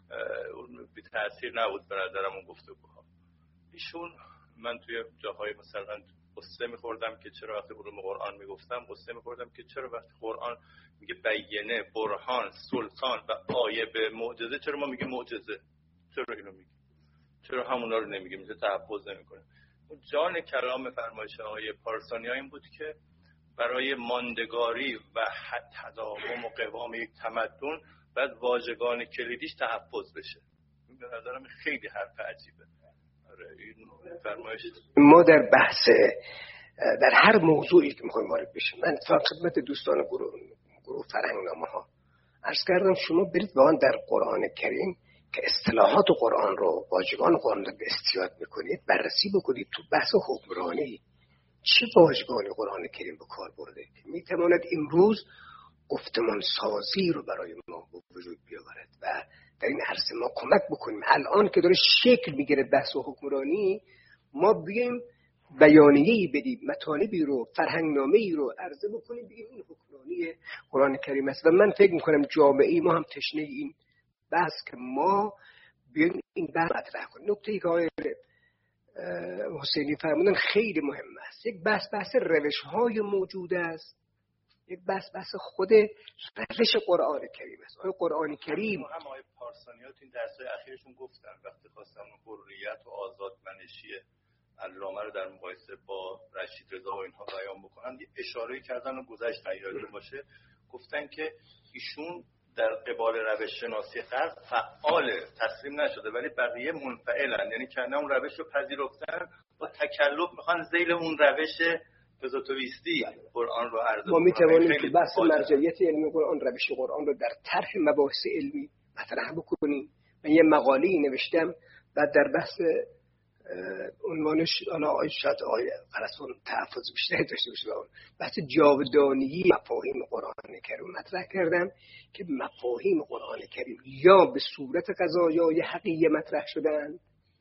اون بی تأثیر نبود به نظرم اون گفتگوها. ایشون من توی جاهای مثلا قصه میخوردم که چرا وقتی علوم قرآن میگفتم قصه میخوردم که چرا وقتی قرآن میگه بیینه، برهان، سلطان و آیه به معجزه، چرا ما میگیم معجزه؟ چرا اینو میگیم؟ چرا همونا رو نمیگیم؟ میشه تحفظ نمیکنه. اون جان کلام فرمایش آقای پارسانی این بود که برای ماندگاری و تداوم و قوام یک تمدن باید واژگان کلیدیش تحفظ بشه. به نظرم خیلی حرف عجیبه. آره این فرمایش ما در بحث در هر موضوعی که میخوایم وارد بشیم، من خدمت دوستان گروه فرهنگنامه ها عرض کردم شما برید واقعا در قرآن کریم که اصطلاحات قرآن رو، واژگان قرآن رو استیاد میکنید، بررسی بکنید تو بحث حکمرانی چه واژگان قرآن کریم به کار برده که میتواند امروز گفتمان سازی رو برای ما به وجود بیاورد و در این عرصه ما کمک بکنیم. الان که داره شکل میگیره بحث حکمرانی، ما بیایم بیانیه‌ای بدیم، مطالبی رو، فرهنگنامه‌ای رو عرضه بکنیم، بگیم این حکمرانی قرآن کریم است. و من فکر میکنم جامعه ما هم تشنه این بحث که ما بیایم این بحث مطرح کنیم. نکته‌ای که آقای حسینی فرمودن خیلی مهم است. یک بحث روش‌های موجود است، یک بحث خود روش قرآن کریم است. آیا قرآن کریم هم آقای پارسانیات این درس‌های اخیرشون گفتن وقتی خواستن حریت و آزادمنشی علامه رو در مقایسه با رشید رضا و اینها بیان بکنن، یه اشاره‌ای کردن و گذشت یادتون باشه گفتن که ایشون در قبال روش شناسی غرب فعال تسلیم نشده ولی بقیه منفعلن، یعنی که اون روش رو پذیرفتن با تکلف میخوان ذیل اون روش پزوتویستی قرآن رو عرضه ما میتوانیم که بحث مرجعیت علمی قرآن، روش قرآن رو در طرح مباحث علمی مطرح بکنیم. من یه مقاله‌ای نوشتم و در بحث عنوانش حالا شاید آقای فرسون تحفظ بیشتری داشته باشه، بحث جاودانگی مفاهیم قرآن کریم مطرح کردم که مفاهیم قرآن کریم یا به صورت قضایای حقیقی مطرح شدن،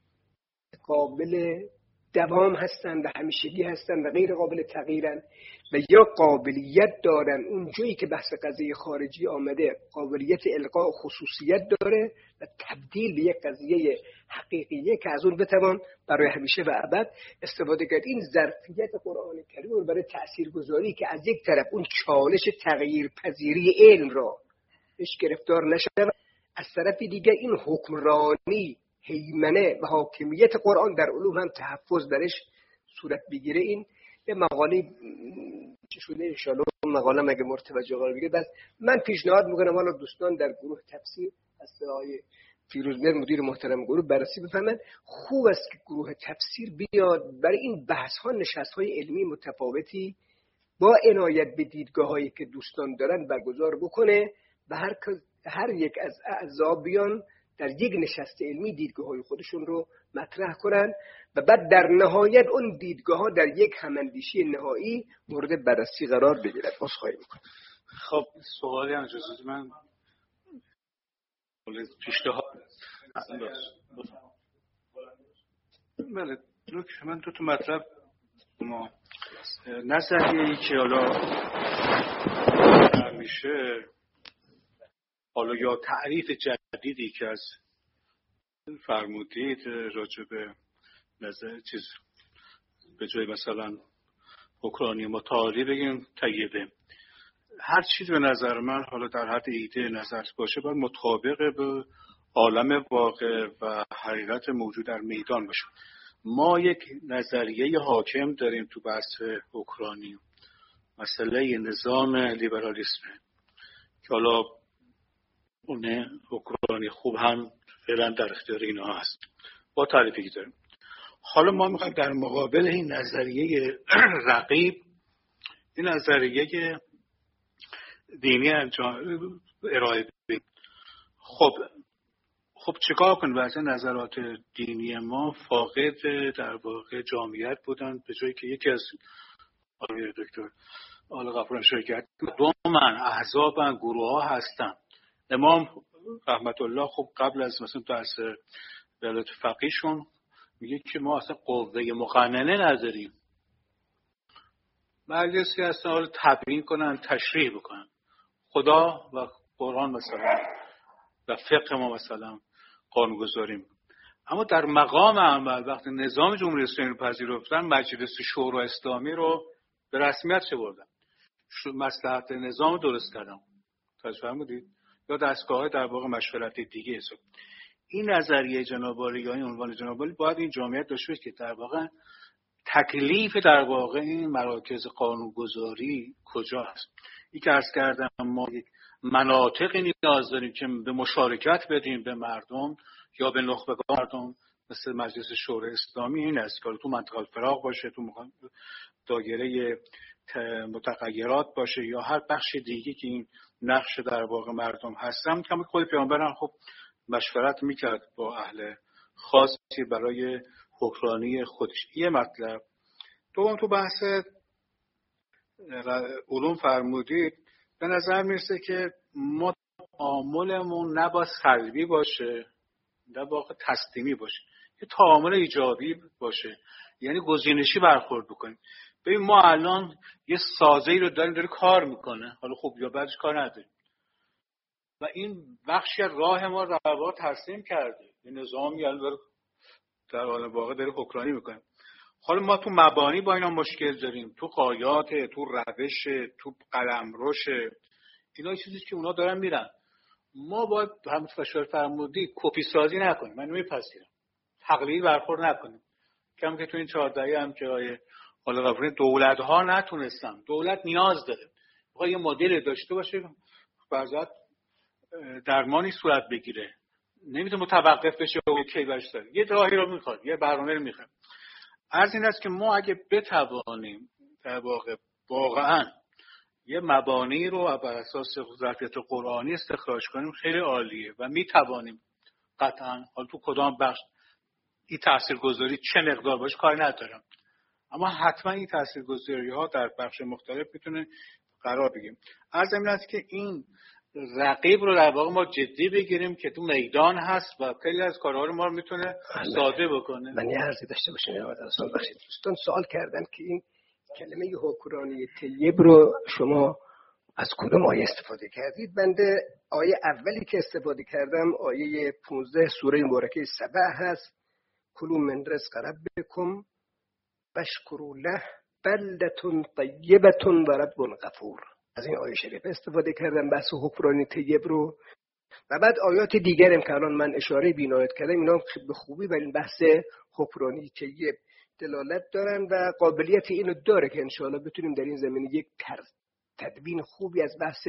قابل دوام هستن و همیشگی هستن و غیر قابل تغییرن، و یا قابلیت دارن اون جایی که بحث قضیه خارجی آمده قابلیت القاء خصوصیت داره و تبدیل به یک قضیه حقیقیه که از اون بتوان برای همیشه و ابد استفاده کرد. این ظرفیت قرآن کریم رو برای تاثیرگذاری که از یک طرف اون چالش تغییر پذیری علم را بهش گرفتار نشه، از طرف دیگه این حکمرانی، هیمنه و حاکمیت قرآن در علوم هم تحفظ درش صورت بگیره. این یه مقاله چه شده ان شاء الله مقاله مگه مرتوجه قرار بگیره. بس من پیشنهاد میکنم حالا دوستان در گروه تفسیر از آقای فیروزمهر مدیر محترم گروه بررسی بفرمایند. خوب است که گروه تفسیر بیاد برای این بحث ها نشست های علمی متفاوتی با عنایت به دیدگاه هایی که دوستان دارن برگزار بکنه و هر یک از اعضا بیان در یک نشست علمی دیدگاه های خودشون رو مطرح کنن و بعد در نهایت اون دیدگاه ها در یک هماندیشی نهایی مورد بررسی قرار بگیرد. عذرخواهی میکنم. خب سوالی هم اجازه من پیشنهاد بله من دو تا مطلب ما نظریه‌ای که حالا میشه حالا یا تعریف جدیدی که از فرمودید راجع به نظر چیز به جای مثلا حکمرانی متعالی بگیم طیبه، هر چیز به نظر من حالا در حد ایده نظر باشه باید مطابق به عالم واقع و حقیقت موجود در میدان باشه. ما یک نظریه حاکم داریم تو بحث حکمرانی، مسئله نظام لیبرالیسم که حالا اون حکمرانی خوب هم فعلا در اختیار اینها هست با تعریفی که داریم. حالا ما میخوایم در مقابل این نظریه رقیب این نظریه دینی ارائه بدیم. خب چیکار کنیم؟ بعضی نظرات دینی ما فاقد در واقع جامعیت بودن، به جایی که یکی از آقای دکتر آل غفور شرکت دومن احزابن، گروه ها هستن. امام رحمت الله خب قبل از مثلا درس ولایت فقیهشون میگه که ما اصلا قوه مقننه نداریم، مجلسی هستن حالا تبیین کنن تشریح بکنن. خدا و قرآن مثلا و فقه ما مثلا قانون گذاریم، اما در مقام عمل وقتی نظام جمهوری اسلامی رو پذیرفتن مجلس شورای اسلامی رو به رسمیت چه مصلحت نظام درست کردن، توجه فرمودید؟ یا دستگاه در واقع مشورتی دیگه است. این نظریه جناب عالی یا این عنوان جناب عالی باید این جامعیت داشته باشه که در واقع تکلیف در واقع این مراکز قانونگذاری کجا است. این که عرض کردم ما یک مناطقی نیاز داریم که به مشارکت بدیم به مردم یا به نخبگان مردم مثل مجلس شورای اسلامی این است که تو منطقه الفراغ باشه، تو دایره متغیرات باشه یا هر بخش دیگه که این نقش در واقع مردم هستن. که خود پیامبران خب مشورت میکرد با اهل خاصی برای حکمرانی خودش. یه مطلب. دوم، تو بحث علوم فرمودید، به نظر میرسه که ما تعاملمون نباید سلبی باشه، در واقع تسلیمی باشه، یه تعامل ایجابی باشه، یعنی گزینشی برخورد بکنیم. ببین ما الان یه سازه‌ای رو داره کار میکنه، حالا خوب یا بعدش کار نداریم و این بخشی راه ما رو در واقع ترسیم کرده، یه نظامی الان در حال واقع داره حکمرانی میکنه. حالا ما تو مبانی با اینا مشکل داریم، تو قایات، تو روش، تو قلمروش، اینا چیزی که اونا دارن میرن. ما باید همونطور فشار فرمودی کپی سازی نکنیم، من نمیپذیرم، تقلید برخورد نکنیم. کم که تو این 4 دهه هم که حالا قبل دولت ها نتونستن، دولت نیاز داره میخواد یه مدل داشته باشه، بعضا درمانی صورت بگیره، نمیتونه متوقف بشه و کی برش داره، یه راهی رو میخواد، یه برنامه رو میخواد. عرض این است که ما اگه بتوانیم در واقع واقعا یه مبانی رو بر اساس ظرفیت قرآنی استخراج کنیم خیلی عالیه و میتوانیم قطعا، حالا تو کدام بخش این تاثیرگذاری چه مقدار باشه کاری ندارم، اما حتما این تاثیرگذاری ها در بخش مختلف میتونه قرار بگیریم. عرض این است که این رقیب رو در واقع ما جدی بگیریم که تو میدان هست و خیلی از کارها رو ما میتونه ساده بکنه. من یه عرضی داشته باشم دوستان سوال کردن که این کلمه حکمرانی طیب رو شما از کدوم آیه استفاده کردید؟ بنده آیه اولی که استفاده کردم آیه 15 سوره مبارکه سبع هست، کلوا من رزق ربکم واشکروا له بلدة طیبة و رب غفور. از این آیه شریف استفاده کردم بحث حکمرانی طیب رو و بعد آیات دیگرم که الان من اشاره بینایت کردم اینا به خوبی بر این بحث حکمرانی طیب دلالت دارن و قابلیت اینو داره که انشاءالله بتونیم در این زمینه یک تدوین خوبی از بحث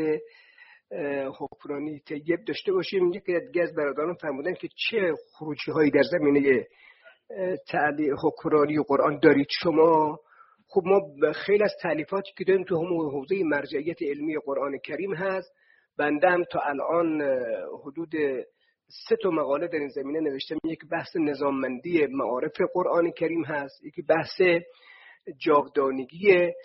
حکمرانی طیب داشته باشیم. یکی از برادران فرمودن که چه خروجی هایی در زمینه تعلیق حکمرانی قرآن دارید شما؟ خب ما خیلی از تالیفاتی که داریم تو همون حوزه مرجعیت علمی قرآن کریم هست. بنده هم تا الان حدود 3 مقاله در این زمینه نوشتم. یک بحث نظاممندی معارف قرآن کریم هست، یکی بحث جاودانگی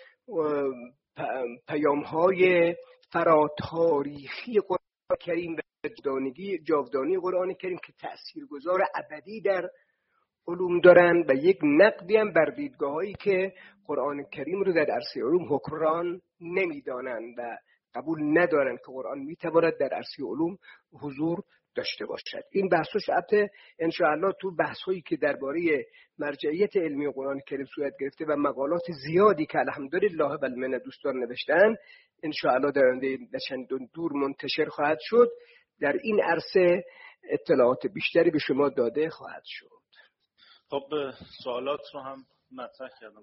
پیام‌های فراتاریخی قرآن کریم و جاودانی قرآن کریم که تأثیرگذار ابدی در علوم دارن و یک نقدی هم بر دیدگاه‌هایی که قرآن کریم رو در عرصه علوم حکمران نمی‌دانن و قبول ندارن که قرآن میتواند در عرصه علوم حضور داشته باشد. این بحثش البته ان شاء الله تو بحث‌هایی که درباره مرجعیت علمی قرآن کریم صورت گرفته و مقالات زیادی که الحمدلله و المنه دوستان نوشتن ان شاء الله در آینده چندان دور منتشر خواهد شد. در این عرصه اطلاعات بیشتری به شما داده خواهد شد. خب سوالات رو هم مطرح کردم.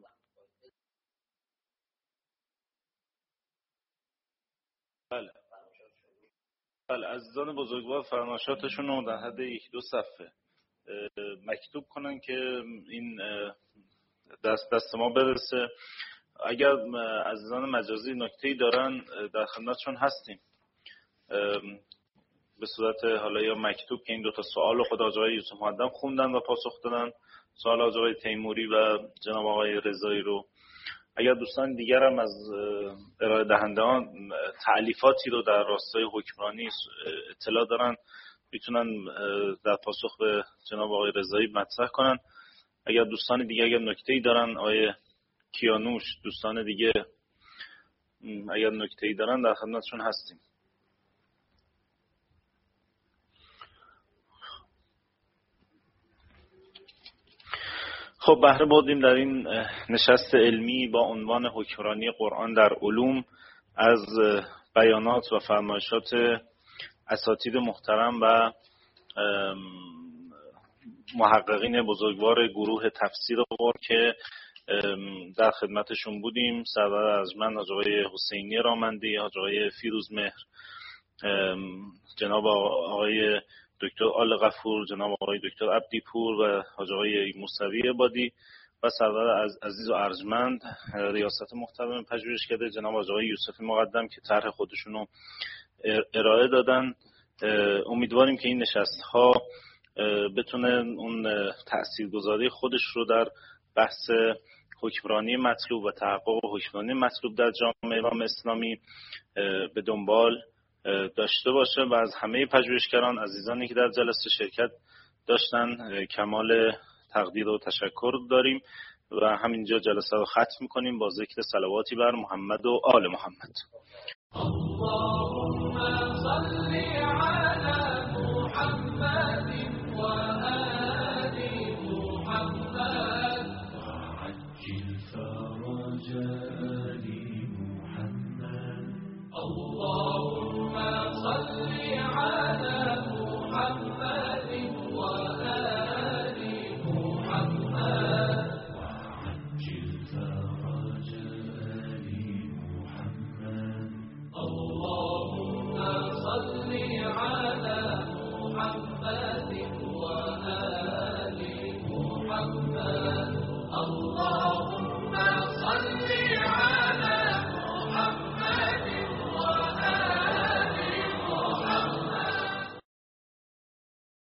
بله عزیزان بزرگوار فرمایشاتشون رو در حد 1-2 صفحه مکتوب کنن که این دست ما برسه. اگر عزیزان مجازی نکته‌ای دارن در خدمتشون هستیم به صورت حالا یا مکتوب که این 2 سوال رو خود آقای یوسف مقدم خوندن و پاسخ دادن، سوال آقای تیموری و جناب آقای رضایی رو. اگر دوستان دیگر هم از ارائه دهندگان تألیفاتی رو در راستای حکمرانی اطلاع دارن میتونن در پاسخ به جناب آقای رضایی مطرح کنن. اگر دوستان دیگه اگر نکته‌ای دارن، آقای کیانوش، دوستان دیگه اگر نکته‌ای دارن در خدمتشون هستیم. خب بهره بردیم در این نشست علمی با عنوان حکمرانی قرآن در علوم از بیانات و فرمایشات اساتید محترم و محققین بزرگوار گروه تفسیر قرآن که در خدمتشون بودیم. سرور ارجمند حاج آقای حسینی رامندی، حاج آقای فیروزمهر، جناب آقای دکتر آل غفور، جناب آقای دکتر عبدی پور و حاج آقای موسوی عبادی و سرور عزیز و ارجمند ریاست محترم پژوهشکده جناب آقای یوسفی مقدم که طرح خودشونو ارائه دادن. امیدواریم که این نشست‌ها بتونه اون تاثیرگذاری خودش رو در بحث حکمرانی مطلوب و تحقق حکمرانی مطلوب در جامعه اسلامی به دنبال داشته باشه و از همه پژوهشگران عزیزانی که در جلسه شرکت داشتن کمال تقدیر و تشکر داریم و همینجا جلسه رو ختم می‌کنیم با ذکر صلواتی بر محمد و آل محمد. اللهم صل على محمد وآل محمد وعجل فرجا